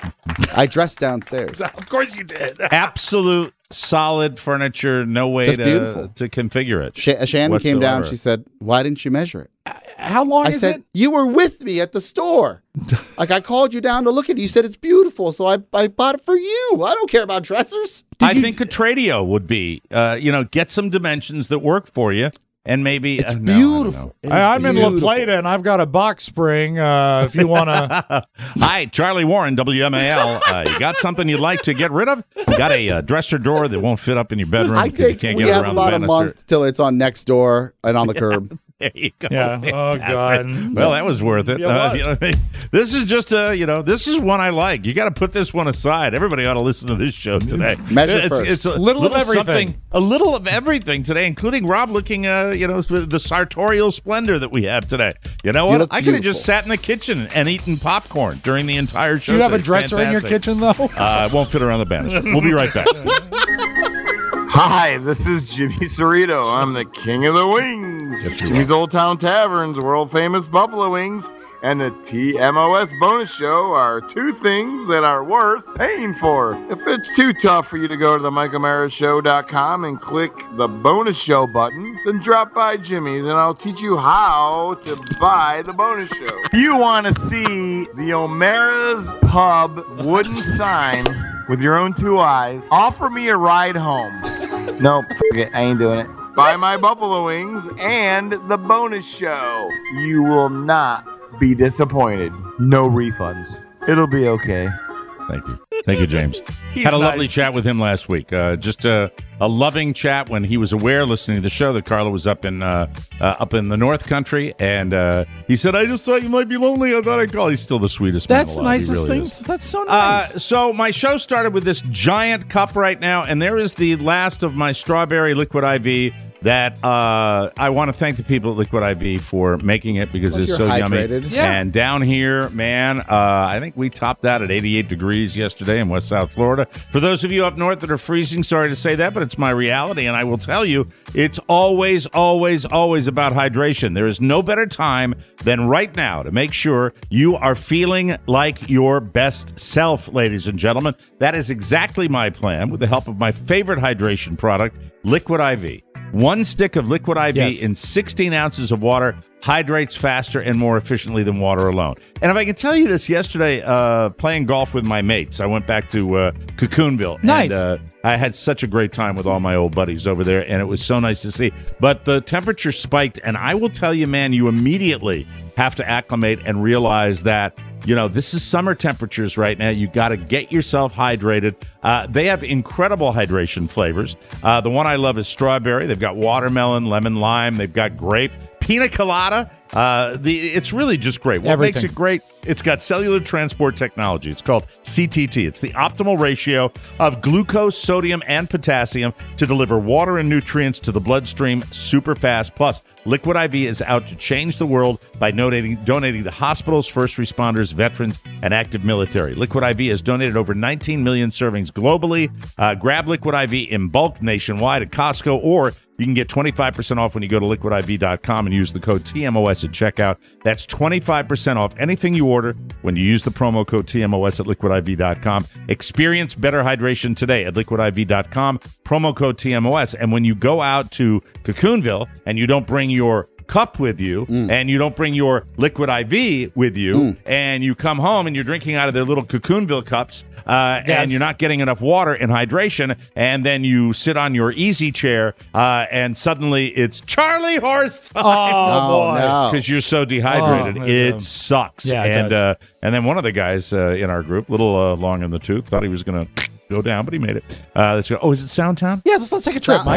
[SPEAKER 2] I dress downstairs.
[SPEAKER 3] Of course you did.
[SPEAKER 5] absolute solid furniture, no way
[SPEAKER 2] Just
[SPEAKER 5] to,
[SPEAKER 2] beautiful.
[SPEAKER 5] to configure it.
[SPEAKER 2] Sh- Shannon came down.
[SPEAKER 5] whatsoever.
[SPEAKER 2] She said, "Why didn't you measure it?"
[SPEAKER 3] How long
[SPEAKER 2] I
[SPEAKER 3] is
[SPEAKER 2] said,
[SPEAKER 3] it?
[SPEAKER 2] "You were with me at the store. Like I called you down to look at it. You said it's beautiful, so I, I bought it for you. I don't care about dressers."
[SPEAKER 5] I think a Tradio would be, uh, you know, get some dimensions that work for you, and maybe
[SPEAKER 2] It's
[SPEAKER 5] uh, no, I don't
[SPEAKER 2] beautiful.
[SPEAKER 5] know.
[SPEAKER 2] It is
[SPEAKER 3] I, I'm in La
[SPEAKER 2] beautiful.
[SPEAKER 3] Plata, and I've got a box spring. Uh, if you want to,
[SPEAKER 5] Hi, Charlie Warren, W M A L. Uh, you got something you'd like to get rid of? You got a uh, dresser door that won't fit up in your bedroom
[SPEAKER 2] I
[SPEAKER 5] because you
[SPEAKER 2] think
[SPEAKER 5] can't
[SPEAKER 2] we
[SPEAKER 5] get it
[SPEAKER 2] have
[SPEAKER 5] around
[SPEAKER 2] about
[SPEAKER 5] the
[SPEAKER 2] a
[SPEAKER 5] banister.
[SPEAKER 2] month till it's on next door and on the curb.
[SPEAKER 5] There you go.
[SPEAKER 3] Yeah. Oh,
[SPEAKER 5] Fantastic.
[SPEAKER 3] God.
[SPEAKER 5] Well, that was worth it.
[SPEAKER 3] Yeah,
[SPEAKER 5] Uh,
[SPEAKER 3] what?
[SPEAKER 5] you know, this is just a, you know, this is one I like. You got to put this one aside. Everybody ought to listen to this show today.
[SPEAKER 2] Measure
[SPEAKER 5] it's,
[SPEAKER 2] first.
[SPEAKER 5] It's a
[SPEAKER 3] Little of everything.
[SPEAKER 5] something- a little of everything today, including Rob looking, uh, you know, the sartorial splendor that we have today. You know
[SPEAKER 2] You
[SPEAKER 5] what?
[SPEAKER 2] look
[SPEAKER 5] I could have
[SPEAKER 2] beautiful.
[SPEAKER 5] just sat in the kitchen and eaten popcorn during the entire show.
[SPEAKER 3] do you have a
[SPEAKER 5] today.
[SPEAKER 3] dresser in your
[SPEAKER 5] Fantastic.
[SPEAKER 3] kitchen, though?
[SPEAKER 5] Uh, it won't fit around the banister. We'll be right back.
[SPEAKER 12] Hi, this is Jimmy Cerrito. I'm the king of the wings.
[SPEAKER 5] Yes, you
[SPEAKER 12] Jimmy's Old Town Tavern's world famous buffalo wings. and the T M O S bonus show are two things that are worth paying for. If it's too tough for you to go to the mike o'mara show dot com and click the bonus show button, then drop by Jimmy's and I'll teach you how to buy the bonus show. If you want to see the O'Mara's Pub wooden sign with your own two eyes, offer me a ride home. Nope, forget, I ain't doing it. Buy my buffalo wings and the bonus show. You will not be disappointed. No refunds. It'll be okay.
[SPEAKER 5] Thank you. Thank you, James.
[SPEAKER 3] He's
[SPEAKER 5] Had a
[SPEAKER 3] nice.
[SPEAKER 5] lovely chat with him last week. Uh, just a, a loving chat when he was aware, listening to the show, that Carla was up in uh, uh, up in the North Country, and uh, he said, "I just thought you might be lonely. I thought I'd call." He's still the sweetest man
[SPEAKER 3] That's the
[SPEAKER 5] alive. He
[SPEAKER 3] nicest
[SPEAKER 5] really
[SPEAKER 3] thing.
[SPEAKER 5] is.
[SPEAKER 3] That's so
[SPEAKER 5] Uh,
[SPEAKER 3] nice.
[SPEAKER 5] so my show started with this giant cup right now, and there is the last of my strawberry liquid I V that uh, I want to thank the people at Liquid I V for making it because
[SPEAKER 2] Like
[SPEAKER 5] it's
[SPEAKER 2] you're
[SPEAKER 5] so
[SPEAKER 2] hydrated.
[SPEAKER 5] yummy.
[SPEAKER 3] Yeah.
[SPEAKER 5] And down here, man, uh, I think we topped that at eighty-eight degrees yesterday in West South Florida. For those of you up north that are freezing, sorry to say that, but it's my reality, and I will tell you, it's always, always, always about hydration. There is no better time than right now to make sure you are feeling like your best self, ladies and gentlemen. That is exactly my plan with the help of my favorite hydration product, Liquid I V. One stick of Liquid I V
[SPEAKER 3] Yes.
[SPEAKER 5] in sixteen ounces of water hydrates faster and more efficiently than water alone. And if I can tell you this, yesterday, uh, playing golf with my mates, I went back to uh, Cocoonville.
[SPEAKER 3] Nice.
[SPEAKER 5] And, uh, I had such a great time with all my old buddies over there, and it was so nice to see. But the temperature spiked, and I will tell you, man, you immediately have to acclimate and realize that, you know, this is summer temperatures right now. You got to get yourself hydrated. Uh, they have incredible hydration flavors. Uh, the one I love is strawberry. They've got watermelon, lemon, lime. They've got grape, pina colada. Uh, the it's really just great. What
[SPEAKER 3] Everything.
[SPEAKER 5] makes it great? It's got cellular transport technology. It's called C T T. It's the optimal ratio of glucose, sodium, and potassium to deliver water and nutrients to the bloodstream super fast. Plus, Liquid I V is out to change the world by donating, donating to hospitals, first responders, veterans, and active military. Liquid I V has donated over nineteen million servings globally. Uh, grab Liquid I V in bulk nationwide at Costco, or you can get twenty-five percent off when you go to liquid I V dot com and use the code T M O S at checkout. That's twenty-five percent off anything you order when you use the promo code T M O S at liquid I V dot com. Experience better hydration today at liquid I V dot com, promo code T M O S. And when you go out to Cocoonville and you don't bring your cup with you mm. and you don't bring your Liquid I V with you mm. and you come home and you're drinking out of their little Cocoonville cups uh, yes. and you're not getting enough water and hydration, and then you sit on your easy chair uh, and suddenly it's Charlie horse time.
[SPEAKER 3] Oh, boy.
[SPEAKER 5] Because you're so dehydrated.
[SPEAKER 3] Oh,
[SPEAKER 5] it
[SPEAKER 3] um,
[SPEAKER 5] sucks.
[SPEAKER 3] Yeah, it
[SPEAKER 5] and
[SPEAKER 3] does.
[SPEAKER 5] Uh, and then one of the guys uh, in our group, little uh, long in the tooth, thought he was going to go down, but he made it. Uh, let's go. Oh, is it Soundtown?
[SPEAKER 3] Yes, let's, let's take a trip,
[SPEAKER 2] Sound-
[SPEAKER 3] Mike.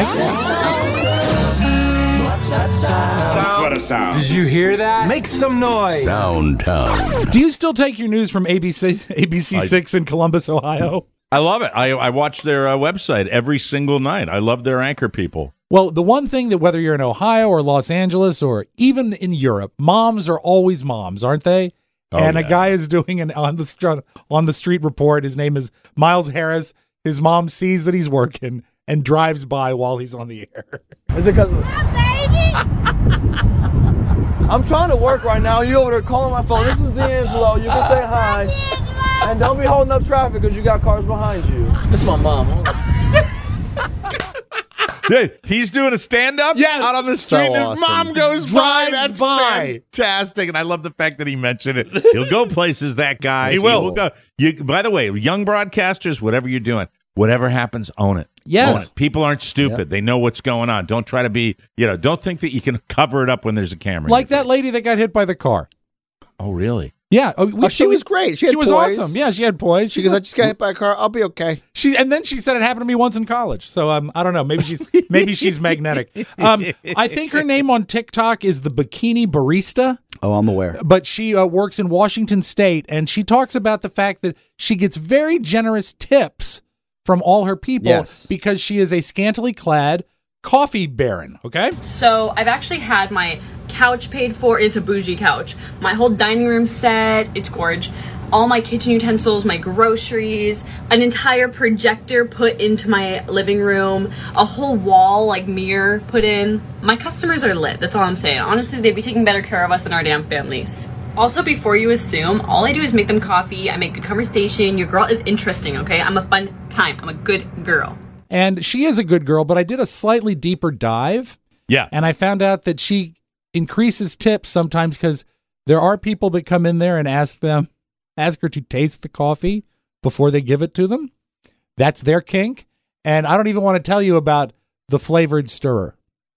[SPEAKER 10] What's that sound?
[SPEAKER 9] What a sound.
[SPEAKER 11] Did you hear that? Make some noise.
[SPEAKER 1] Soundtown.
[SPEAKER 3] Do you still take your news from A B C A B C
[SPEAKER 5] I-
[SPEAKER 3] six in Columbus, Ohio?
[SPEAKER 5] I love it. I, I watch their uh, website every single night. I love their anchor people.
[SPEAKER 3] Well, the one thing that whether you're in Ohio or Los Angeles or even in Europe, moms are always moms, aren't they?
[SPEAKER 5] Oh,
[SPEAKER 3] and
[SPEAKER 5] yeah.
[SPEAKER 3] a guy is doing an on the str- on the street report. His name is Miles Harris. His mom sees that he's working and drives by while he's on the air.
[SPEAKER 13] Is it because I'm trying to work right now. You over there calling my phone. This is D'Angelo. You can say hi. And don't be holding up traffic because you got cars behind you. This is my mom.
[SPEAKER 5] Hey, he's doing a stand-up
[SPEAKER 3] Yes.
[SPEAKER 5] out on the
[SPEAKER 2] So
[SPEAKER 5] street. and his
[SPEAKER 2] awesome.
[SPEAKER 5] mom goes by.
[SPEAKER 3] Drives
[SPEAKER 5] That's
[SPEAKER 3] by.
[SPEAKER 5] fantastic. And I love the fact that he mentioned it. He'll go places, that guy.
[SPEAKER 3] He will.
[SPEAKER 5] go. You, by the way, young broadcasters, whatever you're doing, whatever happens, own it.
[SPEAKER 3] Yes.
[SPEAKER 5] Own it. People aren't stupid.
[SPEAKER 2] Yep.
[SPEAKER 5] They know what's going on. Don't try to be, you know, don't think that you can cover it up when there's a camera. in
[SPEAKER 3] Like
[SPEAKER 5] your
[SPEAKER 3] that
[SPEAKER 5] face.
[SPEAKER 3] lady that got hit by the car.
[SPEAKER 5] Oh, really?
[SPEAKER 3] Yeah, oh, we,
[SPEAKER 2] Oh, she was great. She
[SPEAKER 3] She,
[SPEAKER 2] had
[SPEAKER 3] was
[SPEAKER 2] poise.
[SPEAKER 3] awesome. Yeah, she had poise.
[SPEAKER 2] She
[SPEAKER 3] She's
[SPEAKER 2] goes, I
[SPEAKER 3] a-
[SPEAKER 2] just got hit by a car. I'll be okay.
[SPEAKER 3] She and then she said it happened to me once in college. So um, I don't know. Maybe she's maybe she's magnetic. Um, I think her name on TikTok is the Bikini Barista.
[SPEAKER 2] Oh, I'm aware.
[SPEAKER 3] But she uh, works in Washington State, and she talks about the fact that she gets very generous tips from all her people
[SPEAKER 2] Yes.
[SPEAKER 3] because she is a scantily clad coffee baron. Okay.
[SPEAKER 14] So I've actually had my couch paid for. It's a bougie couch. My whole dining room set, it's gorge. All my kitchen utensils, my groceries, an entire projector put into my living room, a whole wall, like mirror put in. My customers are lit, that's all I'm saying. Honestly, they'd be taking better care of us than our damn families. Also, before you assume, all I do is make them coffee. I make good conversation. Your girl is interesting, okay? I'm a fun time. I'm a good girl.
[SPEAKER 3] And she is a good girl, but I did a slightly deeper dive.
[SPEAKER 5] Yeah.
[SPEAKER 3] And I found out that she increases tips sometimes because there are people that come in there and ask them, ask her to taste the coffee before they give it to them. That's their kink. And I don't even want to tell you about the flavored stirrer.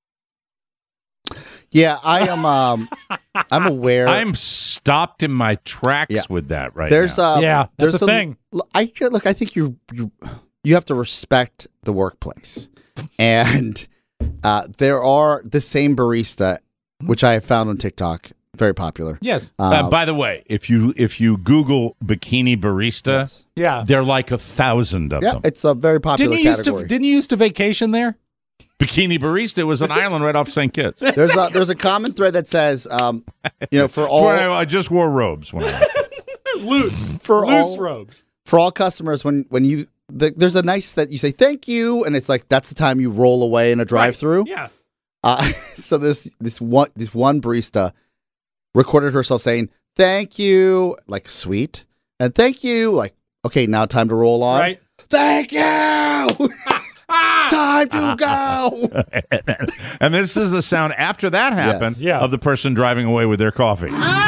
[SPEAKER 2] Yeah, I am. Um, I'm aware.
[SPEAKER 5] I'm stopped in my tracks
[SPEAKER 2] Yeah.
[SPEAKER 5] with that right
[SPEAKER 2] there's
[SPEAKER 5] now.
[SPEAKER 2] uh,
[SPEAKER 3] Yeah, that's
[SPEAKER 2] there's
[SPEAKER 3] a
[SPEAKER 2] some-
[SPEAKER 3] thing.
[SPEAKER 2] I feel- look. I think you you you have to respect the workplace, and uh, there are the same barista, which I have found on TikTok, very popular.
[SPEAKER 3] Yes.
[SPEAKER 5] Uh, by the way, if you if you Google bikini barista,
[SPEAKER 3] Yeah.
[SPEAKER 5] there are like a thousand of
[SPEAKER 2] Yeah,
[SPEAKER 5] them.
[SPEAKER 2] it's a very popular
[SPEAKER 3] Didn't you used
[SPEAKER 2] category.
[SPEAKER 3] to didn't you used to vacation there?
[SPEAKER 5] Bikini barista was an island right off Saint Kitts.
[SPEAKER 2] There's a there's a common thread that says, um, you know, for all
[SPEAKER 5] Where I, I just wore robes when I
[SPEAKER 3] Loose.
[SPEAKER 2] for
[SPEAKER 3] Loose
[SPEAKER 2] all
[SPEAKER 3] robes.
[SPEAKER 2] for all customers when when you the, there's a nice that you say thank you, and it's like that's the time you roll away in a drive-through.
[SPEAKER 3] Yeah.
[SPEAKER 2] Uh, so this this one this one barista recorded herself saying thank you, like sweet, and thank you, like okay, now time to roll on.
[SPEAKER 3] Right.
[SPEAKER 2] Thank you. Time to go.
[SPEAKER 5] and this is the sound after that happened
[SPEAKER 2] Yes.
[SPEAKER 3] Yeah.
[SPEAKER 5] of the person driving away with their coffee.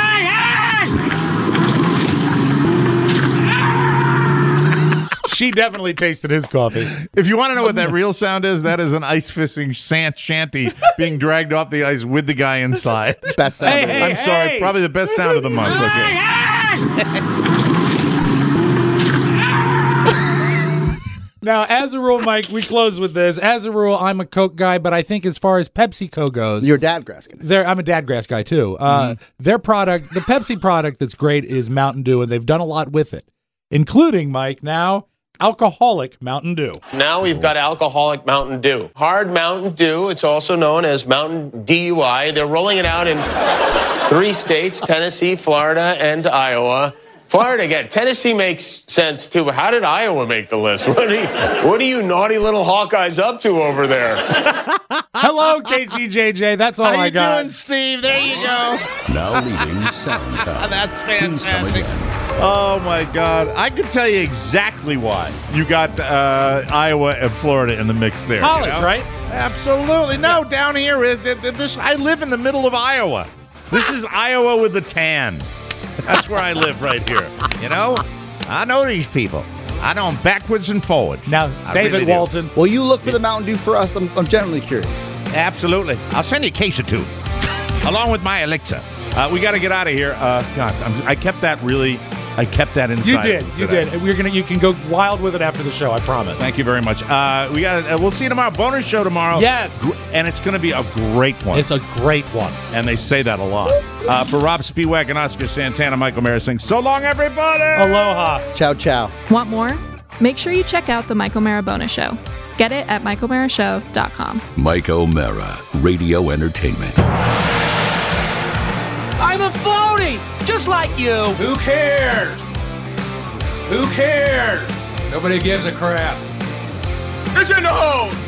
[SPEAKER 3] She definitely tasted his coffee.
[SPEAKER 5] If you want to know what that real sound is, that is an ice fishing sant shanty being dragged off the ice with the guy inside.
[SPEAKER 2] Best sound.
[SPEAKER 3] Hey,
[SPEAKER 2] of the
[SPEAKER 3] hey,
[SPEAKER 2] week.
[SPEAKER 5] I'm sorry,
[SPEAKER 3] hey.
[SPEAKER 5] probably the best sound of the month. Okay.
[SPEAKER 3] Now, as a rule, Mike, we close with this. As a rule, I'm a Coke guy, but I think as far as PepsiCo goes,
[SPEAKER 2] Your dad Graskin.
[SPEAKER 3] They're, I'm a Dadgrass guy too. Uh, Their product, the Pepsi product that's great is Mountain Dew, and they've done a lot with it, including, Mike, now alcoholic Mountain Dew.
[SPEAKER 15] Now we've got alcoholic Mountain Dew. Hard Mountain Dew, it's also known as Mountain D U I. They're rolling it out in three states, Tennessee, Florida, and Iowa. Florida again. Tennessee makes sense, too, but how did Iowa make the list? What are you, what are you naughty little Hawkeyes up to over there?
[SPEAKER 3] Hello, K C J J. That's all
[SPEAKER 5] How
[SPEAKER 3] I
[SPEAKER 5] you
[SPEAKER 3] got.
[SPEAKER 5] doing, Steve? There you go.
[SPEAKER 1] Now leaving SoundCloud.
[SPEAKER 5] That's
[SPEAKER 1] Please come
[SPEAKER 5] fantastic.
[SPEAKER 1] again.
[SPEAKER 5] Oh my God! I could tell you exactly why you got uh, Iowa and Florida in the mix there. you
[SPEAKER 3] College,
[SPEAKER 5] know?
[SPEAKER 3] right?
[SPEAKER 5] Absolutely. No, down here, it, it, it- this I live in the middle of Iowa. This is Iowa with the tan. That's where I live right here. You know, I know these people. I know them backwards and forwards.
[SPEAKER 3] Now,
[SPEAKER 5] I
[SPEAKER 3] save
[SPEAKER 5] really
[SPEAKER 3] it,
[SPEAKER 5] do.
[SPEAKER 3] Walton.
[SPEAKER 2] Will you look for the Mountain Dew for us? I'm, I'm generally curious.
[SPEAKER 5] Absolutely. I'll send you a case or two, along with my Alexa. Uh, we got to get out of here. Uh, God, I'm, I kept that really. I kept that inside.
[SPEAKER 3] You did. You
[SPEAKER 5] today.
[SPEAKER 3] did. We're gonna. You can go wild with it after the show. I promise.
[SPEAKER 5] Thank you very much. Uh, we got. Uh, we'll see you tomorrow. Bonus show tomorrow.
[SPEAKER 3] Yes.
[SPEAKER 5] Gr- and it's going to be a great one.
[SPEAKER 3] It's a great one.
[SPEAKER 5] And they say that a lot. Uh, for Rob Spiewak and Oscar Santana, Michael Mara saying, so long, everybody.
[SPEAKER 3] Aloha.
[SPEAKER 2] Ciao, ciao.
[SPEAKER 16] Want more? Make sure you check out the Mike O'Mara Bonus Show. Get it at mike o'mara show dot com.
[SPEAKER 1] Mike O'Mara, Radio Entertainment.
[SPEAKER 11] I'm a phony, just like you.
[SPEAKER 17] Who cares? Who cares? Nobody gives a crap.
[SPEAKER 12] Did you know